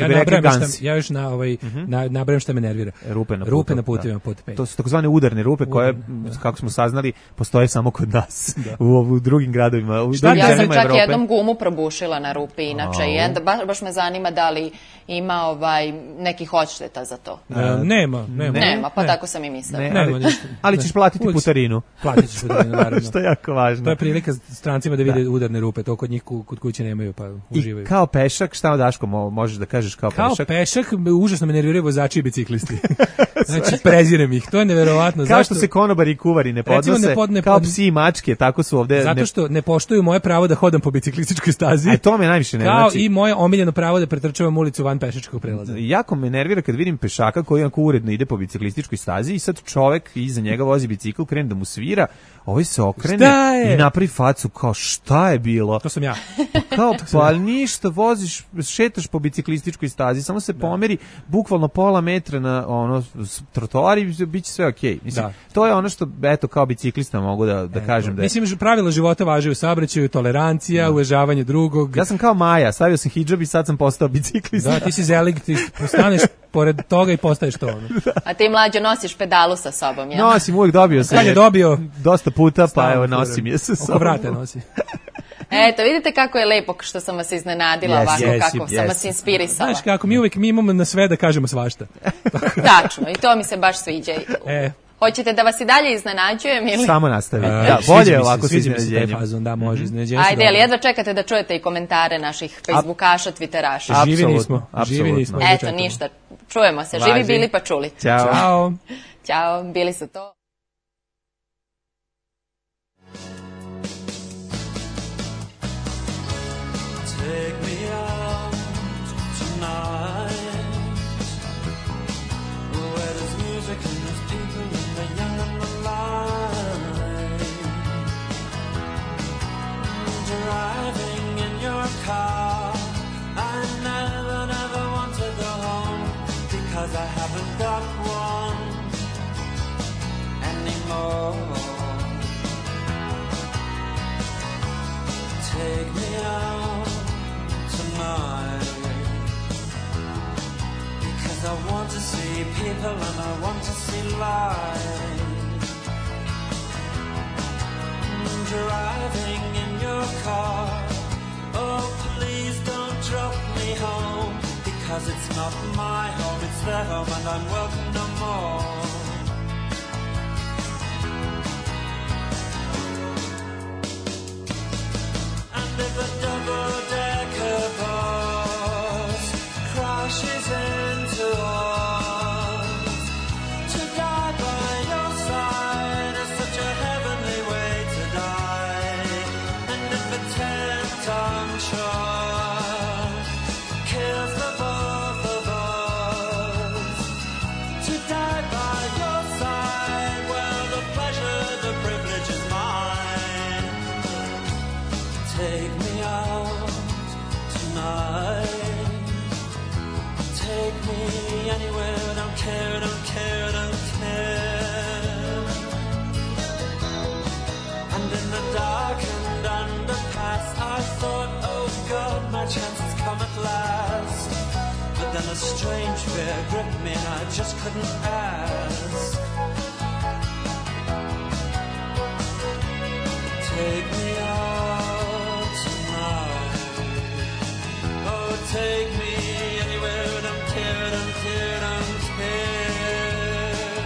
Ja još nabrajam šta me nervira. Rupe na putevima pod 5. To su takozvane udarne rupe koje, kako smo saznali, postoje samo kod nas. U drugim gradovima. Ja sam čak jednom gumu probušila na rupi, inače. Baš me zanima da li ima nekih odšteta za to. Nema, pa tako sam i mislila. Ali ćeš platiti putarinu. Platit ćeš putarinu, naravno. Što je jako važno. To je prilika strancima da vide udarne rupe, to kod njih kod kuće nemaju, pa uživaju. I kao pešak, šta Daško možeš da kažeš kao pešak? Kao pešak, užasno me nerviraju vozači i biciklisti. Znači, prezirem ih, to je neverovatno. Kao što se konobari i kuvari ne podnose, kao psi i mačke, tako su ovde. Zato što ne poštuju moje pravo da hodam po biciklističkoj stazi. A to me najviše ne kao i moje omiljeno pravo da pretrčavam ulicu van pešačkog prelaza. Jako me nervira kad vidim pešaka koji onako uredno ide po biciklističkoj stazi i sad čovek iza njega vozi bicikl, krene da mu svira, ovaj se okrene i napravi facu kao šta je bilo? To sam ja. Kao pa ništa, voziš, šetaš po biciklističkoj stazi, samo se pomeri bukvalno pola metra na trotoar i biće sve okej. Mislim, to je ono što eto kao biciklista mogu da kažem da je. Mislim, pravila života važe u saobraćaju, tolerancija, uvažavanje drugog. Ja sam kao Maja, stavio sam hidžab i sad sam postao biciklista. Da, ti si zelig, ti postaneš pored toga i postaješ to. A ti mlađo nosiš pedalu sa sobom, ja? Nosim, uvijek dobio sam. Kad je dobio? Dosta puta, pa evo nosim je sa sobom. Oko vrata nosi. Eto, vidite kako je lepo što sam vas iznenadila ovako, kako sam vas inspirisala. Znaš kako, mi imamo na sve da kažemo svašta. Tačno, i to mi se baš sviđa. Hoćete da vas i dalje iznenađujem ili? Samo nastavi. Bolje ovako s iznenađenjem. Da, može iznenađenje. Ajde, ali jedva čekate da čujete i komentare naših Facebookaša, Twitteraša. Živi nismo. Eto, ništa. Čujemo se. Živi bili pa čuli. Ćao. Ćao, bili su to. Driving in your car, I never want to go home because I haven't got one anymore. Take me out tonight because I want to see people and I want to see life. Driving in your car, oh please don't drop me home because it's not my home, it's their home and I'm welcome no more. And if a double-decker bus crashes into us, to die by your side is such a heavenly way to die. And if a 10-ton truck kills the both of us, to die by your side, well the pleasure, the privilege is mine. Take me out tonight, take me anywhere, don't care, don't care, don't care. And in the darkened underpass I thought, oh God, my chance has come at last. But then a strange fear gripped me and I just couldn't ask. Take me out tonight, oh take me anywhere, don't care, don't care, don't care.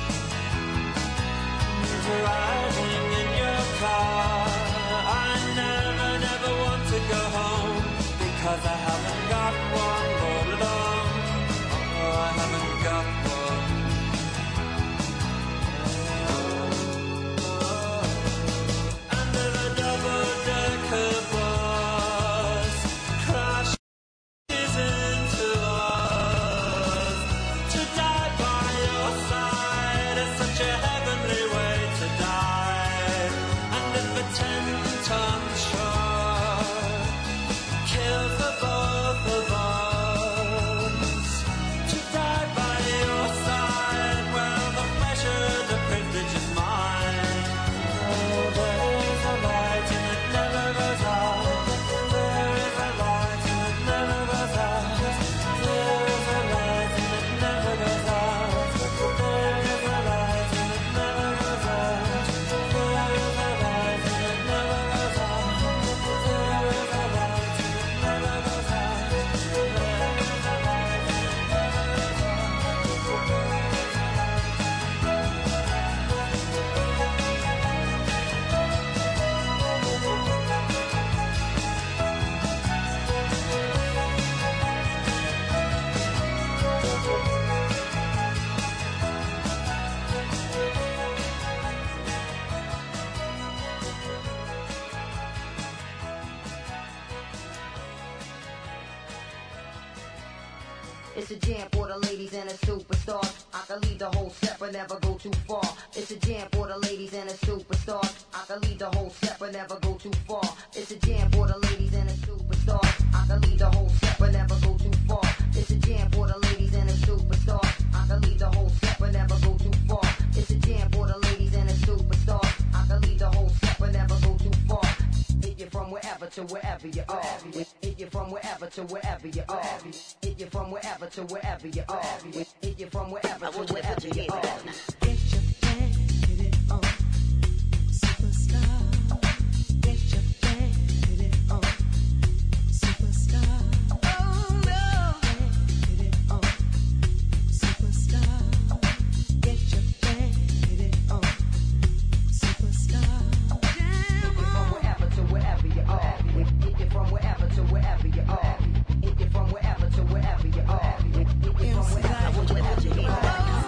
Driving in your car, I never want to go home because I haven't got one all along. Oh, I haven't got one. And if a It's a jam for the ladies and the superstars. I can lead the whole step but never go too far. It's a jam for the ladies and the superstars. I can lead the whole step but never go too far. It's a jam for the ladies and the superstars. I can lead the whole step but never go too far. It's a jam for the ladies and the superstars. I can lead the whole step but never go too far. It's a jam for the ladies and the superstars. I can lead the whole step but never go too far. Hit you from wherever to wherever you are. Hit you from wherever to wherever you are. Hit you from wherever to wherever you are. Hit you from wherever to wherever you are. Get your bang, get it on. Superstar. Get your bang, get it on. Superstar. Oh no. Get it on. Superstar. Get your bang, get it on. Superstar. Hit you from wherever to wherever you are. Hit you from wherever to wherever you are. Hit you from wherever to wherever you are. Hit you from wherever to wherever you are.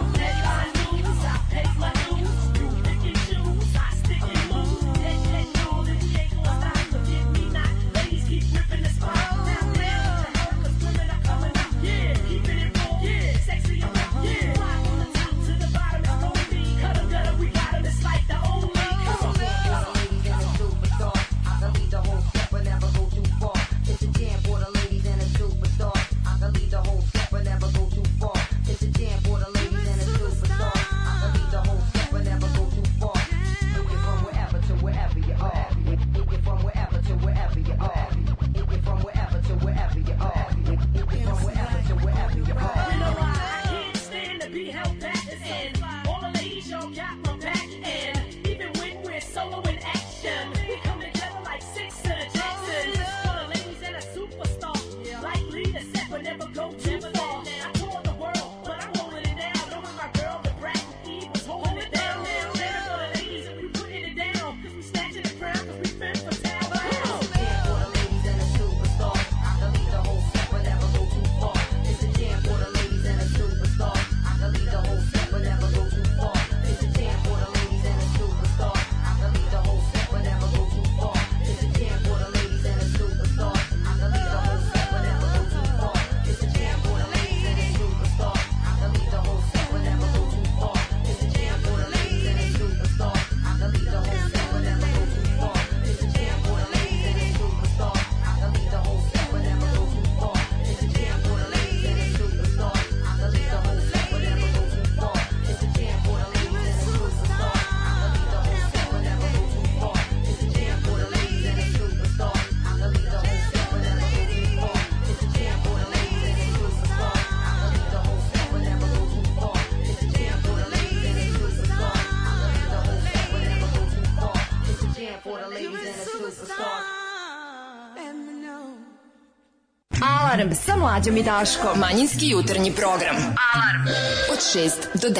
Alarm sa Mlađom i Daškom. Manjinski jutarnji program. Alarm od 6 do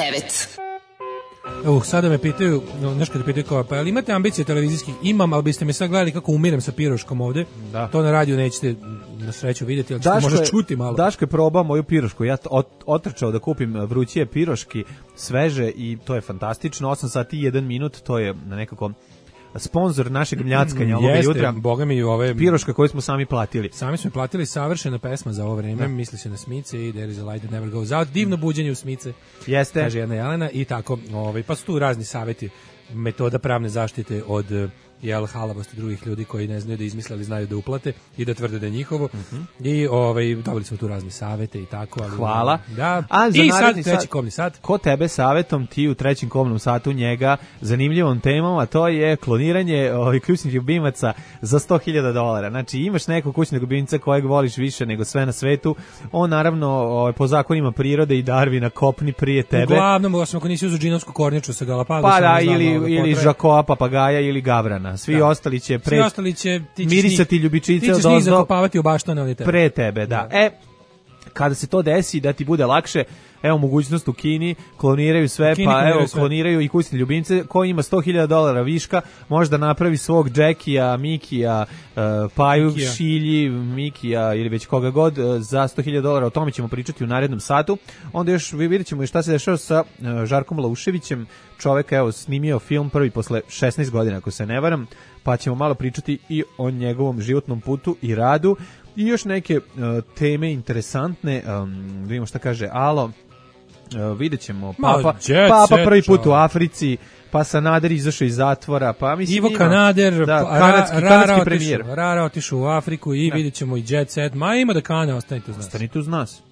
9. Sada me pitaju, znaš kada pitaju kao, pa ali imate ambicije televizijskih? Imam, ali biste me sad gledali kako umirem sa piroškom ovde. Da. To na radiju nećete na sreću vidjeti, ali ćete možda čuti malo. Daško je probao moju pirošku, ja otrčao da kupim vrućije piroški, sveže i to je fantastično. 8 sati i 1 minut, to je na nekako sponzor našeg mljackanja ovoga jutra. Boga mi ove piroška koju smo sami platili. Sami smo platili, savršena pesma za ovo vreme, misli se na Smice i There is a light that never goes out. Divno buđenje u Smice. Jeste. Kaže jedna Jelena i tako, pa su tu razni savjeti, metoda pravne zaštite od halavosti drugih ljudi koji ne znaju da izmisle, ali znaju da uplate i da tvrde da je njihovo. I dobili smo tu razne savete i tako. Ali, hvala. Da. A za i sad treći komni sat. Ko tebe savetom, ti u trećem komnom satu njega zanimljivom temom, a to je kloniranje ključnih ljubimaca za $100.000. Znači imaš nekog kućnog ljubimca kojeg voliš više nego sve na svetu, on naravno po zakonima prirode i Darwina kopni prije tebe. Uglavnom, osim ako nisi uzu džinovsku kornjaču sa Galapagosa. Pa da, ili žakoa, papagaja ili gavrana. Svi ostali će mirisati ljubičice od ozdo zakopavati u baštane pre tebe, da. Kada se to desi, da ti bude lakše, evo mogućnost u Kini, kloniraju sve, pa evo kloniraju i kućne ljubimce. Ko ima $100.000 viška, možda napravi svog Jackija, Mikija, Paju, Šilji, Mikija ili već koga god za $100.000. O tome ćemo pričati u narednom satu. Onda još vidjet ćemo šta se dešava sa Žarkom Lauševićem. Čovek evo snimio film prvi posle 16 godina, ako se ne varam, pa ćemo malo pričati i o njegovom životnom putu i radu i još neke teme interesantne. Da vidimo šta kaže Alo. Vidjet ćemo Papa prvi put u Africi, pa Sanader izašao iz zatvora, pa mislim Ivo Kanader, kanadski premijer. Rara otišao u Afriku i vidjet ćemo i Jet Set. Ma ima da Kana, ostanite uz nas.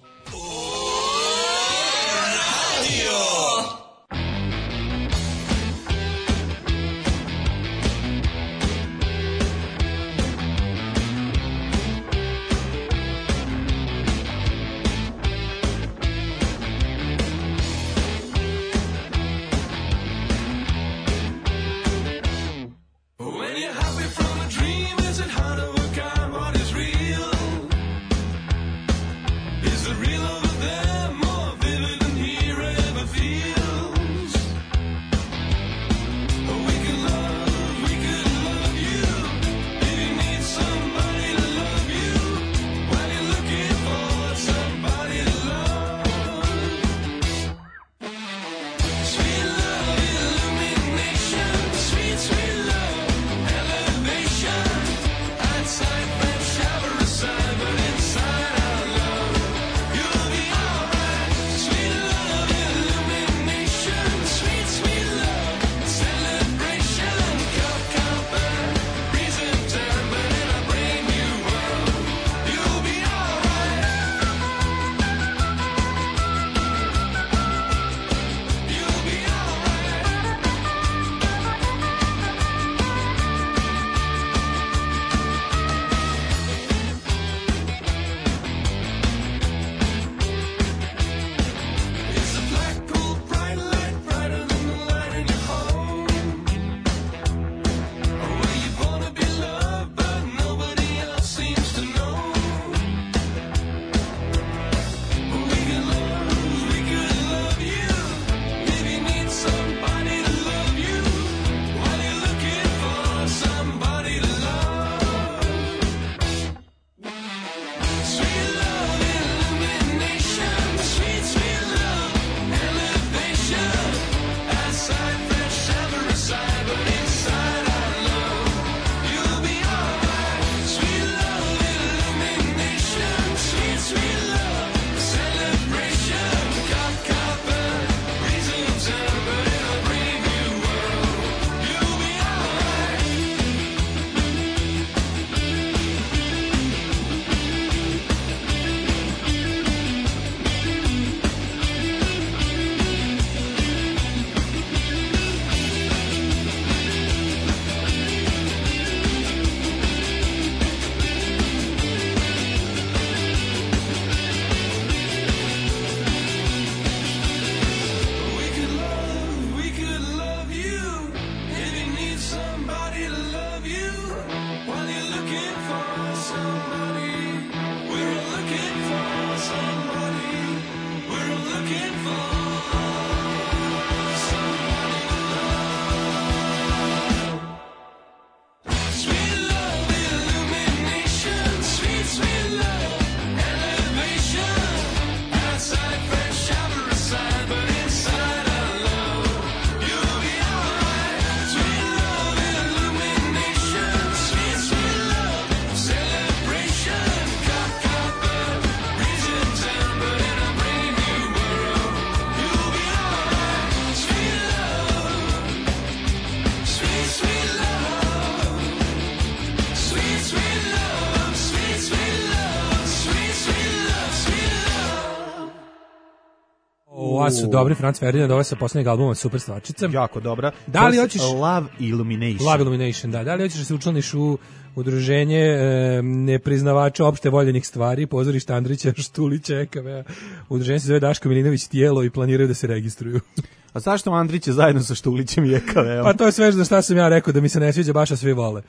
Ovo su dobri Franz Ferdinand, ovo je sa posljednjeg albuma Super stvarčica. Jako dobra. Da li hoćeš Love Illumination? Love Illumination, da. Da li hoćeš da se učlaniš u udruženje nepriznavača opšte voljenih stvari, pozorište Andrića Štulića, EKV. Udruženje se zove Daško Milinović tijelo i planiraju da se registruju. A zašto Andrić je zajedno sa Štulićem i EKV? Pa to je sve za šta sam ja rekao, da mi se ne sviđa baš, a svi vole.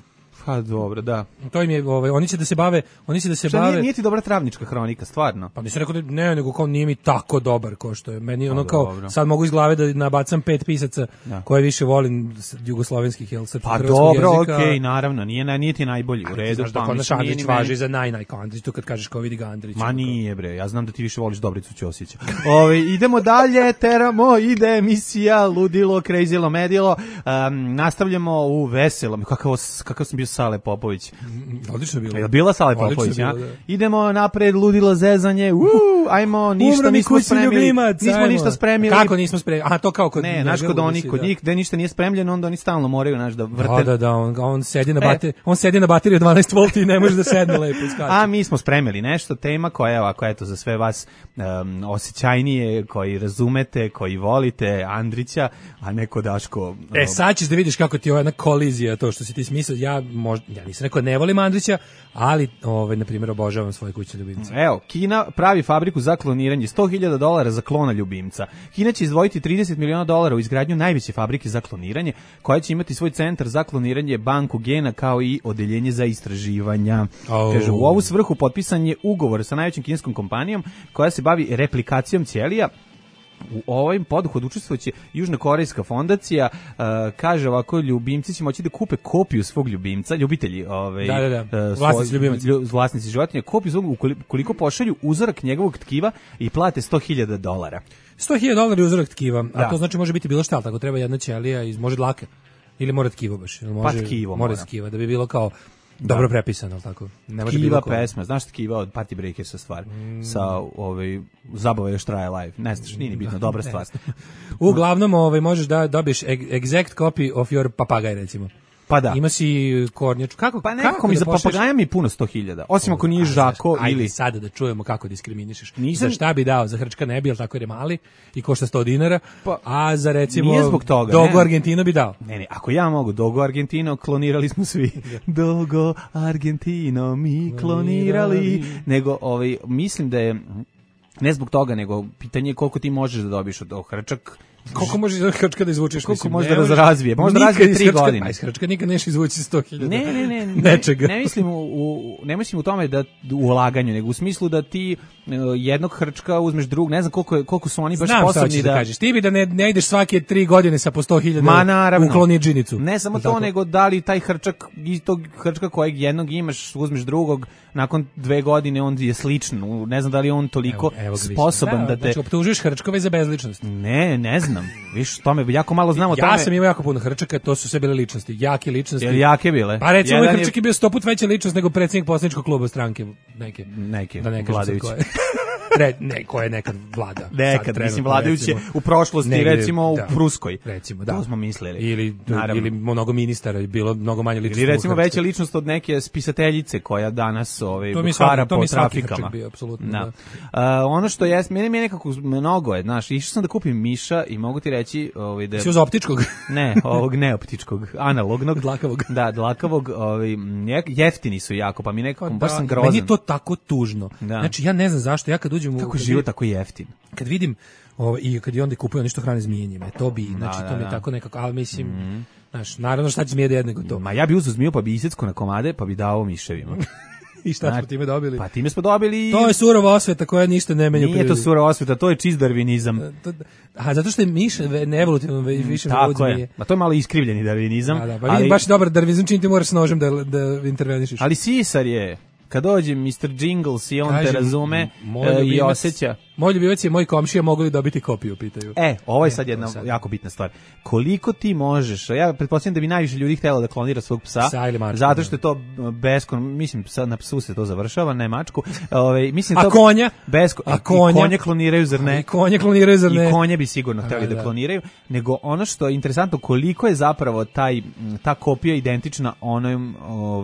Pa dobro, da. To im je, oni će da se bave, Nije ti dobra travnička hronika, stvarno. Pa nisam rekao da ne, nego kao nije mi tako dobar kao što je. Meni ono kao, dobro. sad mogu iz glave da nabacam 5 pisaca koje više volim jugoslovenskih, jel, pa dobro, okej, naravno, nije ti najbolji, u redu. Znaš da kod naš Andrić važi za kao Andrić, tu kad kažeš kao vidi ga Andrić. Ma nije bre, ja znam da ti više voliš Dobricu Ćosića. Idemo dalje, ide emisija Ludilo, Crazylo, Medilo, nastavljamo u veselom, kakav sam bio Sale Popović. Odlično bilo. Je bila Sale Popović, ja? Idemo napred, ludilo zezanje. Ajmo, ništa nismo spremili. Nismo ništa spremili. Kako nismo spremili? Aha, to kao kod ne, naš kod njih gde ništa nije spremljeno, onda oni stalno moraju da vrte. Da, on sedi na bateriju, on sedi na bateriju 12 V i ne može da sedne lepo i skače. A mi smo spremili nešto, tema koja je ovako, eto, za sve vas osjećajnije, koji razumete, koji volite Andrića, a neko Daško. Sad ćeš da vidiš kako ti je jedna kolizija, to što si ti smislio. Ja nisam rekao ne volim Andrića, ali na primjer obožavam svoje kućne ljubimce. Evo, Kina pravi fabriku za kloniranje, $100.000 za klona ljubimca. Kina će izdvojiti $30 miliona u izgradnju najveće fabrike za kloniranje, koja će imati svoj centar za kloniranje, banku gena, kao i odeljenje za istraživanja. Kažu, u ovu svrhu potpisan je ugovor sa najvećom kineskom kompanijom koja se bavi replikacijom ćelija. U ovom poduhvatu učestvovaće Južnokorejska fondacija, kaže ovako, ljubimci će moći da kupe kopiju svog ljubimca, ljubitelji, vlasnici životinja, kopiju svog, ukoliko pošalju uzorak njegovog tkiva i plate $100.000. $100.000 je uzorak tkiva, a to znači može biti bilo šta, tako treba jedna ćelija, može dlake, ili mora tkivo baš, pa tkivo mora tkiva, da bi bilo kao dobro prepisano, tako. Ne može Tkiva pesma, znaš Tkiva od Party Breakersa stvar, sa Zabava još traje live, ne znaš, nije ni bitno, dobra stvar. Uglavnom, možeš da dobiješ exact copy of your papagaj, recimo. Pa da. Ima si kornjaču. Pa nekako mi za papagaja mi puno 100.000. Osim ako nije Žako ili... Ajde sada da čujemo kako diskriminišeš. Za šta bi dao? Za hrčka ne bi, ali tako jer je mali i košta $100. A za recimo Dogo Argentino bi dao. Ne, ako ja mogu Dogo Argentino, klonirali smo svi. Dogo Argentino mi klonirali. Nego, mislim da je... Ne zbog toga, nego pitanje je koliko ti možeš da dobiš od hrčak. Koliko možeš iz hrčka da izvučeš? Koliko možeš da razvije? Možda razvije 3 godine. Iz hrčka nikad neš izvući 100.000. Ne. Nečega. Ne mislim u tome da u ulaganju, nego u smislu da ti jednog hrčka uzmeš drugog, ne znam koliko su oni baš sposobni da kažeš. Ti bi da ne ideš svake 3 godine sa po 100.000 u klonidžinicu. Ne samo to, nego da li taj hrčak, istog hrčka kojeg jednog imaš, uzmeš drugog, nakon 2 godine on je sličan. Ne znam da li je on toliko sposoban da te... Znači, optužuješ hrčkove za bezličnost. Ne znam. Viš, tome jako malo znamo o tome. Ja sam imao jako puno hrčaka, to su sve bile ličnosti, jake ličnosti. Jel jake bile? Pa recimo, moj hrčak je bio 100 put veća ličnost nego predsjednik poslaničkog kluba stranke. Neke vladajući. Ko je nekad vlada. Nekad, mislim, vladajući u prošlosti, recimo u Pruskoj. Recimo, da. To smo mislili. Ili mnogo ministara, bilo mnogo manje ličnosti. Ili recimo veća ličnost od neke spisateljice koja danas hara po trafikama. Bio, apsolutno. Ono što je, meni je nekako mnogo je, znaš, išao sam da kupim miša i mogu ti reći... da si uz optičkog? Ne, ovog neoptičkog, analognog. Dlakavog. Da, dlakavog, jeftini su jako, pa mi nekako, baš sam grozan. Meni je to tako tužno. Znači, ja ne znam zašto, ja kad uđem u... Tako život, tako jeftin. Kad vidim, i kad je onda kupuju nešto hrane zmijenjima, to bi, znači, to mi je tako nekako, ali mislim, znaš, naravno šta će zmije da jedne to. Ma ja bi uzeo zmiju, pa bi isecko na komade, pa bi dao miševima. I šta smo time dobili? Pa time smo dobili... To je surova osveta koja ništa ne menja. Nije to surova osveta, to je čist darvinizam. Zato što je miš evolutivno više od zmije. Ma to je malo iskrivljeni darvinizam. Pa vidim, baš dobar darvinizam čini ti moraš s nožem da intervenišiš. Ali sisar je... Kad dođe Mr. Jingles i on te razume i osjeća. Moj ljubivac je moj komšija, mogu li dobiti kopiju, pitaju. Ovo je sad jedna jako bitna stvar. Koliko ti možeš, ja pretpostavljam da bi najviše ljudi htjelo da klonira svog psa, zato što je to mislim, sad na psu se to završava, ne mačku. Mislim, a konja? Konje kloniraju, zar ne? I konje kloniraju, zar ne? I konje bi sigurno htjeli da kloniraju, nego ono što je interesantno, koliko je zapravo ta kopija identična onom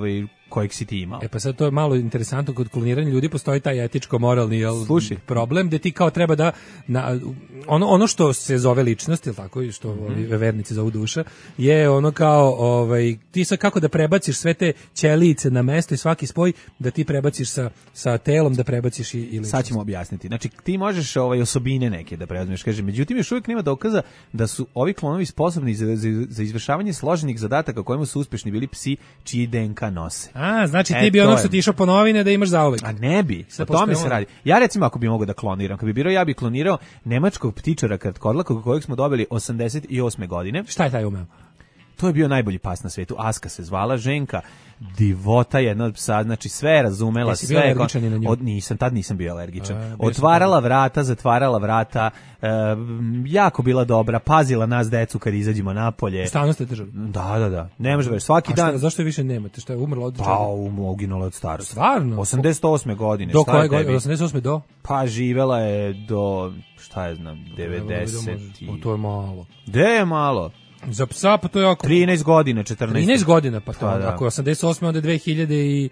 kojeg si ti imao. Pa sad to je malo interesantno, kod kloniranja ljudi postoji taj etičko-moralni problem, gde ti kao treba da ono što se zove ličnost, ili tako, i što vernici zovu duša, je ono kao ti sad kako da prebaciš sve te ćelice na mesto i svaki spoj, da ti prebaciš sa telom, da prebaciš i ličnost. Sad ćemo objasniti. Znači, ti možeš osobine neke da preuzmeš, kaže, međutim, još uvijek nema dokaza da su ovi klonovi sposobni za izvršavanje složenih zadataka kojima su uspešni bili psi čiji DNK nose. Znači ti bi ono što ti išao po novine da imaš zauvek. A ne bi, o tome se radi. Ja recimo ako bi mogao da kloniram, kad bi birao, ja bi klonirao nemačkog ptičara kratkodlaka kojeg smo dobili 88. godine. Šta je taj umeo? To je bio najbolji pas na svetu. Aska se zvala, ženka, divota jedna od psa, znači sve je razumela, Jesi sve. Bio alergičan na nju? Tad nisam bio alergičan. Otvarala vrata, zatvarala vrata, jako bila dobra, pazila nas decu kad izađemo napolje. Stalno ste držali? Da. Ne može već, svaki dan. Zašto je više nemate? Šta je umrla od čega? Uginula od starosti. Stvarno? 88. godine. Do koje godine? 88. do? Pa živela je do, šta je znam, 90. To je malo. Gde je malo? Za psa pa to je jako... 13 godina, 14. 13 godina, pa to, ako je 88. onda 2001.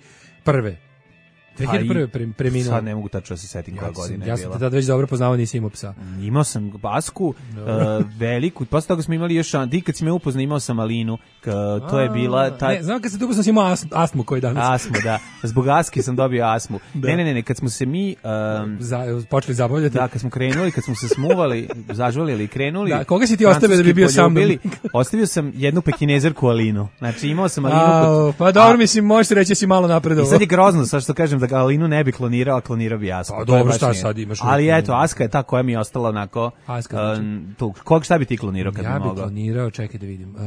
2001. preminuo. Sad ne mogu tačno da se setim koja godina je bila. Ja sam tada već dobro poznavao, nisi imao psa. Imao sam Basku, veliku, posle toga smo imali još, ti kad si me upoznao imao sam Alinu, to je bila... Znam kad se tu upoznao sam imao astmu koji danas. Astmu, da. Zbog Aske sam dobio astmu. Ne, kad smo se mi... počeli zabavljati. Da, kad smo krenuli, kad smo se smuvali, zažvalili i krenuli... Da, koga si ti ostavio da bi bio sam mnom? Ostavio sam jednu pekinezerku Alinu. Znači imao sam Alinu... Pa dobro, mislim, možeš reći da si malo napredovao. I sad je grozno, sad što kažem da Alinu ne bi klonirao, a klonirao bi Asku. Pa dobro, šta sad imaš? Ali eto, Aska je ta koja mi je ostala onako... Šta bi ti klonirao kad bi mogao? Ja bi klonirao, čekaj da vidim.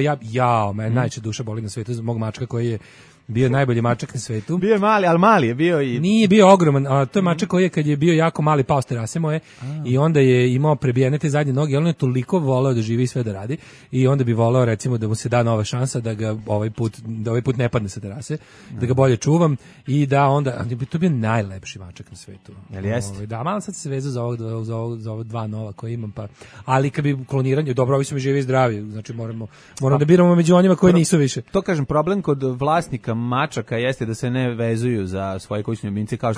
Mene najče duša boli na svetu za mog mačka koji je bio najbolji mačak na svetu. Bio je mali, ali mali je bio i... Nije bio ogroman, a to je mačak koji je kad je bio jako mali pao s terase moje i onda je imao prebijene te zadnje noge, on je toliko voleo da živi i sve da radi i onda bi voleo recimo da mu se da nova šansa da ga ovaj put ne padne sa terase, da ga bolje čuvam i da onda, to bi bio najlepši mačak na svetu. Jel jeste? Da, malo sad se vezao za ova dva nova koje imam, pa, ali kad bi kloniranje, dobro, ovi su mi živi i zdravi, znači moramo da biramo među onima koji nisu više. To kažem, problem kod vlasnika mačaka jeste da se ne vezuju za svoje kućne ljubimce kao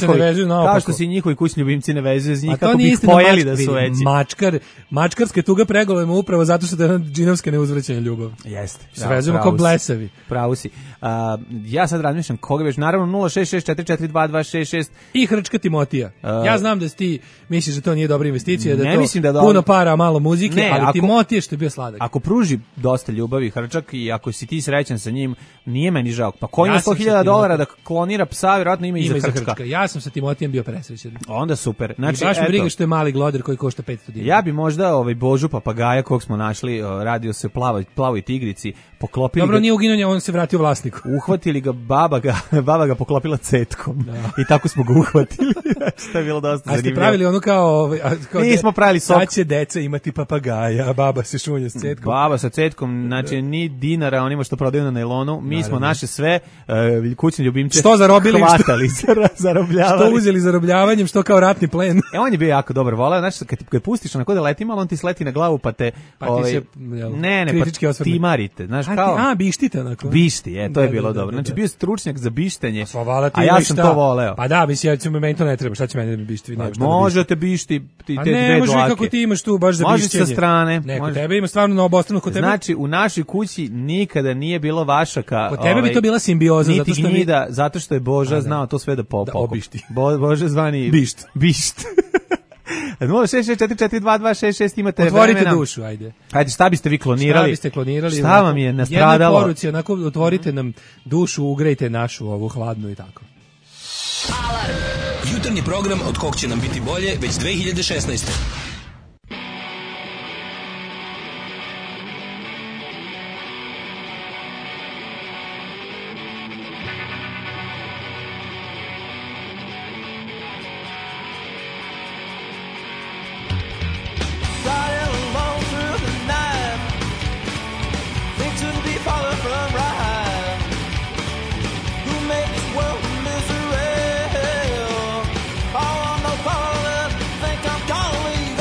što se njihovi kućni ljubimci ne vezuju za njih kako bi ih pojeli da su veći. Mačkarske tuga pregovorimo upravo zato što je džinovska neuzvraćena ljubav. Jeste. Se vezujemo kao blesavi. Pravo si. Ja sad razmišljam koga već, naravno 066442266 i Hrčka Timotija. Ja znam da ti misliš da to nije dobra investicija, da ne to puno para, malo muzike, ali Timotije što je bio sladak. Ako pruži dosta ljubavi Hrčak i ako si ti srećan sa njim, nije meni žao. Pa ko ima $100,000 da klonira psa, vjerojatno ima i za Hrčka. Ja sam sa Timotijem bio presrećen. Onda super. Znači, i baš me briga što je mali gloder koji košta $500. Ja bi možda Božu papagaja kog smo našli, radio se plavoj tigrici, poklopili Dobro, nije uginuo, on se vratio vlasniku. Uhvatili ga, baba ga poklopila cetkom. I tako smo ga uhvatili. Što je bilo dosta zanimljivo. A ste pravili ono kao nismo pravili sok. Sad će deca imati papagaja, a baba se šunja s cetkom. Baba sa cetkom, znači ni dinara onima što prodaju na nailonu. Mi smo naše sve kućne ljubimce što zarobili, hvatali, zarobljavali. Što uzeli zarobljavanjem, što kao ratni plen. On je bio jako dobar, voleo, znači kad pustiš onako da leti malo, on ti sleti na glavu pa te timarite, znaš kao. Bištite onako. Bišti, to je bilo dobro. Znači bio stručnjak za bištenje. A ja sam to voleo. Pa da, mislim, meni to ne treba. Šta će meni da mi bišti? Možete bišti te dve dlake. Ne, može kako ti imaš tu baš za bištenje. Može sa strane. Neko tebe ima stvarno na obostranu kod tebe. Znači u našoj kući nikada nije bilo vašaka. Kod tebe bi to bila simbioza zato što zato što je Boža znao to sve da obišti. Boža zvani bišt. 066442266 imate otvorite vremena. Dušu, ajde. Ajde, šta biste vi klonirali? Šta biste klonirali? Šta vam je nastradalo? Jednoj poruci, onako, otvorite nam dušu, ugrejte našu ovu hladnu i tako. Alarm! Jutarnji program od kog će nam biti bolje već 2016. Misery. Oh, I'm no part of it. Think I'm gonna leave.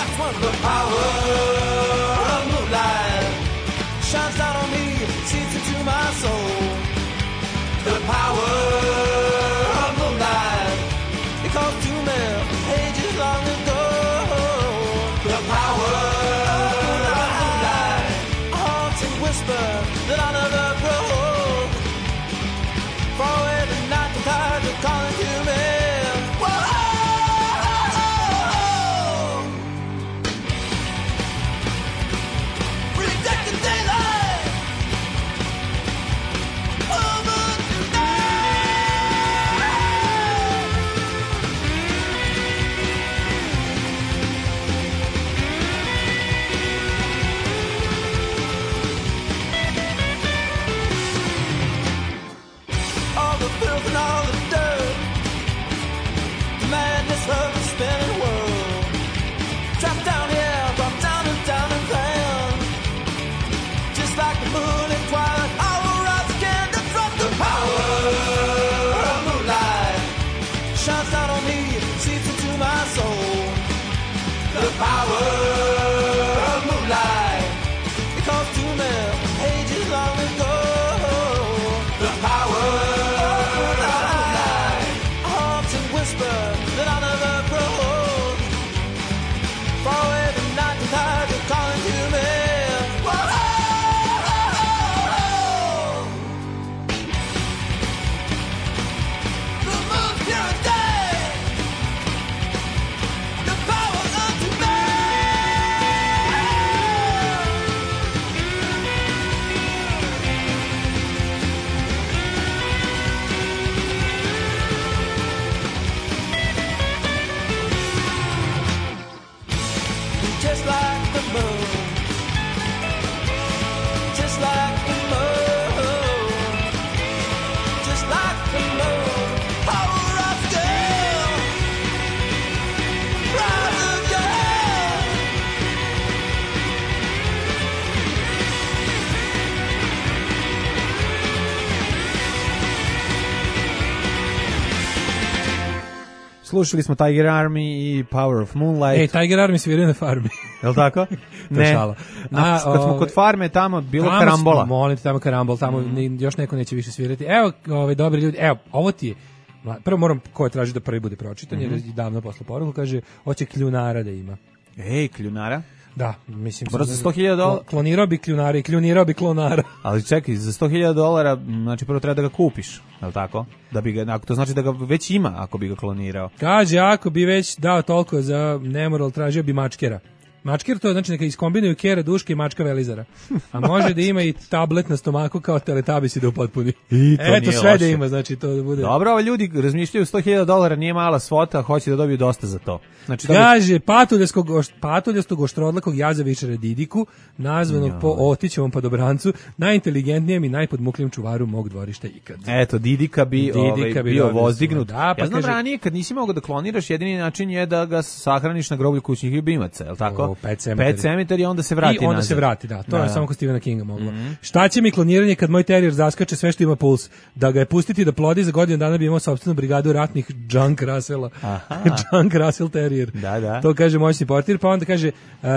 Slušali smo Tiger Army i Power of Moonlight. Tiger Army sviraju na farmi. Jel' tako? Ne. Šala. Kad smo kod farme, tamo bilo karambola. Molim te, tamo karambol, tamo još neko neće više svirati. Evo, dobri ljudi, evo, ovo ti je, prvo moram ko je traži da prvi bude pročitan, jer je davno posle poruku, kaže, hoće kljunara da ima. Kljunara? Da, mislim... Prvo za $100.000... Klonirao bi kljunara i kljunirao bi klonara. Ali čekaj, za $100.000, znači prvo treba da ga kupiš, je li tako? Da bi ga, to znači da ga već ima ako bi ga klonirao. Kaže, ako bi već dao toliko za nemoral, tražio bi mačkera. Mačker to znači neka iskombinuju kera, duške i mačka velizara. A može da ima i tablet na stomaku kao Teletubbies da upotpuni. Eto sve loše. Da ima, znači to da bude. Dobro, ali ljudi razmišljaju $100.000 nije mala svota, hoće da dobiju dosta za to. Znači kaže patuljastog oštrodlakog jazavičara Didiku, nazvanog po Otićevom padobrancu, najinteligentnijem i najpodmuklijem čuvaru mog dvorišta ikad. Eto, Didika bi bio vozdignut. Da, ja znam ranije kad nisi mogao da kloniraš, jedini način je da ga sahraniš na groblju kućnih ljubimaca, je li tako? Pet Cemetery i onda se vrati nazad. I onda se vrati, da. To je samo kod Stephena Kinga moglo. Šta će mi kloniranje kad moj terijer zaskače sve što ima puls? Da ga je pustiti da plodi za godinu dana bi imao sopstvenu brigadu ratnih Junk Russella. Junk Russell Terrier. Da. To kaže moćni portir, pa onda kaže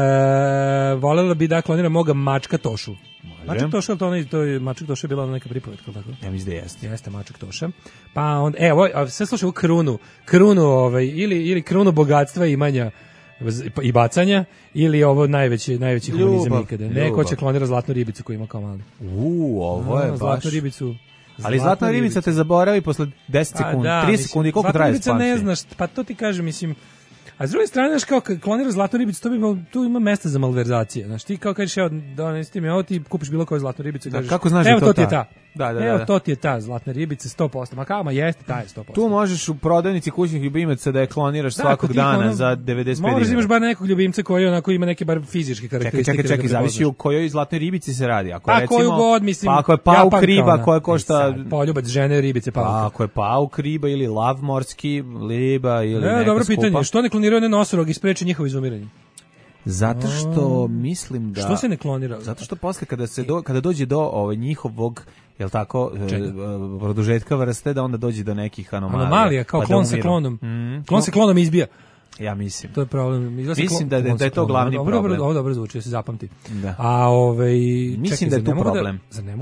volela bi da klonira moga mačka Tošu. Mačak Toša, to je Mačak Toša je bila neka pripovetka, tako? Ja mislim da jeste. Jeste Mačak Toša. Pa onda, sve slušaj u krunu ili krunu bogatstva i imanja i bacanja, ili ovo najveći humanizam ikada. Neko će klonira zlatnu ribicu koju ima kao mali. Ovo je baš... Zlatnu ribicu. Ali zlatna ribica te zaboravi posle 10 sekundi, 3 sekundi, koliko traje spamći? Zlatna ribica ne znaš, pa to ti kažem, mislim... A s druge strane, znaš, kao klonira zlatnu ribicu, tu ima mesta za malverzacije. Znaš, ti kao kažeš, evo, donesti mi ovo, ti kupiš bilo koju zlatnu ribicu i kažeš, kako znaš evo, da to ti je ta. Evo, to ti je ta zlatna ribica, 100%. Ma jeste, ta je 100%. Tu možeš u prodavnici kućnih ljubimaca da je kloniraš svakog dana za 95 dinara. Možeš imaš bar nekog ljubimca koji onako ima neke bar fizičke karakteristike. Čekaj, zavisi u kojoj zlatnoj ribici se radi. Ako recimo, koju god, mislim. Pa ako je pauk riba koja košta... Poljubac žene ribice pauka. Pa ako je pauk riba ili lav morski riba ili neka skupa. Dobro pitanje, što ne kloniraju nosorog i spreči njihovo izumiranje? Zato što mislim da... Što se ne klonira? Zato što posle kada dođe do njihovog, jel tako, produžetka vrste, da onda dođe do nekih anomalija. Anomalija, kao klon sa klonom. Klon sa klonom izbija. Ja mislim. To je problem. Mislim da je to glavni problem. Ovo dobro zvuči, se zapamti. Da. A mislim da je tu problem.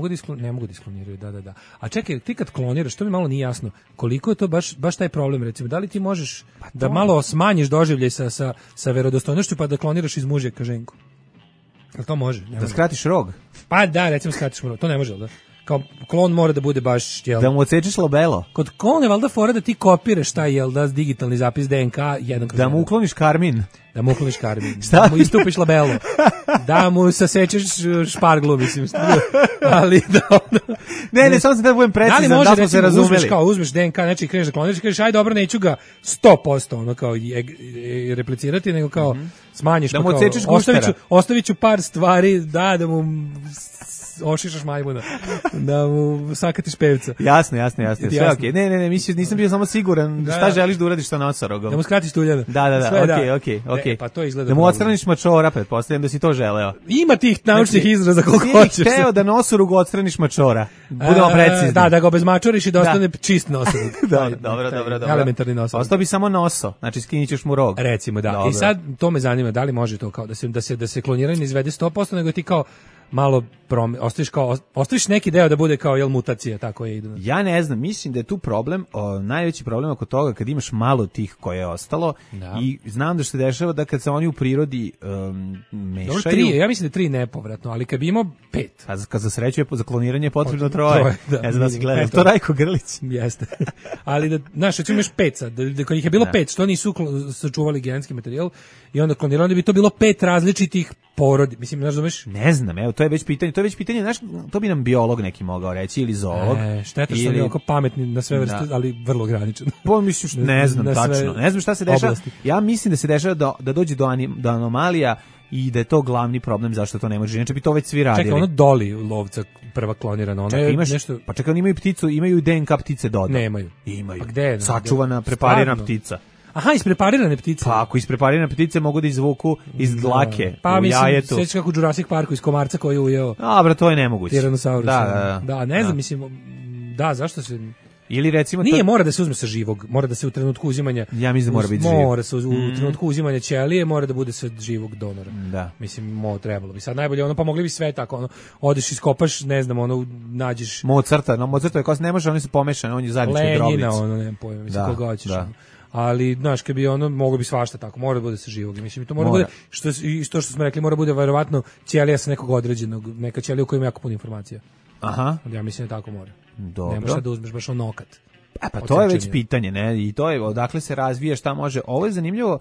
Ne mogu da iskloniraju, da. A čekaj, ti kad kloniraš, to mi malo nije jasno. Koliko je to baš taj problem, recimo? Da li ti možeš da malo smanjiš doživljaj sa verodostojnošću pa da kloniraš iz muže ka ženku? Jel to može? Da skratiš rog? Pa da, recimo skratiš rog. To ne može, da? Kao klon mora da bude baš, jel? Da mu odsečeš labelo. Kod klona je valjda fora da ti kopiraš taj, jel da, digitalni zapis DNK jedan kroz da mu ukloniš karmin. Da mu ukloniš karmin. Da mu istupiš labelo. Da mu sasečeš šparglu, mislim. Ali da... Ne, samo sam da budem precizan, da smo se razumeli. Uzmeš DNK, znači kreneš da kloniraš i kažeš, aj dobro, neću ga 100% ono kao replicirati, nego kao smanjiš. Da mu odsečeš guštera. Ostavit ću par stvari, da mu... ošišaš majmuna, da mu sakatiš pevca. Jasno, sve okej. Ne, nisam bio samo siguran šta želiš da uradiš sa nosorogom. Da mu skratiš tuljana. Da, okej. Pa to izgleda. Da mu odstraniš mačora, pretpostavljam da si to želeo. Ima tih naučnih izraza koliko hoćeš. Ti hteo da nosorugu odstraniš mačora. Budemo precizni. Da ga obezmačoriš i da ostane čist nosorug. Dobro. Elementarni nosorug. Ostao bi samo noso, znači skinjićeš mu rog. Recimo, da. I sad to me zanima, da li može to kao da se kloniranje izvede 100%, nego ti kao malo ostaviš neki deo da bude kao mutacija, tako je ide. Ja ne znam, mislim da je tu problem, najveći problem oko toga kad imaš malo tih koje je ostalo i znam da što se dešava da kad se oni u prirodi mešaju. Dobro, ja mislim da je 3 nepovratno, ali kad bi imao 5. A kad za sreću je za kloniranje je potrebno 3. Ne znam da si gledao. To Rajko Grlić. Jeste. Ali da, znaš, recimo imaš 5 da kad ih je bilo 5, što nisu sačuvali genetski materijal i onda klonirali, onda bi to bilo 5 različitih porodi. Mislim, znaš, zoveš? Ne znam, evo, to je već pitanje, znaš, to bi nam biolog neki mogao reći, ili zoolog. Šteta što je oko pametni na sve vrste, ali vrlo ograničen. Pa mislim, ne znam tačno. Ne znam šta se dešava. Ja mislim da se dešava da dođe do anomalija i da je to glavni problem zašto to ne može. Inače bi to već svi radili. Čekaj, ono Doli lovca prva klonirana, ona je nešto... Pa čekaj, oni imaju pticu, imaju DNK ptice Dodo. Nemaju. Imaju. Pa gde? Sačuvana, preparirana ptica. Aha, ispreparirane ptice. Pa ako ispreparirane ptice mogu da izvuku iz dlake u jajetu. Pa mislim, sećaš kako u Jurassic Parku iz komarca koji je ujeo. Dobro, to je nemoguće. Tiranosaurus. Da, ne znam, mislim, zašto se... Ili recimo nije, mora da se uzme sa živog, mora da se u trenutku uzimanja. Ja mislim da mora biti živ. Mora se u trenutku uzimanja ćelije, mora da bude sa živog donora. Da. Mislim, trebalo bi. Sad najbolje ono, pa mogli bi sve tako, ono, odeš iskopaš, ne znam, ono, nađeš Mozartove kosti ne može, oni su pomešani, on je zajednički drobic. Lenjina, ono, nemam pojma, mislim, koga hoćeš. Da. Ali, znaš, kad bi ono, moglo bi svašta tako, mora da bude sa živog. Mislim, to mora bude, što smo rekli, mora bude verovatno ćelija sa nekog određenog, neka ćelija u kojoj ima jako puno informacija. Aha. Ja mislim da tako mora. Dobro. Ne možeš da uzmeš baš nokat. Pa to je već pitanje, ne? I to je odakle se razvija, šta može. Ovo je zanimljivo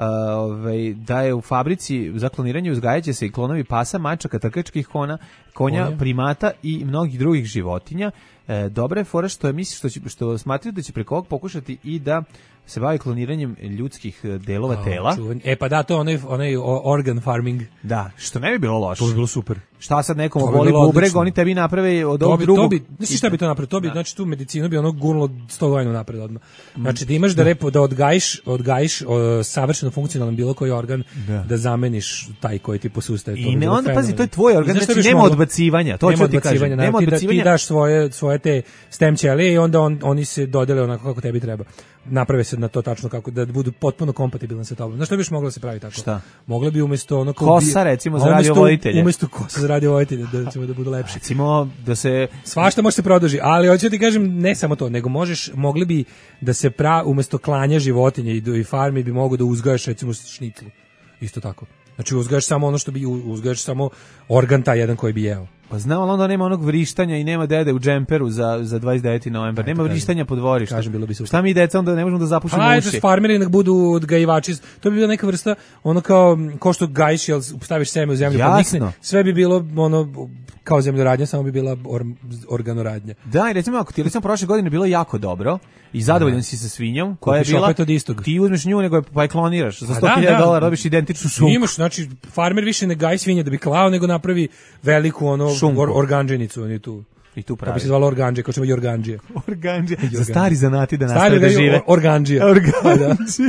da je u fabrici za kloniranje uzgajaće se i klonovi pasa, mačaka, trkačkih konja, primata i mnogih drugih životinja. Dobra je fora što što smatraju da će preko ovog pokušati i da se bavi kloniranjem ljudskih delova tela. Pa da, to je onaj organ farming. Da, što ne bi bilo loše. To bi bilo super. Šta sad nekom oboli bubreg, oni tebi naprave od ovog drugog. Znači šta bi to napravio? To bi, znači tu medicinu bi ono gurnulo 100 godina napred odmah. Znači da imaš da odgajiš savršeno funkcionalan bilo koji organ, da zameniš taj koji ti posustaje. I ne, onda pazi, to je tvoj organ, znači nema odbacivanja. To ću ti kažem. Nema odbacivanja. Ti daš svoje te stem ćelije i onda oni se dodele onako kako tebi treba. Naprave se na to tačno kako da budu potpuno kompatibilni sa tobom. Znaš što bi još moglo se pravi tako? Šta? Moglo bi umjesto ono kosa recimo za radiovoditelje. Umjesto kosa za radiovoditelje da budu lepši. Recimo da se svašta može se produži, ali hoću ti kažem ne samo to, nego mogli bi da se umjesto klanja životinja i farmi bi mogo da uzgajaš recimo šniclu. Isto tako. Znači uzgajaš samo ono što bi uzgajaš samo organ taj jedan koji bi jeo. Pa znam, ali onda nema onog vrištanja i nema dede u džemperu za 29. novembar. Nema vrištanja po dvorištu. Kažem, bilo bi super. Šta mi deca onda ne možemo da zapušimo uši? Ajde, farmeri nek budu odgajivači. To bi bila neka vrsta, ono kao što gajiš, jel staviš seme u zemlju, podnikne. Sve bi bilo ono kao zemljoradnja, samo bi bila organoradnja. Da, i recimo ako ti recimo prošle godine bilo jako dobro i zadovoljan si sa svinjom, koja je bila, ti uzmeš nju nego pa je kloniraš. Za $100,000 dobiš identičnu šunku. Imaš, znači, farmer više ne gaji svinje da bi klao, nego napravi veliku organđenicu, on je tu. I tu pravi. To bi se zvalo organđe, kao što ima i organđije. Organđije. Za stari zanati da nastave da žive. Organđije. Organđije.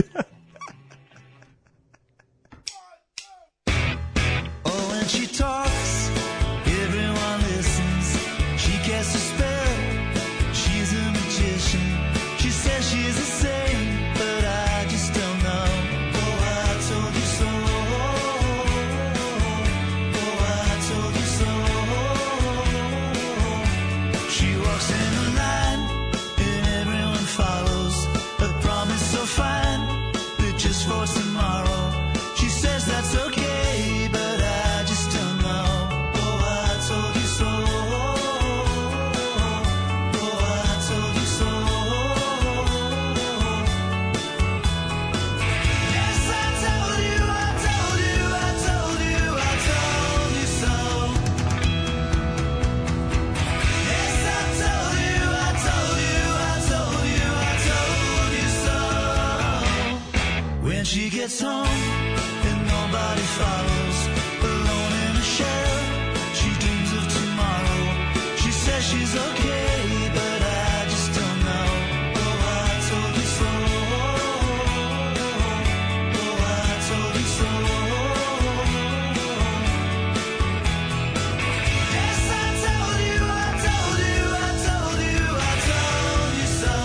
She gets home and nobody follows, alone in a shell. She dreams of tomorrow. She says she's okay, but I just don't know. Oh, I told you so. Oh, I told you so. Yes, I told you, I told you, I told you, I told you so.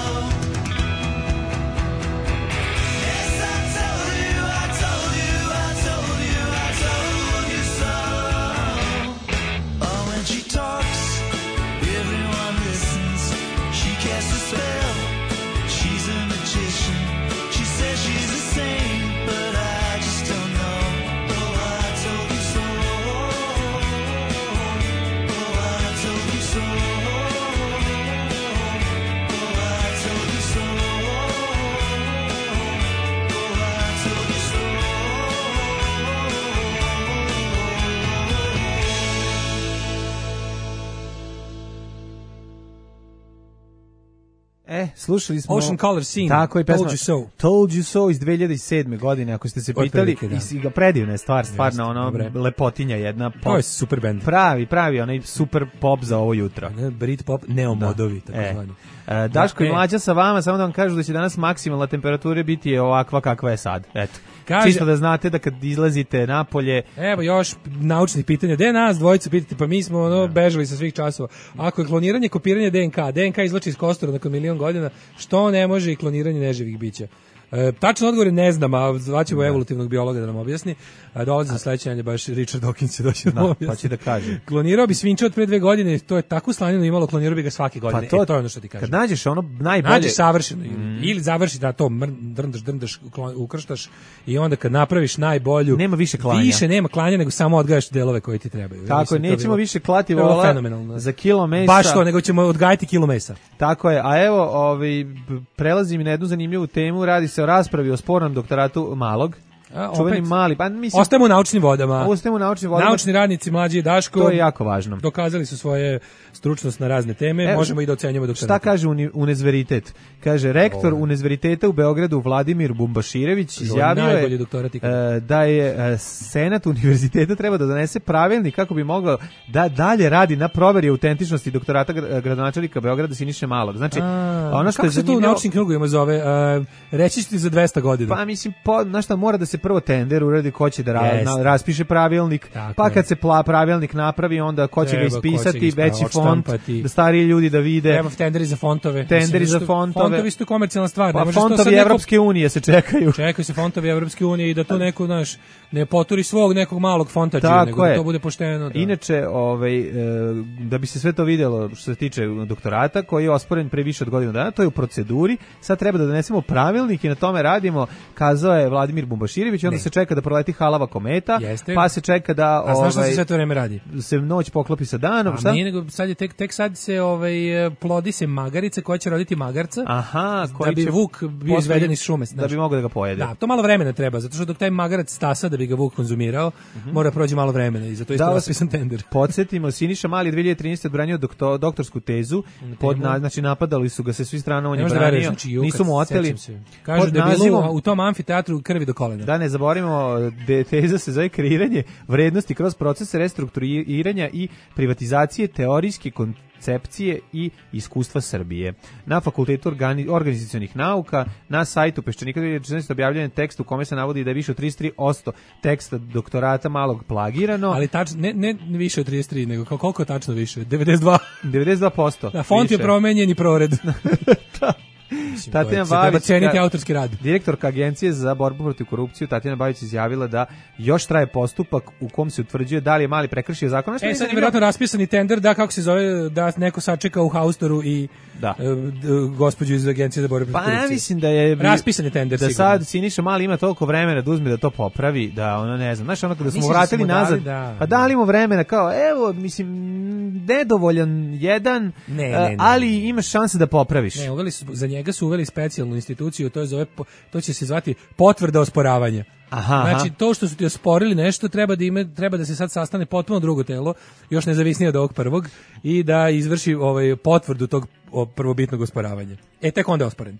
Slušali smo Ocean Color Scene. Tako je pesma Told You So. Told You So iz 2007. godine, ako ste se pitali. I ga predivna je stvarno ono lepotinja jedna. To je super band. Pravi, onaj super pop za ovo jutro. Brit pop, neomodovi, tako zvani. Daško i Mlađa sa vama, samo da vam kažu da će danas maksimalna temperatura biti ovakva kakva je sad. Eto. Čisto da znate da kad izlazite napolje... Evo još naučnih pitanja. Gde nas dvojica pitate? Pa mi smo bežali sa svih časova. Ako je kloniranje kopiranje DNK izvlači iz kostura nakon 1.000.000 godina, što ne može i kloniranje neživih bića? Tačan odgovor je ne znam, a zvaćemo evolutivnog biologa da nam objasni. Dolazi za sledeće baš Richard Dawkins će doći da nam objasni. Pa će da kaže. Klonirao bi svinča od pre 2 godine, to je tako slanjeno imalo, klonirao bi ga svake godine. Pa to je ono što ti kažem. Kad nađeš ono najbolje... Nađeš savršeno, ili završi da to drndaš, ukrštaš i onda kad napraviš najbolju... Nema više klanja. Više nema klanja, nego samo odgajaš delove koji ti trebaju. Tako je, nećemo više klati vola za kilo mesa. Baš to, nego ćemo odgajiti kilo mesa. Tako je, a evo, prelazim na jednu zanimljivu temu, radi se o raspravi o spornom doktoratu Malog. Čuveni Mali, pa mislim... Ostajemo u naučnim vodama. Naučni radnici Mlađi i Daško. To je jako važno. Dokazali su svoje stručnost na razne teme, možemo i da ocenjujemo doktorate. Šta kaže univerzitet? Kaže, rektor univerziteta u Beogradu Vladimir Bumbaširević izjavio je da je senat univerziteta treba da donese pravilnik kako bi mogao da dalje radi na proveri autentičnosti doktorata gradonačelnika Beograda Siniše Malog. Znači, ono što kako se to u naučnim krugovima zove? Reći ću ti za 200 godina. Pa mislim, na šta mora da se prvo tender uradi ko će da raspiše pravilnik, pa kad se pravilnik napravi, onda ko će ga ispisati, veći font, da stariji ljudi da vide. Evo tenderi za fontove. Fontovi su komercijalna stvar. Pa fontovi Evropske unije se čekaju. Čekaju se fontovi Evropske unije i da to neko, ne poturi svog nekog malog fontađa, nego da to bude pošteno. Da. Inače, da bi se sve to vidjelo što se tiče doktorata, koji je osporen pre više od godinu dana, to je u proceduri, sad treba da donesemo pravilnik i na tome radimo, kazao je Vladimir Bumbaširević, onda se čeka da proleti halava kometa, pa se čeka da... A znaš što se sve to vreme radi? Se noć poklopi sa danom, šta? Nije, nego sad je tek sad se plodi se magarica koja će roditi magarca, da bi vuk bio izveden iz šume. Da bi mogao da ga pojede. Da, to malo vremena treba, zato što dok taj magarac stasa da bi ga vuk konzumirao, mora prođe malo vremena i zato je isto raspisan tender. Podsjetimo, Siniša Mali 2013. odbranio doktorsku tezu, znači napadali su ga sa svih strana, on je branio, nisu mu oteli. Kažu da je bilo u tom amfiteatru krvi do kolena. Da ne zaboravimo, teza se zove kreiranje vrednosti kroz procese restrukturiranja i privatizacije teorijske koncepcije i iskustva Srbije. Na Fakultetu organizacionih nauka, na sajtu Peščanika 2014. objavljen je tekst u kome se navodi da je više od 33% teksta doktorata Malog plagirano. Ali ne više od 33, nego koliko tačno više? 92%. Da, font je promenjen i prored. Tatjana Babić, ceniti autorski rad. Direktorka Agencije za borbu protiv korupcije Tatjana Babić izjavila da još traje postupak u kom se utvrđuje da li je Mali prekršio zakon. Sad je vjerojatno raspisani tender, kako se zove, da neko sačeka u haustoru i gospođu iz Agencije za borbu protiv korupcije. Pa ja mislim da je raspisani tender da sigurno. Sad Siniša Mali ima toliko vremena da uzme da to popravi, da ono ne znam, znaš ono kada smo vratili nazad, pa dali mu vremena kao evo, mislim, nedovoljan jedan, ali imaš šanse da popraviš. Ne, za njega su uveli specijalnu instituciju, to će se zvati potvrda osporavanja. Znači, to što su ti osporili nešto, treba da se sad sastane potpuno drugo telo, još nezavisnije od ovog prvog, i da izvrši potvrdu tog prvobitnog osporavanja. Tek onda je osporen.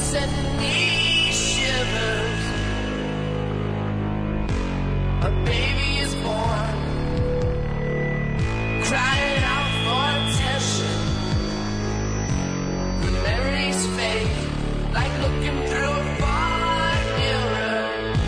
sending me shivers. A baby is born, crying out for attention. The memories fade, like looking through a fog mirror.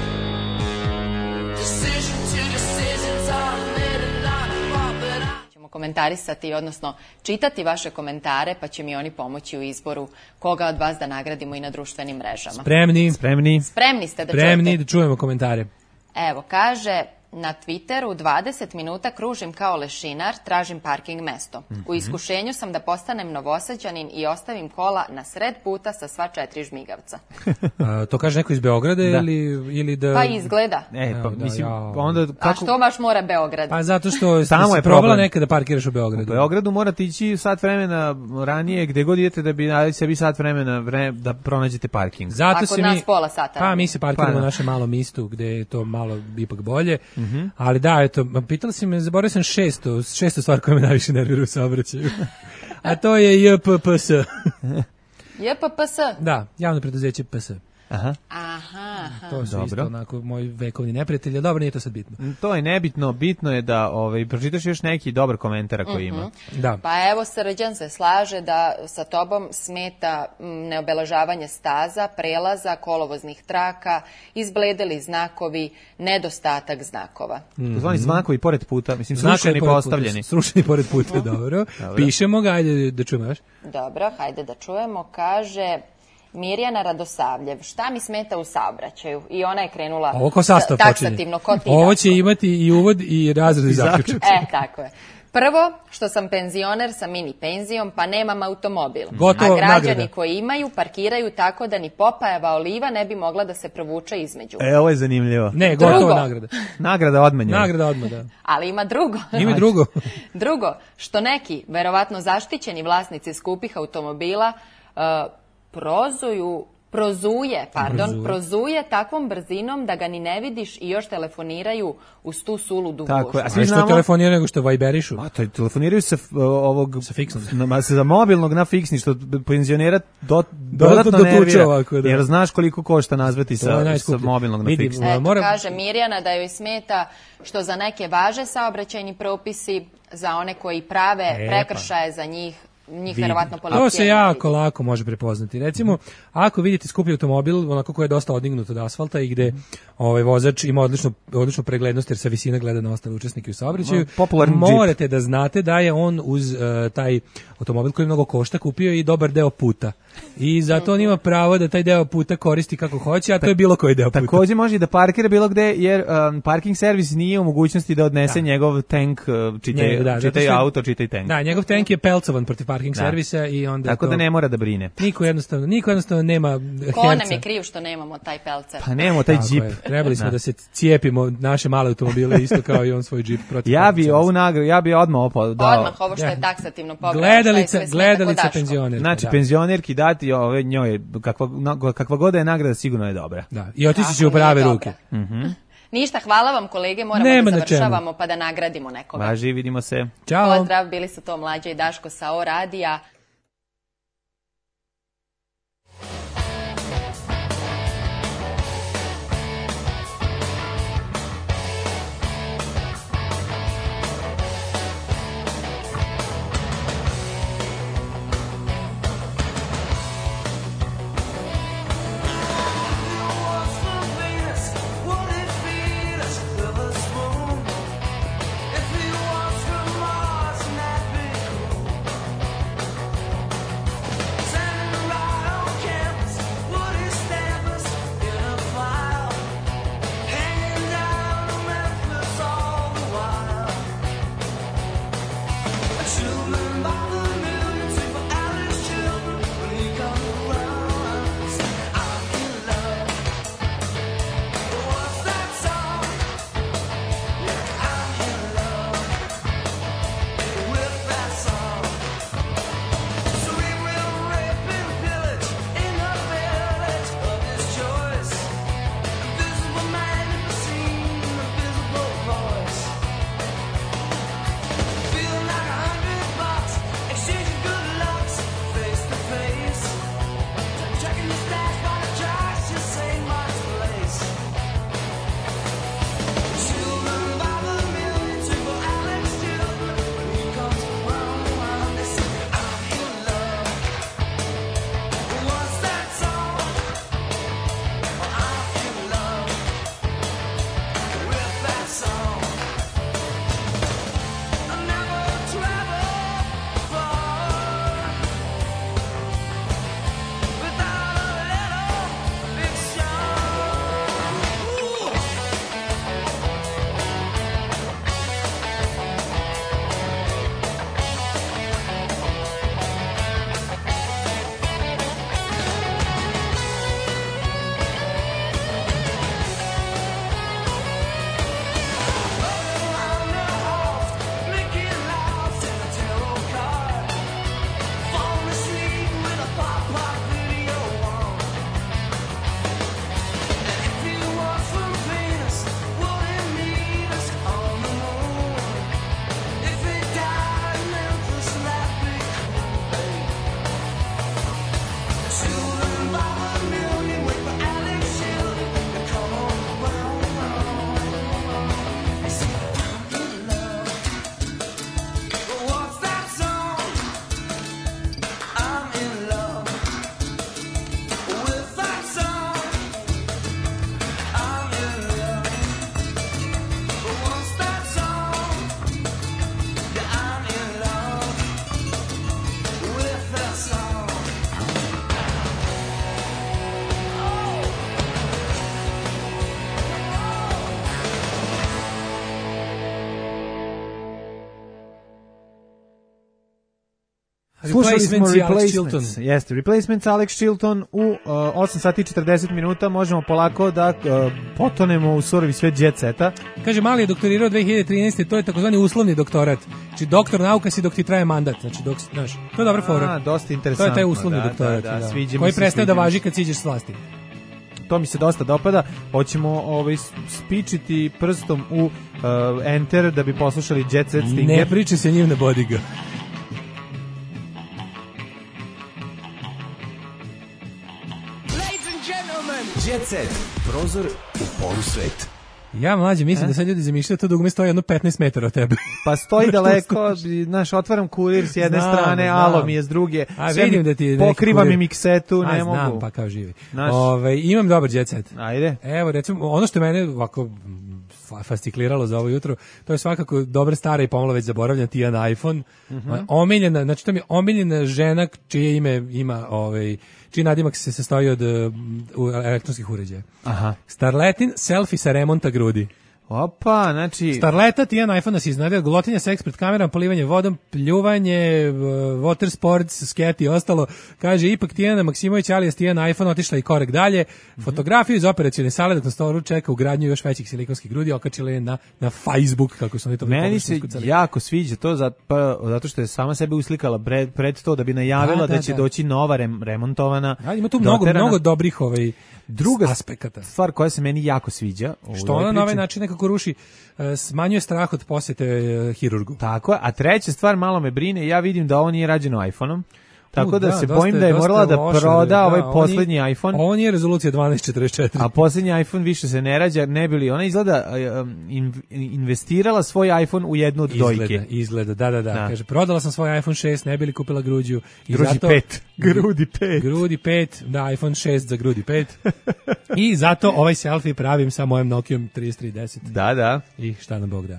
Decision to decisions are made and not fought, but I... Ćemo komentarisati, odnosno čitati vaše komentare, pa će mi oni pomoći u izboru koga od vas da nagradimo i na društvenim mrežama. Spremni. Spremni ste da Spremni čujete? da čujemo komentare. Evo, kaže, na Twitteru 20 minuta kružim kao lešinar, tražim parking mesto. U iskušenju sam da postanem Novosađanin i ostavim kola na sred puta sa sva 4 žmigavca. To kaže neko iz Beograda ili da... Pa izgleda. Mislim, onda kako... A što baš mora Beograd? Pa zato što Tamo je probala problem. nekada parkiraš u Beogradu. U Beogradu morate ići sat vremena ranije, gde god idete da bi dali sebi sat vremena da pronađete parking. Zato kod nas pola sata. Pa mi se parkiramo u našem malom mistu gde je to malo ipak bolje. Ali da, eto, pitala si me, zaboravio sam šesto stvar koja me najviše nervira u saobraćaju. A to je JPPS. JPPS? Da, javno preduzeće PS. Aha. To su isto onako moji vekovni neprijatelji. Dobro, nije to sad bitno. To je nebitno, bitno je da pročitaš još neki dobar komentar koji ima. Da. Pa evo, Srđan se slaže da sa tobom smeta neobeležavanje staza, prelaza, kolovoznih traka, izbledeli znakovi, nedostatak znakova. Zvani znakovi pored puta, mislim, srušeni postavljeni. Srušeni pored puta, dobro. Pišemo ga, ajde da čujemo još. Dobro, hajde da čujemo. Kaže... Mirjana Radosavljev, šta mi smeta u saobraćaju? I ona je krenula taksativno, ko ti. Ovo će imati i uvod i razred i zaključak. Tako je. Prvo, što sam penzioner sa mini penzijom, pa nemam automobil. Gotovo, a građani nagrada. Koji imaju parkiraju tako da ni Popajeva oliva ne bi mogla da se provuče između. Ovo je zanimljivo. Ne, gotovo nagrada. Nagrada odmah njoj. Nagrada odmah, da. Ali ima drugo. Ima drugo. Drugo, što neki, verovatno zaštićeni vlasnici skupih automobila, prozuje takvom brzinom da ga ni ne vidiš i još telefoniraju uz tu suludu gužvu. Tako je. A svi što telefoniraju nego što viberišu? A to telefoniraju se sa fiksnom. Za mobilnog na fiksni, što penzionera dodatno nervira. Ovako, da. Jer znaš koliko košta nazvati sa mobilnog na fiksni. Kaže Mirjana da joj smeta što za neke važe saobraćajni propisi, za one koji prave prekršaje za njih verovatno policija. To se jako lako može prepoznati. Recimo, ako vidite skupi automobil, onako koji je dosta odignut od asfalta i gde vozač ima odličnu preglednost jer se visina gleda na ostale učesnike u saobraćaju, morate da znate da je on uz taj automobil koji mnogo košta kupio i dobar deo puta. I zato on ima pravo da taj deo puta koristi kako hoće, a to je bilo koji deo puta. Takođe može i da parkira bilo gde, jer parking servis nije u mogućnosti da odnese njegov tank, čitaj auto, čitaj tank. Da, njegov tank je pelcovan protiv parking servisa i onda tako da ne mora da brine. Niko jednostavno nema herca. Ko nam je kriv što nemamo taj pelcer? Pa nemamo taj džip. Trebali smo da se cijepimo naše male automobile isto kao i on svoj džip protiv. Ja bi odmah dao. Odmah ovo što je taksativno pobrao. Gledalica penzionerka. Znači penzionerki dati njoj kakva god je nagrada sigurno je dobra. Da. I otići će u prave ruke. Ništa, hvala vam kolege, moramo da završavamo pa da nagradimo nekoga. Važi, vidimo se. Ćao. Pozdrav, bili su to Mlađa i Daško sa O radija. If he was from Mars, and that'd be cool. Slušali smo Alex Chilton. Replacements. Jeste, Replacements, Alex Chilton u 8 sati i 40 minuta. Možemo polako da potonemo u surovi svet jet seta. Kaže, Mali je doktorirao 2013. To je takozvani uslovni doktorat. Znači, doktor nauka si dok ti traje mandat. Znači, dok, znaš, to je dobra fora. Dosta interesantno. To je taj uslovni doktorat. Da, sviđa koji mi se, prestaje da sviđa mi važi se. kad siđeš s vlasti. To mi se dosta dopada. Hoćemo spičiti prstom u Enter da bi poslušali Jet Set Stinger. Ne priče se njim na bodiga. Jet Set, prozor u polusvet. Ja mlađe mislim da sad ljudi zamišljaju to dugme stoji jedno 15 metara od tebe. Pa stoji daleko, znaš, otvaram kurir s jedne strane, alo mi je s druge. A vidim da ti pokriva mi miksetu, ne mogu. Znam, pa kao živi. Imam dobar jet set. Ajde. Evo, recimo, ono što je mene ovako fascikliralo za ovo jutro, to je svakako dobra stara i pomalo već zaboravljena Tijana iPhone. Omiljena, znači to mi je omiljena žena čije ime ima, čiji nadimak se sastoji od elektronskih uređaja. Aha. Starletin selfie sa remonta grudi. Opa, znači... Starleta, Tijan iPhone nas iznadio, golotinja seks pred kamerom, polivanje vodom, pljuvanje, water sports, sket i ostalo. Kaže, ipak Tijana Maksimović, alias Tijan iPhone, otišla i korak dalje. Fotografiju iz operacione sale dok na stolu čeka ugradnju još većih silikonskih grudi, okačila je na Facebook, kako su oni to meni se jako sviđa to zato što je sama sebe uslikala pred to da bi najavila da će doći nova remontovana. Ima tu mnogo dobrih druga aspekata. Stvar koja se meni jako sviđa. Što ona na ovaj način nekako ruši, smanjuje strah od posete hirurgu. Tako je, a treća stvar malo me brine, ja vidim da ovo nije rađeno iPhone-om. Tako da se bojim da je morala da proda ovaj posljednji iPhone. On je rezolucija 1244. A posljednji iPhone više se ne rađa, ne bili. Ona izgleda investirala svoj iPhone u jednu od dojke. Izgleda, da. Kaže, prodala sam svoj iPhone 6, ne bili kupila gruđu. Grudi 5. Grudi 5, da, iPhone 6 za grudi 5. I zato ovaj selfie pravim sa mojom Nokijom 3310. Da. I šta nam Bog da.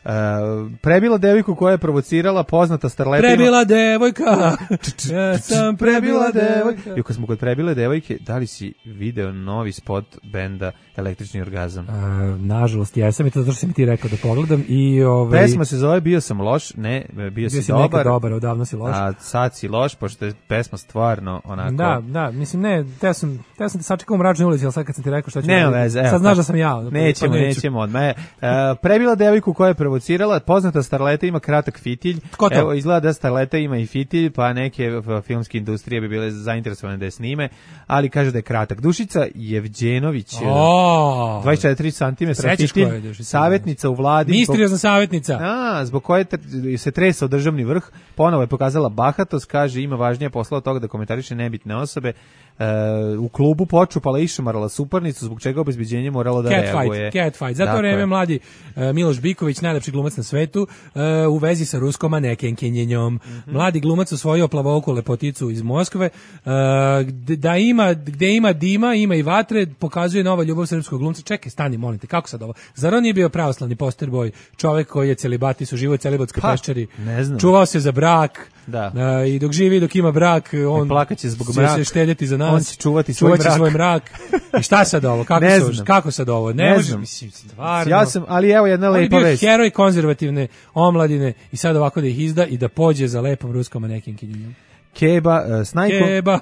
Prebila devojku koja je provocirala poznata starletina. Prebila devojka. Sam prebila devojka. I kad smo kod prebile devojke, da li si video novi spot benda Električni orgazam? Nažalost, jesam i to zato što si mi ti rekao da pogledam. Pesma se zove Bio sam loš, ne, bio si dobar. Bio si dobar, odavno si loš. A sad si loš, pošto je pesma stvarno onako... Da, mislim, ne, teo sam te sačekao u Mračnoj ulici, ali sad kad sam ti rekao šta ću... Ne, veze, evo. Sad znaš da sam ja. Nećemo odmah. Prebila devojku koja je provocirala, poznata starleta ima kratak fitilj. Ko to? Evo, izgleda da starleta ima i fitilj, pa neke filmske industrije bi bile zainteresovane da je snime, ali kaže da je kratak. Dušica Jevđenović, 24 cm fitilj, savjetnica u vladi. Misteriozna savjetnica. Zbog koje se tresao državni vrh, ponovo je pokazala bahatost, kaže ima važnije posla od toga da komentariše nebitne osobe. U klubu počupala i šamarala suparnicu, zbog čega obezbeđenje moralo da reaguje. Catfight. Zato vreme mladi Miloš Biković, najlepši glumac na svetu, u vezi sa ruskom manekenkinjenjom. Mladi glumac osvojio plavouku lepoticu iz Moskve, gde ima dima, ima i vatre, pokazuje nova ljubav srpskog glumca. Čekaj, stani, molim te, kako sad ovo? Zar on nije bio pravoslavni posterboj, čovek koji je celibatis, uživo u celibatskoj peščari, čuvao se za brak, i dok živi, dok ima brak, on plakaće zbog mraka, se štedjeti za nas, on će čuvati svoj mrak. I šta sad ovo? Kako sad ovo? Ne može, mislim, stvarno. Ja sam, ali evo jedna lepa vest. On je bio heroj konzervativne omladine i sad ovako da ih izda i da pođe za lepom ruskom manekenkinjom. Keba, Snajko. Keba,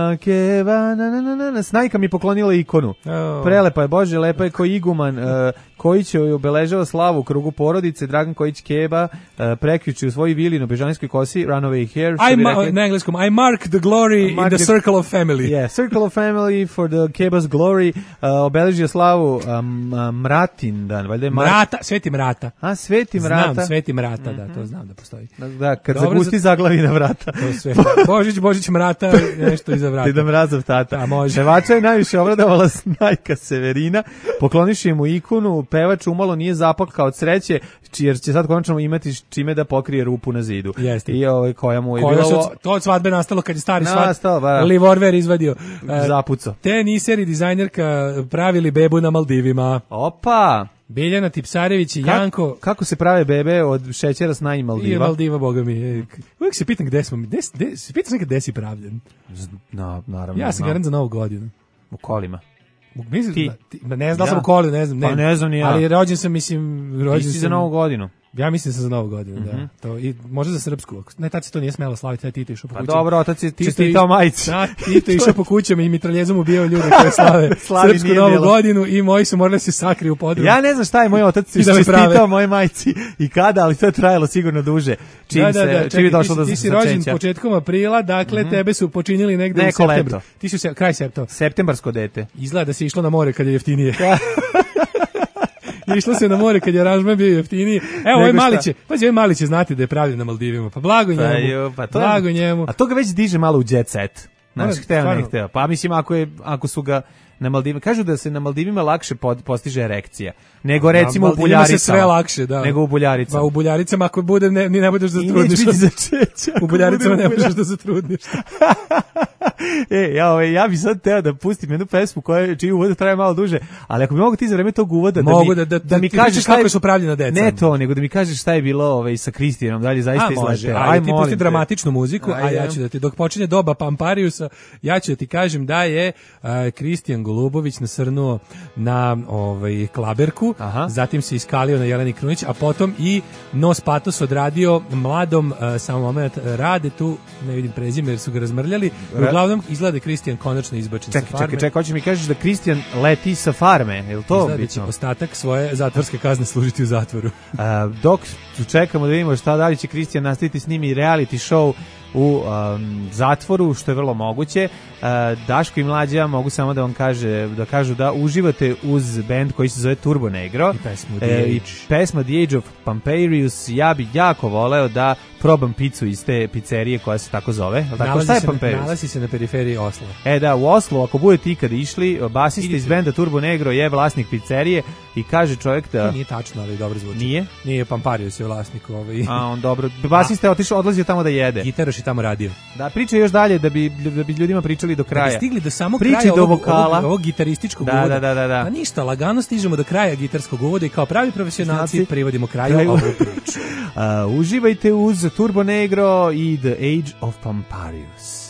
Keba, Snajka mi poklonila ikonu. Prelepa je, Bože, lepa je ko iguman. Kojić je obeležava slavu u krugu porodice, Dragan Kojić Keba, prekjuče u svojoj vili na Bežanijskoj kosi, Runaway Hair, što bi rekli. Na engleskom, I mark the glory in the circle of family. Yeah, circle of family for the Keba's glory, obeležio slavu Mratin dan, valjda je Mrata, Sveti Mrata. A, Sveti Mrata. Znam, Sveti Mrata, da, to znam da postoji. Da, kad zagusti zaglavi na vrata. To sve. Božić Mrata, nešto iza vrata. Dida Mrazov tata. Da, može. Pevača je najviše obradovala snajka Severina, pokloniši mu ikonu, pevač umalo nije zaplakao od sreće, jer će sad konačno imati čime da pokrije rupu na zidu. Jeste. I koja mu je bilo... To od svadbe nastalo kad je stari Nastalo, svat Livorver izvadio. Zapucao. Teniseri, dizajnerka pravili bebu na Maldivima. Opa! Biljana Tipsarević i Janko. Kako se prave bebe od šećera sna i Maldiva? I Maldiva, boga mi. Uvijek se pitam gde smo. Se pitam se nekad gde si pravljen. No, naravno. Ja sam garant za Novu godinu. U kolima. Mislim, ne znam da sam u koli, ne znam. Pa ne znam ni ja. Ali rođen sam, mislim... Ti si za Novu godinu. Ja mislim da sam za Novu godinu, da. To, i možda za srpsku. Ne, tad se to nije smelo slaviti, tad Tito išao po kućama. Pa dobro, otac je čestitao majici. Da, Tito išao po kućama i mitraljezom ubijao ljude koje slave srpsku Novu godinu i moji su morali se sakriju u podrumu. Ja ne znam šta je moj otac čestitao moje majici i kada, ali to je trajalo sigurno duže. Čim je došlo do začeća. Ti si rođen početkom aprila, dakle tebe su počinili negde u septembru. Ti si kraj septembra. Septembarsko dete. Izgleda da se išlo na more kad je jeftinije. Išlo se na more kad je aranžman bio jeftiniji. Evo, ovaj mali će znati da je pravljen na Maldivima. Pa blago njemu. Blago njemu. A to ga već diže malo u jet set. Znaš, hteo, ne hteo. Pa mislim, ako su ga na Maldivima, kažu da se na Maldivima lakše postiže erekcija. Nego recimo u Buljaricama. Se sve lakše, da. Nego u Buljaricama. Pa u Buljaricama ako bude ne budeš da zatrudniš. U Buljaricama ne budeš da zatrudniš. Ja bi sad teo da pustim jednu pesmu čiji uvod traje malo duže, ali ako bi mogu ti za vreme tog uvoda da mi kažeš kako su pravljena deca. Ne to, nego da mi kažeš šta je bilo sa Kristijanom, da li zaista izleteo. Ajde, ti pusti dramatičnu muziku, a ja ću da ti, dok počinje doba Pampariusa, ja ću da ti kažem da je Kristijan Golubović nasrnuo na klaberku, zatim se iskalio na Jeleni Krunić, a potom i Nos Patos odradio mladom, samo moment, rade tu, ne vidim prezime jer su ga razmrljali, uglavnom izgleda Kristijan konačno izbačen sa farme. Čekaj, hoćeš mi kažeš da Kristijan leti sa farme, je li to bitno? Izgleda će ostatak svoje zatvorske kazne služiti u zatvoru. Dok čekamo da vidimo šta dalje će Kristijan nastaviti s njimi reality show u zatvoru, što je vrlo moguće. Daško i Mlađa mogu samo da vam kažu da uživate uz bend koji se zove Turbo Negro i pesma The Age of Pamparius. Ja bih jako voleo da probam picu iz te pizzerije koja se tako zove. Nalazi se na periferiji Osla. Da, u Oslu, ako budete ikada išli, basista iz benda Turbo Negro je vlasnik pizzerije i kaže čovjek da... To nije tačno, ali dobro zvuči. Nije? Nije, Pamparius je vlasnik. A, on dobro. Basista je odlazio tamo da jede. Gitaraš i tamo radio. Da, priča još dalje da bi ljudima pričali do kraja. Da bi stigli do samog kraja ovog gitarističkog uvoda. Da. Pa ništa, lagano stižemo do kraja gitarskog uvoda i kao pravi profesionalci privodimo kraju ovu priču. Uživajte uz Turbo Negro i The Age of Pamparius.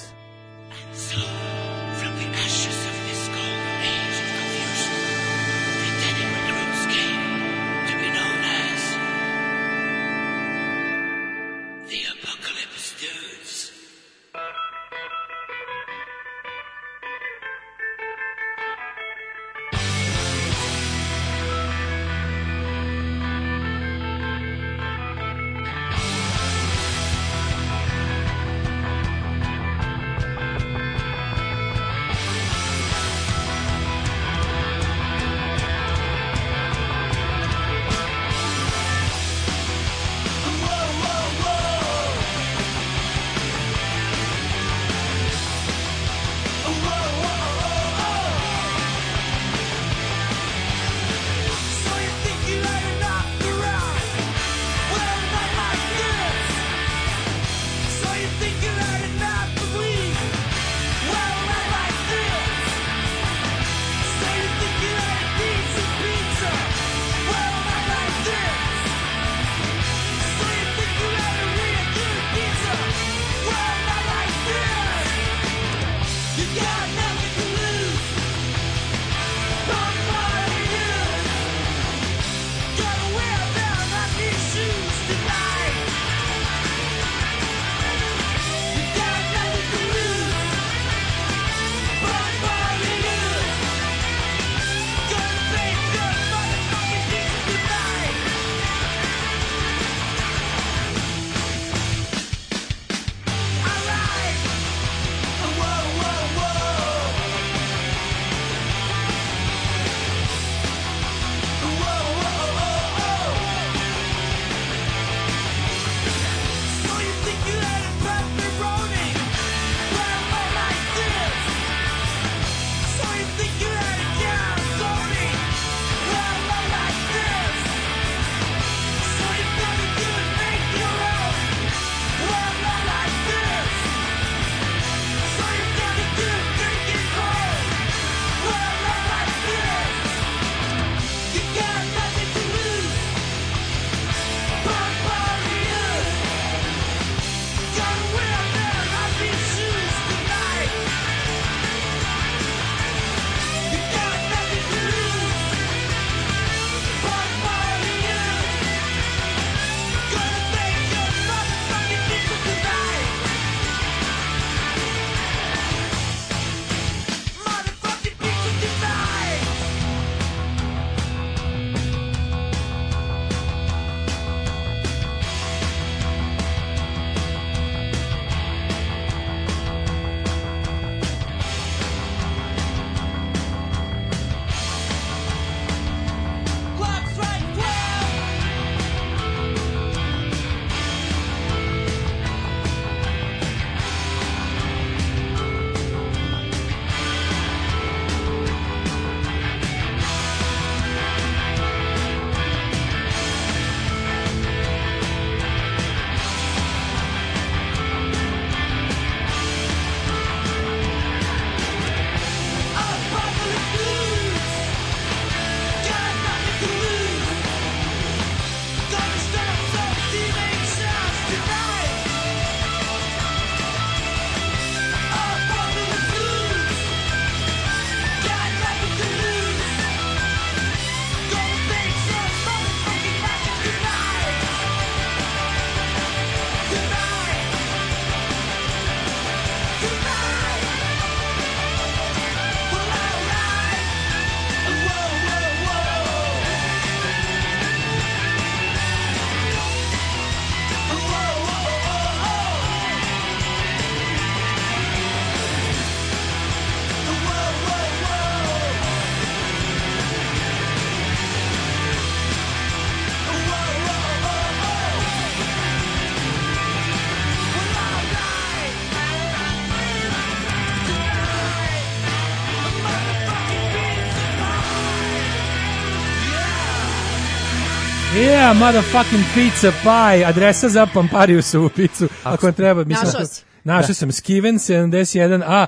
Yeah, motherfucking pizza pie. Adresa za Pampariusovu picu. Ako vam treba, mislim. Našao si. Našao sam Skiven 71A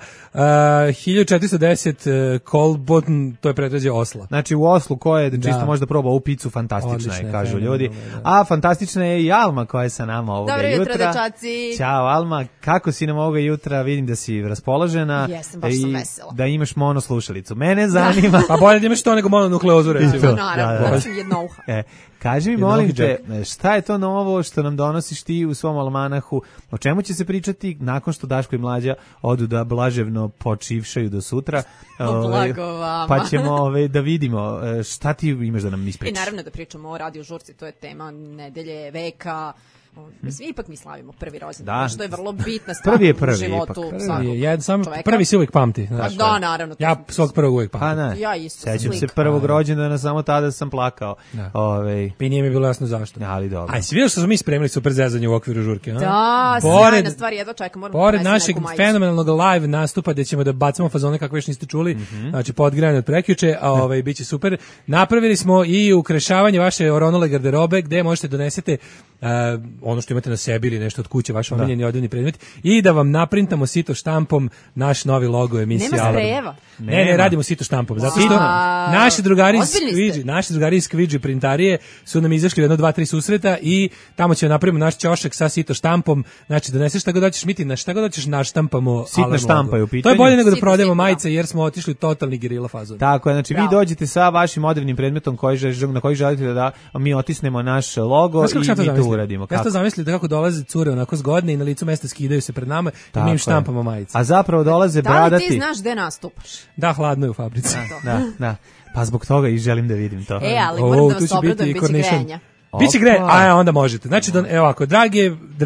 1410 Kolbotn, to je pretrađe Osla. Znači u Oslu ko je čisto možda probao ovu picu, fantastična je, kažu ljudi. A fantastična je i Alma koja je sa nama ovoga jutra. Dobro jutro, dečaci. Ćao Alma, kako si nam ovoga jutra? Vidim da si raspoložena. Jesam, baš sam vesela. Da imaš mono slušalicu. Mene zanima. Pa bolje da imaš to nego mononukleozu, recimo. Naravno, da sam jedno uha. Kaži mi, molim te, šta je to novo što nam donosiš ti u svom almanahu? O čemu će se pričati nakon što Daško i Mlađa odu da blaževno počivšaju do sutra? Blago vama. Pa ćemo da vidimo šta ti imaš da nam ispričaš. I naravno da pričamo o radio žurci, to je tema nedelje, veka. Mislim, ipak mi slavimo prvi rođendan, što je vrlo bitna stvar u životu svakog čoveka. Prvi se uvijek pamti. Znaš, da, naravno. Ja svog prvog uvijek pamtim. Ja isto sećam se prvog rođendana, samo tada sam plakao. I nije mi bilo jasno zašto. Ali dobro. Aj, si vidio što smo mi spremili super zezanje u okviru žurke? Da, sjajna stvar, jedva čekam. Pored našeg fenomenalnog live nastupa gde ćemo da bacamo fazone kako još niste čuli, znači podgrejane od prekjuče, a bit će super. Napravili smo i ukrešavanje vaše oronule garderobe gde možete donesete ono što imate na sebi ili nešto od kuće, vaš omiljeni odjevni predmet, i da vam naprintamo sito štampom naš novi logo emisije Alarm. Nema sprejeva? Ne, radimo sito štampom. Zato što naši drugari iz Skvidži printarije su nam izašli u 1, 2, 3 susreta i tamo ćemo napravimo naš ćošak sa sito štampom. Znači, doneseš šta god hoćeš, mi ti na šta god hoćeš naštampamo Sitna štampa je u pitanju. To je bolje nego da prodajemo majice jer smo otišli totalni gerila fazon. Tako je, znači vi dođete sa vašim odevnim predmetom na koji želite da mi otisnemo naš logo i mi to uradimo. Ja to zamislite kako dolaze cure onako zgodne i na licu mesta skidaju se pred nama i mi im štampamo majice. A zapravo dolaze bradati. Da li ti znaš gde nastupaš? Da, hladno je u fabrici. Da. Pa zbog toga i želim da vidim to. Ali moram da vas obradujem, bit će grejanja. Biće onda možete. Znači, evo ovako, drage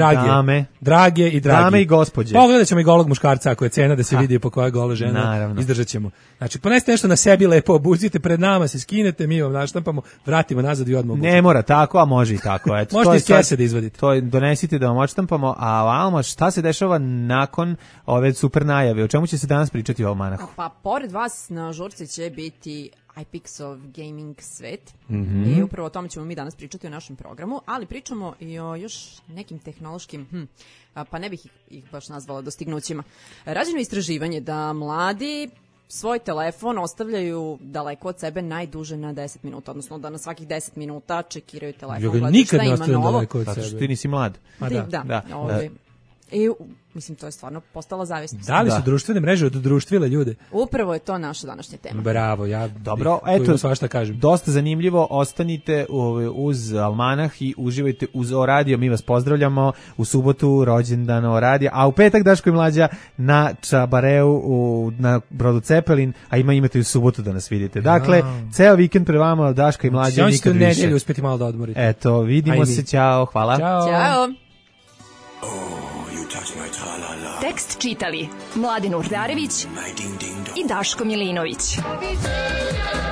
i dame i gospođe. Pogledat ćemo i golog muškarca ako je cena da se vidi po koja je gola žena. Naravno. Izdržat ćemo. Znači, ponesite nešto na sebi lepo, obucite pred nama, se skinete, mi vam naštampamo, vratimo nazad i odmah. Ne mora tako, a može i tako. Eto, možete iz kese da izvadite. To donesite da vam odštampamo, a Alma, šta se dešava nakon ove super najave? O čemu će se danas pričati u almanahu? Pa, pored vas na žurci će biti iPixov gaming svet i upravo o tome ćemo mi danas pričati u našem programu, ali pričamo i o još nekim tehnološkim, pa ne bih ih baš nazvala dostignućima. Rađeno je istraživanje da mladi svoj telefon ostavljaju daleko od sebe najduže na 10 minuta, odnosno da na svakih 10 minuta čekiraju telefon. Nikad ne ostavljaju daleko od sebe. Zato što ti nisi mlad. Da. I mislim, to je stvarno postala zavisnost. Da li su društvene mreže oddruštvile ljude? Upravo je to naša današnja tema. Bravo, ja dobro, eto, svašta kažem. Dosta zanimljivo, ostanite uz almanah i uživajte uz O radio, mi vas pozdravljamo u subotu, rođendan O radio, a u petak Daško i Mlađa na Čabareu na brodu Cepelin, a imate i u subotu da nas vidite. Dakle, ceo vikend pre vama Daško i Mlađa nikad više. Nedelju uspeti malo da odmorite. Eto, vidimo se, ćao, hvala. Ćao. Tekst čitali Mladin Urdarević i Daško Milinović.